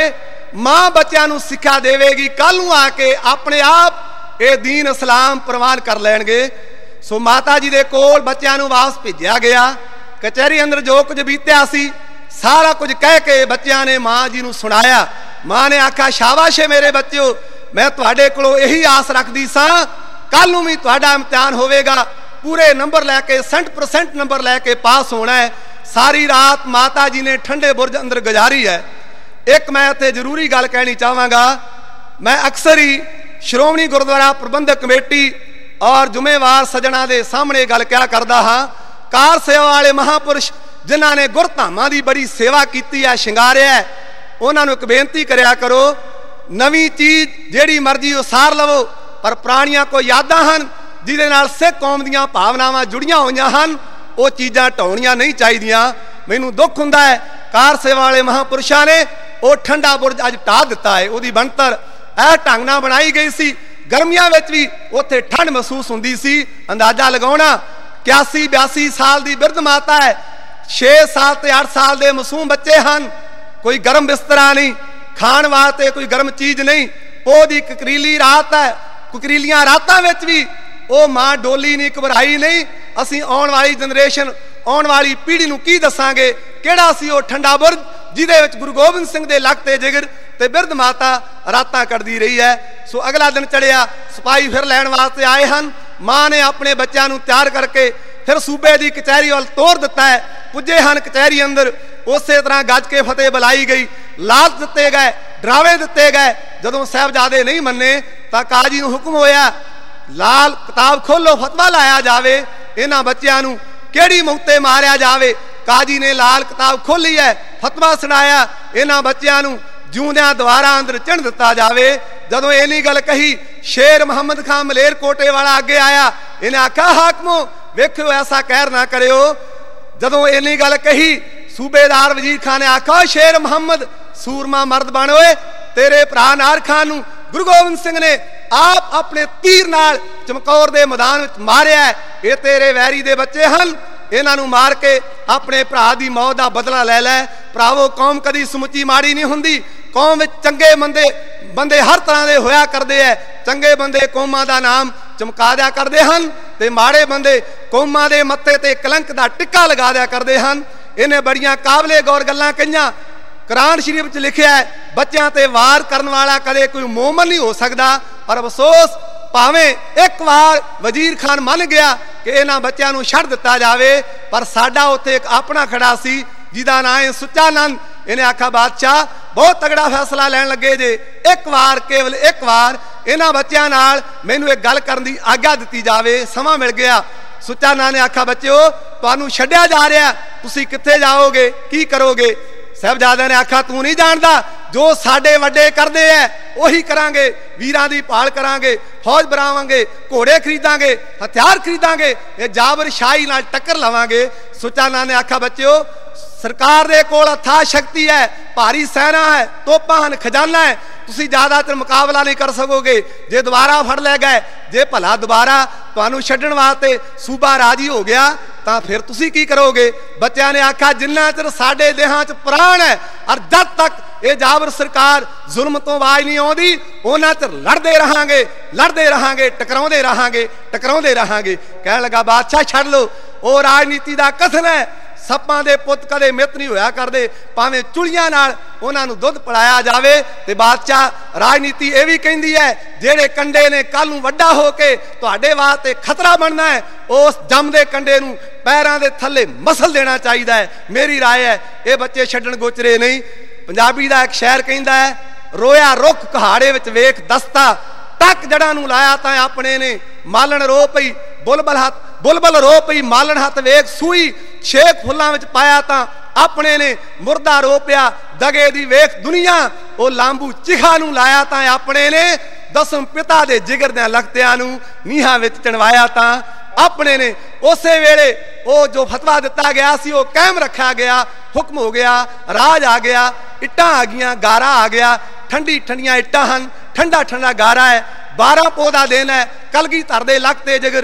ਮਾਂ ਬੱਚਿਆਂ ਨੂੰ ਸਿੱਖਿਆ ਦੇਵੇਗੀ, ਕੱਲ ਨੂੰ ਆ ਕੇ ਆਪਣੇ ਆਪ ਇਹ ਦੀਨ ਇਸਲਾਮ ਪ੍ਰਵਾਨ ਕਰ ਲੈਣਗੇ। ਸੋ ਮਾਤਾ ਜੀ ਦੇ ਕੋਲ ਬੱਚਿਆਂ ਨੂੰ ਵਾਪਸ ਭੇਜਿਆ ਗਿਆ। ਕਚਹਿਰੀ ਅੰਦਰ ਜੋ ਕੁਝ ਬੀਤਿਆ ਸੀ ਸਾਰਾ ਕੁਝ ਕਹਿ ਕੇ ਬੱਚਿਆਂ ਨੇ ਮਾਂ ਜੀ ਨੂੰ ਸੁਣਾਇਆ। ਮਾਂ ਨੇ ਆਖਿਆ, ਸ਼ਾਬਾਸ਼ ਏ ਮੇਰੇ ਬੱਚਿਓ, ਮੈਂ ਤੁਹਾਡੇ ਕੋਲੋਂ ਇਹੀ ਆਸ ਰੱਖਦੀ ਸਾਂ, ਕੱਲ ਨੂੰ ਵੀ ਤੁਹਾਡਾ ਇਮਤਿਹਾਨ ਹੋਵੇਗਾ, ਪੂਰੇ ਨੰਬਰ ਲੈ ਕੇ ਸੌ ਪਰਸੈਂਟ ਨੰਬਰ ਲੈ ਕੇ ਪਾਸ ਹੋਣਾ ਹੈ। ਸਾਰੀ ਰਾਤ ਮਾਤਾ ਜੀ ਨੇ ਠੰਡੇ ਬੁਰਜ ਅੰਦਰ ਗੁਜ਼ਾਰੀ ਹੈ। ਇੱਕ ਮੈਂ ਇੱਥੇ ਜ਼ਰੂਰੀ ਗੱਲ ਕਹਿਣੀ ਚਾਹਾਂਗਾ, ਮੈਂ ਅਕਸਰ ਹੀ ਸ਼੍ਰੋਮਣੀ ਗੁਰਦੁਆਰਾ ਪ੍ਰਬੰਧਕ ਕਮੇਟੀ ਔਰ ਜ਼ਿੰਮੇਵਾਰ ਸੱਜਣਾ ਦੇ ਸਾਹਮਣੇ ਗੱਲ ਕਿਹਾ ਕਰਦਾ ਹਾਂ। ਕਾਰ ਸੇਵਾ ਵਾਲੇ ਮਹਾਂਪੁਰਸ਼ ਜਿਨ੍ਹਾਂ ਨੇ ਗੁਰਧਾਮਾਂ ਦੀ ਬੜੀ ਸੇਵਾ ਕੀਤੀ ਹੈ, ਸ਼ਿੰਗਾਰਿਆ, ਉਹਨਾਂ ਨੂੰ ਇੱਕ ਬੇਨਤੀ ਕਰਿਆ ਕਰੋ, ਨਵੀਂ ਚੀਜ਼ ਜਿਹੜੀ ਮਰਜ਼ੀ ਉਸਾਰ ਲਵੋ, ਪਰ ਪੁਰਾਣੀਆਂ ਕੋਈ ਯਾਦਾਂ ਹਨ ਜਿਹਦੇ ਨਾਲ ਸਿੱਖ ਕੌਮ ਦੀਆਂ ਭਾਵਨਾਵਾਂ ਜੁੜੀਆਂ ਹੋਈਆਂ ਹਨ, ਉਹ ਚੀਜ਼ਾਂ ਢਾਉਣੀਆਂ ਨਹੀਂ ਚਾਹੀਦੀਆਂ। ਮੈਨੂੰ ਦੁੱਖ ਹੁੰਦਾ ਹੈ ਕਾਰ ਸੇਵਾ ਵਾਲੇ ਮਹਾਂਪੁਰਸ਼ਾਂ ਨੇ ਉਹ ਠੰਡਾ ਬੁਰਜ ਅੱਜ ਢਾਹ ਦਿੱਤਾ ਹੈ। ਉਹਦੀ ਬਣਤਰ ਇਹ ਢੰਗ ਨਾਲ ਬਣਾਈ ਗਈ ਸੀ, ਗਰਮੀਆਂ ਵਿੱਚ ਵੀ ਉੱਥੇ ਠੰਡ ਮਹਿਸੂਸ ਹੁੰਦੀ ਸੀ। ਅੰਦਾਜ਼ਾ ਲਗਾਉਣਾ, ਇਕਿਆਸੀ ਬਿਆਸੀ ਸਾਲ ਦੀ ਬਿਰਧ ਮਾਤਾ ਹੈ, ਛੇ ਸਾਲ ਤੇ ਅੱਠ ਸਾਲ ਦੇ ਮਾਸੂਮ ਬੱਚੇ ਹਨ, ਕੋਈ ਗਰਮ ਬਿਸਤਰਾ ਨਹੀਂ, ਖਾਣ ਵਾਸਤੇ ਕੋਈ ਗਰਮ ਚੀਜ਼ ਨਹੀਂ। ਉਹਦੀ ਕਕਰੀਲੀ ਰਾਤ ਹੈ, ਕਕਰੀਲੀਆਂ ਰਾਤਾਂ ਵਿੱਚ ਵੀ ਉਹ ਮਾਂ ਡੋਲੀ ਨਹੀਂ, ਘਬਰਾਈ ਨਹੀਂ। ਅਸੀਂ ਆਉਣ ਵਾਲੀ ਜਨਰੇਸ਼ਨ, ਆਉਣ ਵਾਲੀ ਪੀੜ੍ਹੀ ਨੂੰ ਕੀ ਦੱਸਾਂਗੇ ਕਿਹੜਾ ਸੀ ਉਹ ਠੰਡਾ ਬੁਰਜ ਜਿਹਦੇ ਵਿੱਚ ਗੁਰੂ ਗੋਬਿੰਦ ਸਿੰਘ ਦੇ ਲਖਤੇ ਜਿਗਰ ਤੇ ਬਿਰਧ ਮਾਤਾ ਰਾਤਾਂ ਕੱਢਦੀ ਰਹੀ ਹੈ। ਸੋ ਅਗਲਾ ਦਿਨ ਚੜਿਆ, ਸਿਪਾਹੀ ਫਿਰ ਲੈਣ ਵਾਸਤੇ ਆਏ ਹਨ। ਮਾਂ ਨੇ ਆਪਣੇ ਬੱਚਿਆਂ ਨੂੰ ਤਿਆਰ ਕਰਕੇ ਫਿਰ ਸੂਬੇ ਦੀ ਕਚਹਿਰੀ ਵੱਲ ਤੋਰ ਦਿੱਤਾ ਹੈ। ਪੁੱਜੇ ਹਨ ਕਚਹਿਰੀ ਅੰਦਰ, ਉਸੇ ਤਰ੍ਹਾਂ ਗੱਜ ਕੇ ਫਤਿਹ ਬੁਲਾਈ ਗਈ, ਲਾਲਚ ਦਿੱਤੇ ਗਏ, ਡਰਾਵੇ ਦਿੱਤੇ ਗਏ। ਜਦੋਂ ਸਾਹਿਬਜ਼ਾਦੇ ਨਹੀਂ ਮੰਨੇ ਤਾਂ ਕਾਜੀ ਨੂੰ ਹੁਕਮ ਹੋਇਆ, ਲਾਲ ਕਿਤਾਬ ਖੋਲੋ, ਫਤਵਾ ਲਾਇਆ ਜਾਵੇ, ਇਹਨਾਂ ਬੱਚਿਆਂ ਨੂੰ ਕਿਹੜੀ ਮੌਤੇ ਮਾਰਿਆ ਜਾਵੇ। ਕਾਜੀ ਨੇ ਲਾਲ ਕਿਤਾਬ ਖੋਲੀ ਹੈ, ਫਤਵਾ ਸੁਣਾਇਆ, ਇਹਨਾਂ ਬੱਚਿਆਂ ਨੂੰ ਜਿਉਂਦਿਆਂ ਦੁਆਰਾ ਅੰਦਰ ਚਿਣ ਦਿੱਤਾ ਜਾਵੇ। ਜਦੋਂ ਇਹਨੀ ਗੱਲ ਕਹੀ, ਸ਼ੇਰ ਮੁਹੰਮਦ ਖਾਨ ਮਲੇਰ ਕੋਟੇ ਵਾਲਾ ਅੱਗੇ ਆਇਆ, ਇਹਨੇ ਆਖਿਆ, ਹਾਕਮੋ ਵੇਖਿਓ ਐਸਾ ਕਹਿਰ ਨਾ ਕਰਿਓ। ਜਦੋਂ ਇਹਨੀ ਗੱਲ ਕਹੀ, ਸੂਬੇਦਾਰ ਵਜ਼ੀਰ ਖਾਨ ਨੇ ਆਖਿਆ, ਸ਼ੇਰ ਮੁਹੰਮਦ ਸੂਰਮਾ ਮਰਦ ਬਣ ਓਏ, ਤੇਰੇ ਭਰਾ ਨਾਰ ਖਾਨ ਨੂੰ ਗੁਰੂ ਗੋਬਿੰਦ ਸਿੰਘ ਨੇ ਆਪ ਆਪਣੇ ਤੀਰ ਨਾਲ ਚਮਕੌਰ ਦੇ ਮੈਦਾਨ ਵਿੱਚ ਮਾਰਿਆ। ਇਹ ਤੇਰੇ ਵੈਰੀ ਦੇ ਬੱਚੇ ਹਨ, ਇਹਨਾਂ ਨੂੰ ਮਾਰ ਕੇ ਆਪਣੇ ਭਰਾ ਦੀ ਮੌਤ ਦਾ ਬਦਲਾ ਲੈ ਲੈ। ਭਰਾਵੋ, ਕੌਮ ਕਦੀ ਸਮੁੱਚੀ ਮਾੜੀ ਨਹੀਂ ਹੁੰਦੀ। ਕੌਮ ਵਿੱਚ ਚੰਗੇ ਬੰਦੇ ਬੰਦੇ ਹਰ ਤਰ੍ਹਾਂ ਦੇ ਹੋਇਆ ਕਰਦੇ ਐ। ਚੰਗੇ ਬੰਦੇ ਕੌਮਾਂ ਦਾ ਨਾਮ ਚਮਕਾ ਦਿਆ ਕਰਦੇ ਹਨ ਤੇ ਮਾੜੇ ਬੰਦੇ ਕੌਮਾਂ ਦੇ ਮੱਥੇ ਤੇ ਕਲੰਕ ਦਾ ਟਿੱਕਾ ਲਗਾ ਦਿਆ ਕਰਦੇ ਹਨ। ਇਹਨੇ ਬੜੀਆਂ ਕਾਬਲੇ ਗੌਰ ਗੱਲਾਂ ਕਹੀਆਂ। ਕੁਰਾਨ ਸ਼ਰੀਫ ਵਿੱਚ ਲਿਖਿਆ ਹੈ, ਬੱਚਿਆਂ ਤੇ ਵਾਰ ਕਰਨ ਵਾਲਾ ਕਦੇ ਕੋਈ ਮੂਮਨ ਨਹੀਂ ਹੋ ਸਕਦਾ। ਪਰ ਅਫਸੋਸ, ਭਾਵੇਂ ਇੱਕ ਵਾਰ ਵਜ਼ੀਰ ਖਾਨ ਮੰਨ ਗਿਆ ਕਿ ਇਹਨਾਂ ਬੱਚਿਆਂ ਨੂੰ ਛੱਡ ਦਿੱਤਾ ਜਾਵੇ, ਪਰ ਸਾਡਾ ਉੱਥੇ ਇੱਕ ਆਪਣਾ ਖੜਾ ਸੀ ਜਿਹਦਾ ਨਾਂ ਹੈ ਸੁੱਚਾ ਨੰਦ। ਇਹਨੇ ਆਖਿਆ, ਬਾਦਸ਼ਾਹ ਬਹੁਤ ਤਗੜਾ ਫੈਸਲਾ ਲੈਣ ਲੱਗੇ ਜੇ, ਇੱਕ ਵਾਰ, ਕੇਵਲ ਇੱਕ ਵਾਰ ਇਹਨਾਂ ਬੱਚਿਆਂ ਨਾਲ ਮੈਨੂੰ ਇੱਕ ਗੱਲ ਕਰਨ ਦੀ ਆਗਿਆ ਦਿੱਤੀ ਜਾਵੇ। ਸਮਾਂ ਮਿਲ ਗਿਆ। ਸੁੱਚਾ ਨੰਦ ਨੇ ਆਖਿਆ, ਬੱਚਿਓ ਤੁਹਾਨੂੰ ਛੱਡਿਆ ਜਾ ਰਿਹਾ, ਤੁਸੀਂ ਕਿੱਥੇ ਜਾਓਗੇ, ਕੀ ਕਰੋਗੇ? ਸਾਹਿਬਜ਼ਾਦਿਆਂ ਨੇ ਆਖਿਆ, ਤੂੰ ਨਹੀਂ ਜਾਣਦਾ, ਜੋ ਸਾਡੇ ਵੱਡੇ ਕਰਦੇ ਐ ਉਹੀ ਕਰਾਂਗੇ। ਵੀਰਾਂ ਦੀ ਭਾਲ ਕਰਾਂਗੇ, ਫੌਜ ਬਣਾਵਾਂਗੇ, ਘੋੜੇ ਖਰੀਦਾਂਗੇ, ਹਥਿਆਰ ਖਰੀਦਾਂਗੇ, ਇਹ ਜਾਬਰ ਸ਼ਾਹੀ ਨਾਲ ਟੱਕਰ ਲਵਾਂਗੇ। ਸੁੱਚਾ ਨੰਦ ਨੇ ਆਖਿਆ, ਬੱਚਿਓ ਸਰਕਾਰ ਦੇ ਕੋਲ ਅਥਾਹ ਸ਼ਕਤੀ ਹੈ, ਭਾਰੀ ਸੈਨਾ ਹੈ, ਤੋਪਾਂ ਹਨ, ਖਜ਼ਾਨਾ ਹੈ, ਤੁਸੀਂ ਜ਼ਿਆਦਾਤਰ ਮੁਕਾਬਲਾ ਨਹੀਂ ਕਰ ਸਕੋਗੇ। ਜੇ ਦੁਬਾਰਾ ਫੜ ਲੈ ਗਏ, ਜੇ ਭਲਾ ਦੁਬਾਰਾ ਤੁਹਾਨੂੰ ਛੱਡਣ ਵਾਸਤੇ ਸੂਬਾ ਰਾਜੀ ਹੋ ਗਿਆ ਤਾਂ ਫਿਰ ਤੁਸੀਂ ਕੀ ਕਰੋਗੇ? ਬੱਚਿਆਂ ਨੇ ਆਖਿਆ, ਜਿੰਨਾ ਚਿਰ ਸਾਡੇ ਦੇਹਾਂ 'ਚ ਪ੍ਰਾਣ ਹੈ ਔਰ ਜਦ ਤੱਕ ਇਹ ਜਾਬਰ ਸਰਕਾਰ ਜ਼ੁਲਮ ਤੋਂ ਆਵਾਜ਼ ਨਹੀਂ ਆਉਂਦੀ, ਉਹਨਾਂ ਚਿਰ ਲੜਦੇ ਰਹਾਂਗੇ, ਲੜਦੇ ਰਹਾਂਗੇ, ਟਕਰਾਉਂਦੇ ਰਹਾਂਗੇ, ਟਕਰਾਉਂਦੇ ਰਹਾਂਗੇ। ਕਹਿਣ ਲੱਗਾ, ਬਾਦਸ਼ਾਹ ਛੱਡ ਲਓ, ਉਹ ਰਾਜਨੀਤੀ ਦਾ ਕਥਨ ਹੈ। ਸੱਪਾਂ ਦੇ ਪੁੱਤ ਕਦੇ ਮਿੱਤ ਨਹੀਂ ਹੋਇਆ ਕਰਦੇ, ਭਾਵੇਂ ਚੁਲੀਆਂ ਨਾਲ ਉਹਨਾਂ ਨੂੰ ਦੁੱਧ ਪਿਲਾਇਆ ਜਾਵੇ। ਤੇ ਬਾਦਸ਼ਾਹ ਰਾਜਨੀਤੀ ਇਹ ਵੀ ਕਹਿੰਦੀ ਹੈ, ਜਿਹੜੇ ਕੰਡੇ ਨੇ ਕੱਲ ਨੂੰ ਵੱਡਾ ਹੋ ਕੇ ਤੁਹਾਡੇ ਵਾਸਤੇ ਖਤਰਾ ਬਣਨਾ ਹੈ, ਉਸ ਜੰਮ ਦੇ ਕੰਡੇ ਨੂੰ ਪੈਰਾਂ ਦੇ ਥੱਲੇ ਮਸਲ ਦੇਣਾ ਚਾਹੀਦਾ ਹੈ। ਮੇਰੀ ਰਾਏ ਹੈ, ਇਹ ਬੱਚੇ ਛੱਡਣ ਗੋਚਰੇ ਨਹੀਂ। ਪੰਜਾਬੀ ਦਾ ਇੱਕ ਸ਼ਾਇਰ ਕਹਿੰਦਾ ਹੈ, ਰੋਇਆ ਰੁੱਖ ਕਹਾੜੇ ਵਿੱਚ ਵੇਖ ਦਸਤਾ, ਟੱਕ ਜੜਾਂ ਨੂੰ ਲਾਇਆ ਤਾਂ ਆਪਣੇ ਨੇ, ਮਾਲਣ ਰੋ ਪਈ ਬੁਲਬਲ ਹੱਥ ਬੁਲਬਲ ਰੋ ਪਈ ਮਾਲਣ ਹੱਥ ਵੇਖ ਸੂਈ, ਛੇਕ ਫੁੱਲਾਂ ਵਿੱਚ ਪਾਇਆ ਤਾਂ ਆਪਣੇ ਨੇ, ਮੁਰਦਾ ਰੋ ਪਿਆ ਦਗੇ ਦੀ ਵੇਖ ਦੁਨੀਆ, ਉਹ ਲਾਂਬੂ ਚਿਖਾ ਨੂੰ ਲਾਇਆ ਤਾਂ ਆਪਣੇ ਨੇ, ਦਸਮ ਪਿਤਾ ਦੇ ਜਿਗਰ ਦੇ ਲਖਤਿਆਂ ਨੂੰ ਨੀਹਾਂ ਵਿੱਚ ਚਣਵਾਇਆ ਤਾਂ ਆਪਣੇ ਨੇ। ਉਸੇ ਵੇਲੇ ਉਹ ਜੋ ਫਤਵਾ ਦਿੱਤਾ ਗਿਆ ਸੀ ਉਹ ਕਾਇਮ ਰੱਖਿਆ ਗਿਆ, ਹੁਕਮ ਹੋ ਗਿਆ, ਰਾਜ ਆ ਗਿਆ, ਇੱਟਾਂ ਆ ਗਈਆਂ, ਗਾਰਾ ਆ ਗਿਆ। ਠੰਡੀ ਠੰਡੀਆਂ ਇੱਟਾਂ ਹਨ, ਠੰਡਾ ਠੰਡਾ ਗਾਰਾ ਹੈ। ਬਾਰਾਂ ਪੋਹ ਦਾ ਦਿਨ ਹੈ, ਕਲਗੀਧਰ ਦੇ ਲਖਤੇ ਜਿਗਰ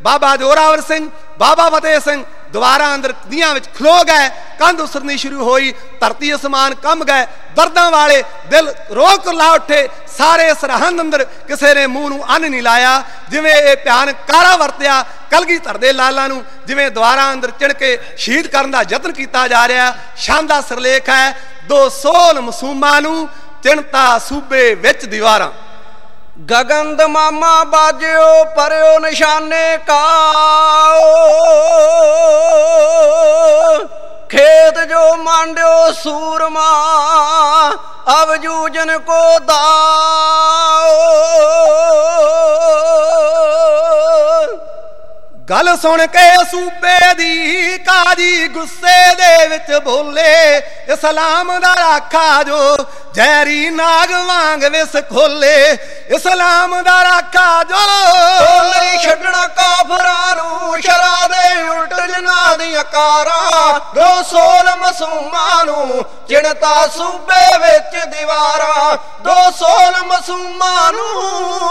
ਬਾਬਾ ਜੋਰਾਵਰ ਸਿੰਘ, ਬਾਬਾ ਫਤਿਹ ਸਿੰਘ ਦੁਆਰਾ ਅੰਦਰ ਦੀਆਂ ਵਿੱਚ ਖਲੋ ਗਏ। ਕੰਧ ਉਸਰਨੀ ਸ਼ੁਰੂ ਹੋਈ, ਧਰਤੀ ਅਸਮਾਨ ਕੰਬ ਗਏ, ਦਰਦਾਂ ਵਾਲੇ ਦਿਲ ਰੋਹ ਕੁਰਲਾ ਉੱਠੇ। ਸਾਰੇ ਸਰਹੰਦ ਅੰਦਰ ਕਿਸੇ ਨੇ ਮੂੰਹ ਨੂੰ ਅੰਨ ਨਹੀਂ ਲਾਇਆ। ਜਿਵੇਂ ਇਹ ਭਿਆਨਕ ਕਾਰਾ ਵਰਤਿਆ ਕਲਗੀਧਰ ਦੇ ਲਾਲਾਂ ਨੂੰ, ਜਿਵੇਂ ਦੁਆਰਾ ਅੰਦਰ ਚਿਣ ਕੇ ਸ਼ਹੀਦ ਕਰਨ ਦਾ ਯਤਨ ਕੀਤਾ ਜਾ ਰਿਹਾ। ਸ਼ਾਨਦਾਰ ਸਿਰਲੇਖ ਹੈ, ਦੋ ਸੋਲ ਮਾਸੂਮਾਂ ਨੂੰ ਚਿਣਤਾ ਸੂਬੇ ਵਿੱਚ ਦੀਵਾਰਾਂ। ਗਗਨ ਦਮਾਮਾ ਬਾਜਿਓ ਪਰਿਓ ਨਿਸ਼ਾਨੇ ਕਾਓ, खेत जो मांड्यो सूरमा अब जूजन को दाओ। गल सुन के सूबे दी काजी गुस्से दे विच बोले, इस्लाम दा राखा जो जहरी नाग वांग विस खोले। इस्लाम दा राखा जो नहीं छड्डना काफरां नूं शरा दे उल्ट जना दी कारा। दो सोल मासूमां नूं चिणता सूबे विच दीवारा। दो सोल मासूमां नूं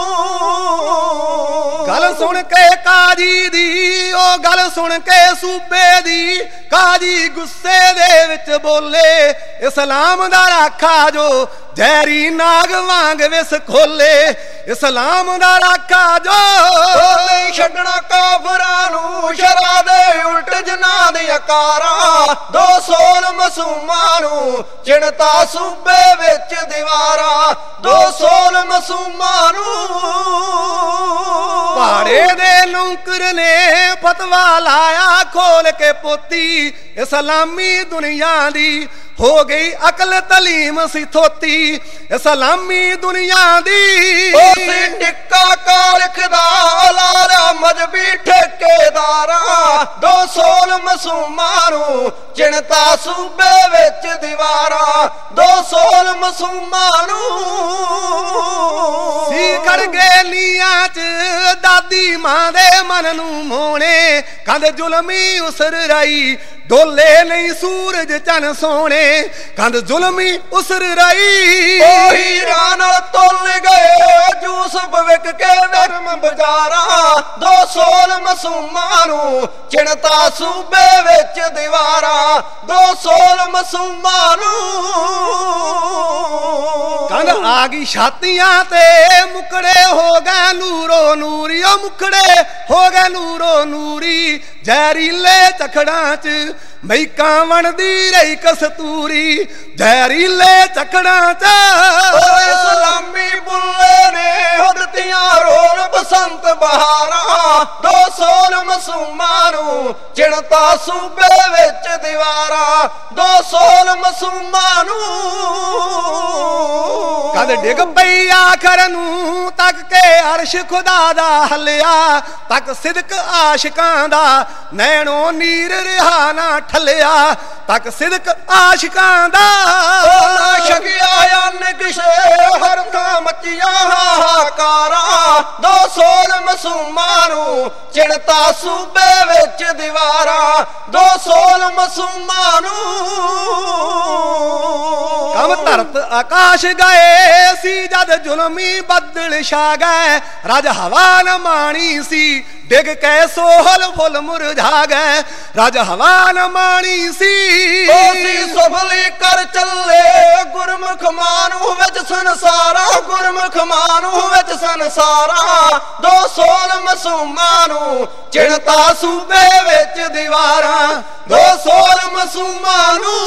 गल सुन के काजी दी ओ गल सुन के सूबे दी काजी गुस्से दे विच बोले, इस्लाम दा राखा जो जहरी नाग वांग विस खोले। इस्लाम दा राखा जो नहीं छड्डना काफरां नूं शरा दे उल्ट जना दी कारा। दो सोल मासूमां नूं चिणता सूबे विच दीवारा। दो सोल मासूमां नूं पहाड़े दे नौकर ने फतवा लाया खोल के पोती। इस्लामी दुनिया दी हो गई अकल तलीम सी थोती। इस्लामी दुनिया दी टिक्का कालखदा लाला मजबी ठेकेदारा। दो सोल मासूमां नूं चिणता सूबे विच दीवारा। दो सोल मासूमां नूं सी कर गेलियां च दादी मां दे मन नूं मोणे। कंध जुलमी उसर रही डोले नहीं सूरज चन सोने। कंध जुलमी उसर रही हीरा नाल तोल गए यूसुफ विक के विरम बाजारा। दो सोल मासूमां नूं चिणता सूबे विच दीवारा। दो सोल मासूमां नूं कंध आ गई छातियां ते मुकड़े हो गए नूरो नूरी। ओ मुकड़े हो गए नूरो नूरी, जहरीले चखड़ां च मैका वणदी रही कस्तूरी। जहरीले चखड़ां च इस्लामी बुल्ले ने हुदतियां रोल बसंत बहारा। दो सोल मासूमां नूं चिणता सूबे विच दीवारा। दो सोल मासूमां नूं कद डिग पई आखर नूं तक के अर्श खुदा दा हलिया। तक सिदक आशिकां दा नैणो नीर रिहा ना ठलिया। तक सिदक आशिकां दा शकिया निकशे हर थां मचिया हाहाकारा। दो सोल मासूमां नूं चिणता सूबे विच दीवारा। दो सोल मासूमां नूं कम धरत आकाश गए सी जद जुलमी बदल छा गए। रज हवा न माणी सी डिग के सोहल फुल मुरझा गए। रज हवा न माणी सी सफली कर चले गुरमुख मानू विच संसारा। गुरमुख मानू विच संसारा। दो सोल मासूमां नूं चिणता सूबे विच दीवारा। दो सोल मासूमां नूं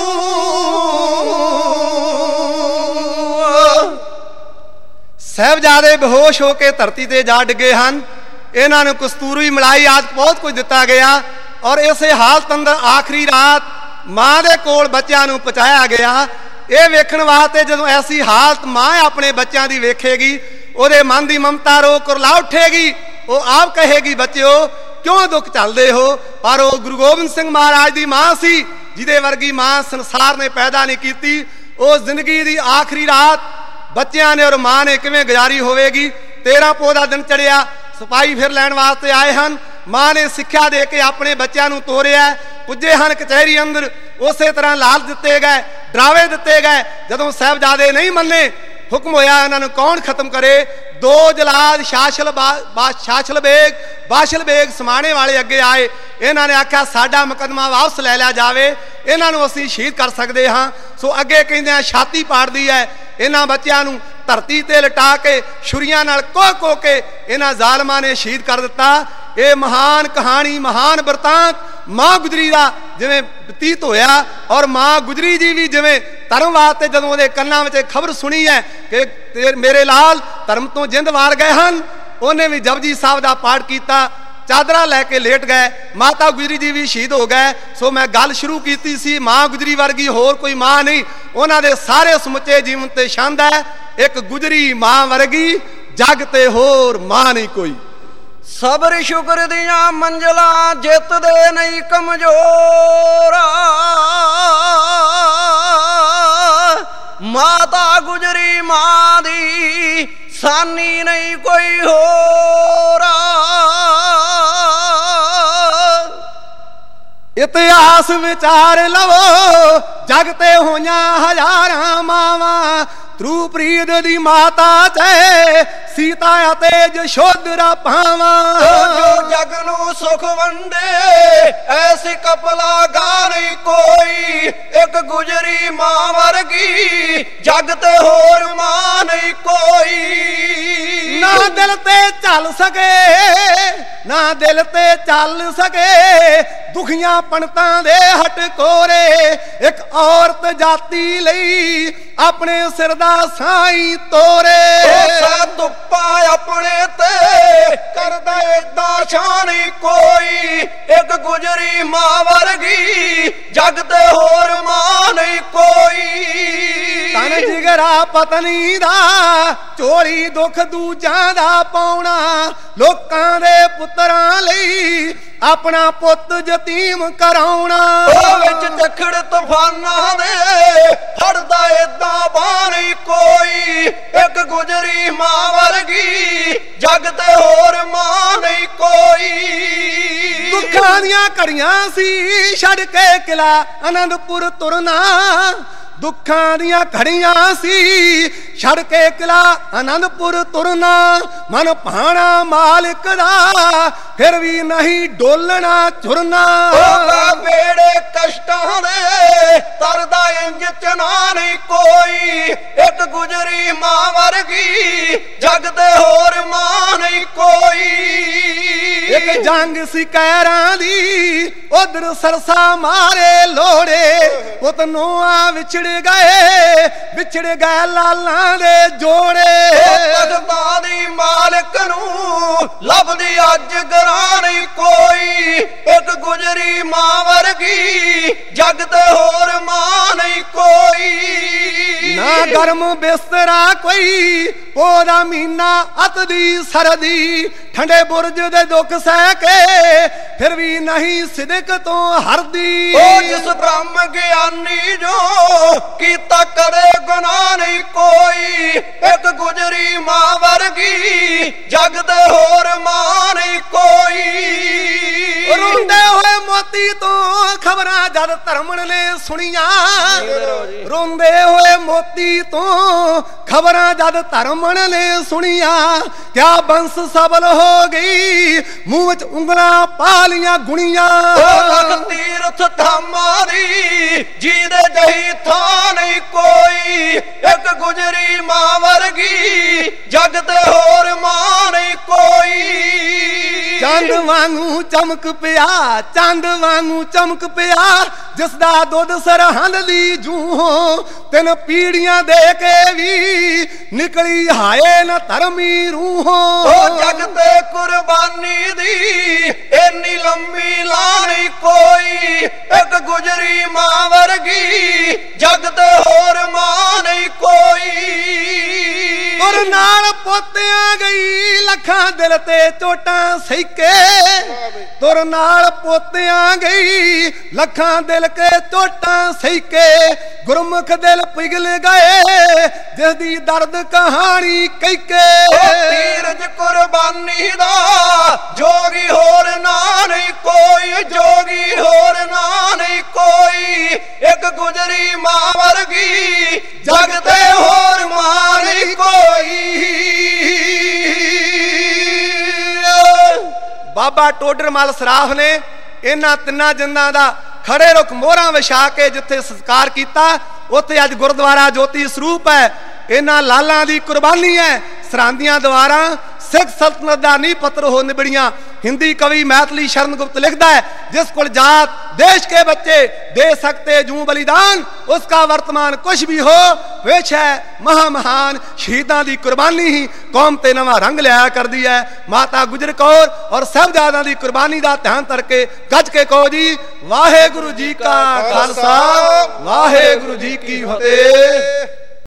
साहिबजादे बेहोश होके धरती ते जा डिगे हन। इन्हां नूं कस्तूरी मलाई आदि बहुत कुछ दिता गया और इसे हालत अंदर आखिरी रात मां दे कोल बच्चों नूं पहुंचाया गया। ये वेखण वास्ते जदों ऐसी हालत मां अपने बच्चों की वेखेगी, उहदे मन की ममता रो कुरला उठेगी। वो आप कहेगी बच्चों क्यों दुख चलते हो। पर वो गुरु गोबिंद सिंह महाराज की मां सी जिदे वर्गी मां संसार ने पैदा नहीं की। उस जिंदगी की आखिरी रात बच्चों ने और मां ने किवें गुजारी होवेगी। तेरह पो का दिन चढ़िया, सिपाही फिर लैण वास्ते आए हैं। मां ने सिक्ख्या दे के अपने बच्चों को तोरिया। पुजे हैं कचहरी अंदर, उस तरह लाल दिते गए, डरावे दिते गए। जदों साहिबजादे नहीं मन्ने ਹੁਕਮ ਹੋਇਆ ਇਹਨਾਂ ਨੂੰ ਕੌਣ ਖਤਮ ਕਰੇ। ਦੋ ਜਲਾਦ ਸ਼ਾਸਲ ਸ਼ਾਸਲ ਬੇਗ ਬਾਸ਼ਲ ਬੇਗ ਸਮਾਣੇ ਵਾਲੇ ਅੱਗੇ ਆਏ। ਇਹਨਾਂ ਨੇ ਆਖਿਆ ਸਾਡਾ ਮੁਕੱਦਮਾ ਵਾਪਸ ਲੈ ਲਿਆ ਜਾਵੇ, ਇਹਨਾਂ ਨੂੰ ਅਸੀਂ ਸ਼ਹੀਦ ਕਰ ਸਕਦੇ ਹਾਂ। ਸੋ ਅੱਗੇ ਕਹਿੰਦੇ ਆ ਛਾਤੀ ਪਾੜਦੀ ਹੈ। ਇਹਨਾਂ ਬੱਚਿਆਂ ਨੂੰ ਧਰਤੀ ਤੇ ਲਟਾ ਕੇ ਛੁਰੀਆਂ ਨਾਲ ਕੋਹ ਕੋਹ ਕੇ ਇਹਨਾਂ ਜ਼ਾਲਮਾਂ ਨੇ ਸ਼ਹੀਦ ਕਰ ਦਿੱਤਾ। ਇਹ ਮਹਾਨ ਕਹਾਣੀ, ਮਹਾਨ ਬਿਰਤਾਂਤ ਮਾਂ ਗੁਜਰੀ ਦਾ ਜਿਵੇਂ ਬਤੀਤ ਹੋਇਆ। ਔਰ ਮਾਂ ਗੁਜਰੀ ਜੀ ਵੀ ਜਿਵੇਂ ਧਰਮ ਵਾਸਤੇ ਜਦੋਂ ਉਹਦੇ ਕੰਨਾਂ ਵਿੱਚ ਖਬਰ ਸੁਣੀ ਹੈ ਕਿ ਮੇਰੇ ਲਾਲ ਧਰਮ ਤੋਂ ਜਿੰਦ ਵਾਰ ਗਏ ਹਨ, ਉਹਨੇ ਵੀ ਜਪਜੀ ਸਾਹਿਬ ਦਾ ਪਾਠ ਕੀਤਾ, ਚਾਦਰਾ ਲੈ ਕੇ ਲੇਟ ਗਏ। ਮਾਤਾ ਗੁਜਰੀ ਜੀ ਵੀ ਸ਼ਹੀਦ ਹੋ ਗਏ। ਸੋ ਮੈਂ ਗੱਲ ਸ਼ੁਰੂ ਕੀਤੀ ਸੀ, ਮਾਂ ਗੁਜਰੀ ਵਰਗੀ ਹੋਰ ਕੋਈ ਮਾਂ ਨਹੀਂ। ਉਹਨਾਂ ਦੇ ਸਾਰੇ ਸਮੁੱਚੇ ਜੀਵਨ ਤੇ ਛੰਦ ਹੈ, ਇੱਕ ਗੁਜਰੀ ਮਾਂ ਵਰਗੀ ਜਗ ਤੇ ਹੋਰ ਮਾਂ ਨਹੀਂ ਕੋਈ। ਸਬਰ ਸ਼ੁਕਰ ਦੀਆਂ ਮੰਜ਼ਲਾਂ ਜਿੱਤਦੇ ਨਹੀਂ ਕਮਜ਼ੋਰ, ਮਾਤਾ ਗੁਜਰੀ ਮਾਂ ਦੀ ਸਾਨੀ ਨਹੀਂ ਕੋਈ ਹੋਰ। ਇਤਿਹਾਸ ਵਿਚਾਰ ਲਵੋ ਜਗ ਤੇ ਹੋਈਆਂ ਹਜ਼ਾਰਾਂ ਮਾਵਾਂ, ਧਰੂਪ੍ਰੀਤ ਦੀ ਮਾਤਾ ਚੈ ਸੀਤਾ ਅਤੇ ਯਸ਼ੋਧਰਾ ਭਾਵਾਂ। ਜੋ ਜਗ ਨੂੰ ਸੁਖ ਵੰਡੇ ਐਸੀ ਕਪਲਾ ਗਾ ਨਹੀਂ ਕੋਈ, ਇੱਕ ਗੁਜਰੀ ਮਾਂ ਵਰਗੀ ਜਗ ਤੇ ਹੋਰ ਮਾਂ ਨਹੀਂ ਕੋਈ। ਨਾ ਦਿਲ ਤੇ ਚੱਲ ਸਕੇ ਨਾ ਦਿਲ ਤੇ ਚੱਲ ਸਕੇ ਦੁਖੀਆਂ ਪੰਡਤਾਂ ਦੇ ਹਟਕੋਰੇ, ਇੱਕ ਔਰਤ ਜਾਤੀ ਲਈ ਆਪਣੇ ਸਿਰ ਦਾ ਸਾਈਂ ਤੋਰੇ। ਧੁੱਪਾ ਆਪਣੇ ਤੇ ਕਰਦਾ ਏਦਾਂ ਸ਼ਾਨ ਕੋਈ, ਇੱਕ ਗੁਜਰੀ ਮਾਂ ਵਰਗੀ ਜਗ ਤੇ ਹੋਰ ਮਾਂ ਨਹੀਂ ਕੋਈ। ਤਨ ਜਿਗਰਾ ਪਤਨੀ ਦਾ ਝੋਲੀ ਦੁੱਖ ਦੂਜਾਂ ਦਾ ਪਾਉਣਾ, ਲੋਕਾਂ ਦੇ ਪੁੱਤਰਾਂ ਲਈ ਆਪਣਾ ਪੁੱਤ ਯਤੀਮ ਕਰਾਉਣਾ। ਵਿੱਚ ਝੱਖੜ ਤੂਫਾਨਾਂ ਦੇ ਫੜਦਾ ਏਦਾਂ ਬਾਹ ਨਹੀਂ ਕੋਈ, ਇੱਕ ਗੁਜਰੀ ਮਾਂ ਵਰਗੀ ਜਗ ਤੇ ਹੋਰ ਮਾਂ ਨਹੀਂ ਕੋਈ। ਦੁੱਖਾਂ ਦੀਆਂ ਘੜੀਆਂ ਸੀ ਛੱਡ ਕੇ ਕਿਲਾ ਆਨੰਦਪੁਰ ਤੁਰਨਾ, ਦੁੱਖਾਂ ਦੀਆਂ ਘੜੀਆਂ ਸੀ ਛੱਡ ਕੇ ਕਿਲਾ ਆਨੰਦਪੁਰ ਤੁਰਨਾ। ਮਨ ਭਾਣਾ ਮਾਲਕ ਦਾ ਫਿਰ ਵੀ ਨਹੀਂ ਡੋਲਣਾ ਝੁਰਨਾ। ਬੇੜੇ ਕਸ਼ਟਾਂ ਦੇ ਤਰਦਾ ਇੰਜ ਚਨਾ ਨਹੀਂ ਕੋਈ, ਇੱਕ ਗੁਜਰੀ ਮਾਂ ਵਰਗੀ ਜਗ ਤੇ ਹੋਰ ਮਾਂ ਨਹੀਂ ਕੋਈ। ਇੱਕ ਜੰਗ ਸੀ ਕੈਰਾਂ ਦੀ ਉਧਰ ਸਰਸਾ ਮਾਰੇ ਲੋੜੇ, ਪੁੱਤ ਨੂੰਆਂ ਵਿਛੜ ਗਏ ਵਿਛੜ ਗਏ ਲਾਲਾਂ ਦੇ ਜੋੜੇ। ਤਖਤਾਂ ਦੀ ਮਾਲਕ ਨੂੰ ਲੱਭਦੀ ਅੱਜ ਗਰਾਂ ਨਹੀਂ ਕੋਈ, ਇੱਕ ਗੁਜਰੀ ਮਾਂ ਵਰਗੀ ਜਗ ਤੇ ਹੋਰ ਮਾਂ ਨਹੀਂ ਕੋਈ। ਨਾ ਗਰਮ ਬਿਸਤਰਾ ਕੋਈ ਉਹਦਾ ਮਹੀਨਾ ਅਤ ਦੀ ਸਰਦੀ, ਠੰਡੇ ਬੁਰਜ ਦੇ ਦੁੱਖ ਸਹਿ ਕੇ ਫਿਰ ਵੀ ਨਹੀਂ ਸਿਦਕ ਤੋਂ ਹਰਦੀ। ਉਹ ਜਿਸ ਬ੍ਰਹਮ ਗਿਆਨੀ ਜੋ ਕੀਤਾ ਕਦੇ ਗੁਨਾਹ ਨਹੀਂ ਕੋਈ, ਇੱਕ ਗੁਜਰੀ ਮਾਂ ਵਰਗੀ ਜਗ ਤੇ ਹੋਰ ਮਾਂ ਨਹੀਂ ਕੋਈ। ਰੋਂਦੇ ਹੋਏ ਮੋਤੀ ਤੋਂ ਖਬਰਾਂ ਜਦ ਧਰਮਣ ਨੇ ਸੁਣੀਆਂ, ਰੋਂਦੇ ਹੋਏ ਮੋਤੀ ਤੋਂ ਖਬਰਾਂ ਜਦ ਧਰਮਣ ਨੇ ਸੁਣੀਆਂ, ਕਿਆ ਬੰਸ ਸਬਲ ਹੋ ਗਈ ਮੂੰਹ ਵਿੱਚ ਉਂਗਲਾਂ ਪਾ ਲੀਆਂ ਗੁਣੀਆਂ। ਲੱਖ ਤੀਰਥ ਧਾਮਾਂ ਦੀ ਜਿਹਦੇ ਜਹੀ ਥਾਂ ਨਹੀਂ ਕੋਈ, ਇੱਕ ਗੁਜਰੀ ਮਾਂ ਵਰਗੀ ਜਗ ਤੇ ਹੋਰ ਮਾਂ ਨਹੀਂ ਕੋਈ। ਚੰਦ ਵਾਂਗੂ ਚਮਕ ਪਿਆ ਚੰਦ ਵਾਂਗੂ ਚਮਕ ਪਿਆ, ਜਿਸ ਦਾ ਦੁੱਧ ਸਰਹੰਦ ਦੀ ਜੂਹੋਂ, ਤਿੰਨ ਪੀੜੀਆਂ ਦੇ ਕੇ ਵੀ ਨਿਕਲੀ ਹਾਏ ਨਾ ਧਰਮੀ ਰੂਹੋਂ। ਉਹ ਜਗ ਤੇ ਕੁਰਬਾਨੀ ਦੀ ਇੰਨੀ ਲੰਮੀ ਲਾ ਨਹੀਂ ਕੋਈ, ਇੱਕ ਗੁਜਰੀ ਮਾਂ ਵਰਗੀ ਜਗ ਤੇ ਹੋਰ ਮਾਂ ਨਹੀਂ ਕੋਈ। ਤੁਰ ਨਾਲ ਪੋਤਿਆਂ ਗਈ ਲੱਖਾਂ ਦਿਲ ਤੇ ਚੋਟਾਂ ਸਹਿਕੇ, ਤੁਰ ਨਾਲ ਪੋਤਿਆਂ ਗਈ ਲੱਖਾਂ ਦਿਲ ਕੇ ਚੋਟਾਂ ਸਹਿਕੇ, ਗੁਰਮੁਖ ਦਿਲ ਪਿਘਲ ਗਏ ਜਿਸ ਦੀ ਦਰਦ ਕਹਾਣੀ ਕਹਿ ਕੇ। ਤੀਰਜ ਕੁਰਬਾਨੀ ਦਾ ਜੋਗੀ ਹੋਰ ਨਾ ਨਹੀਂ ਕੋਈ, ਜੋਗੀ ਹੋਰ ਨਾ ਨਹੀਂ ਕੋਈ, ਇੱਕ ਗੁਜਰੀ ਮਾਂ ਵਰਗੀ ਜਗ ਤੇ ਹੋਰ ਮਾਂ ਨਹੀਂ ਬਾਬਾ ਟੋਡਰ ਮੱਲ ਸਰਾਫ ਨੇ ਇਹਨਾਂ ਤਿੰਨਾਂ ਜਿੰਦਾਂ ਦਾ ਖੜੇ ਰੁੱਖ ਮੋਹਰਾਂ ਵਿਛਾ ਕੇ ਜਿੱਥੇ ਸੰਸਕਾਰ ਕੀਤਾ, ਉੱਥੇ ਅੱਜ ਗੁਰਦੁਆਰਾ ਜੋਤੀ ਸਰੂਪ ਹੈ। ਇਹਨਾਂ ਲਾਲਾਂ ਦੀ ਕੁਰਬਾਨੀ ਹੈ। ਸਰਾਂਦੀਆਂ ਦੁਆਰਾ सिख सल्तनत का नींह पत्थर हो निबड़िया। हिंदी कवि मैथिली शरण गुप्त लिखता है, जिस को जात देश के बच्चे दे सकते जूं बलिदान, उसका वर्तमान कुछ भी हो वेश है महामहान। शहीदां दी कुर्बानी ही कौम ते नवा रंग लिया कर दी है। माता गुजर कौर और साहिबजादा दी कुर्बानी का ध्यान करके गज के कहो जी वाहे गुरु जी का खालसा वाहे गुरु जी की फतेह।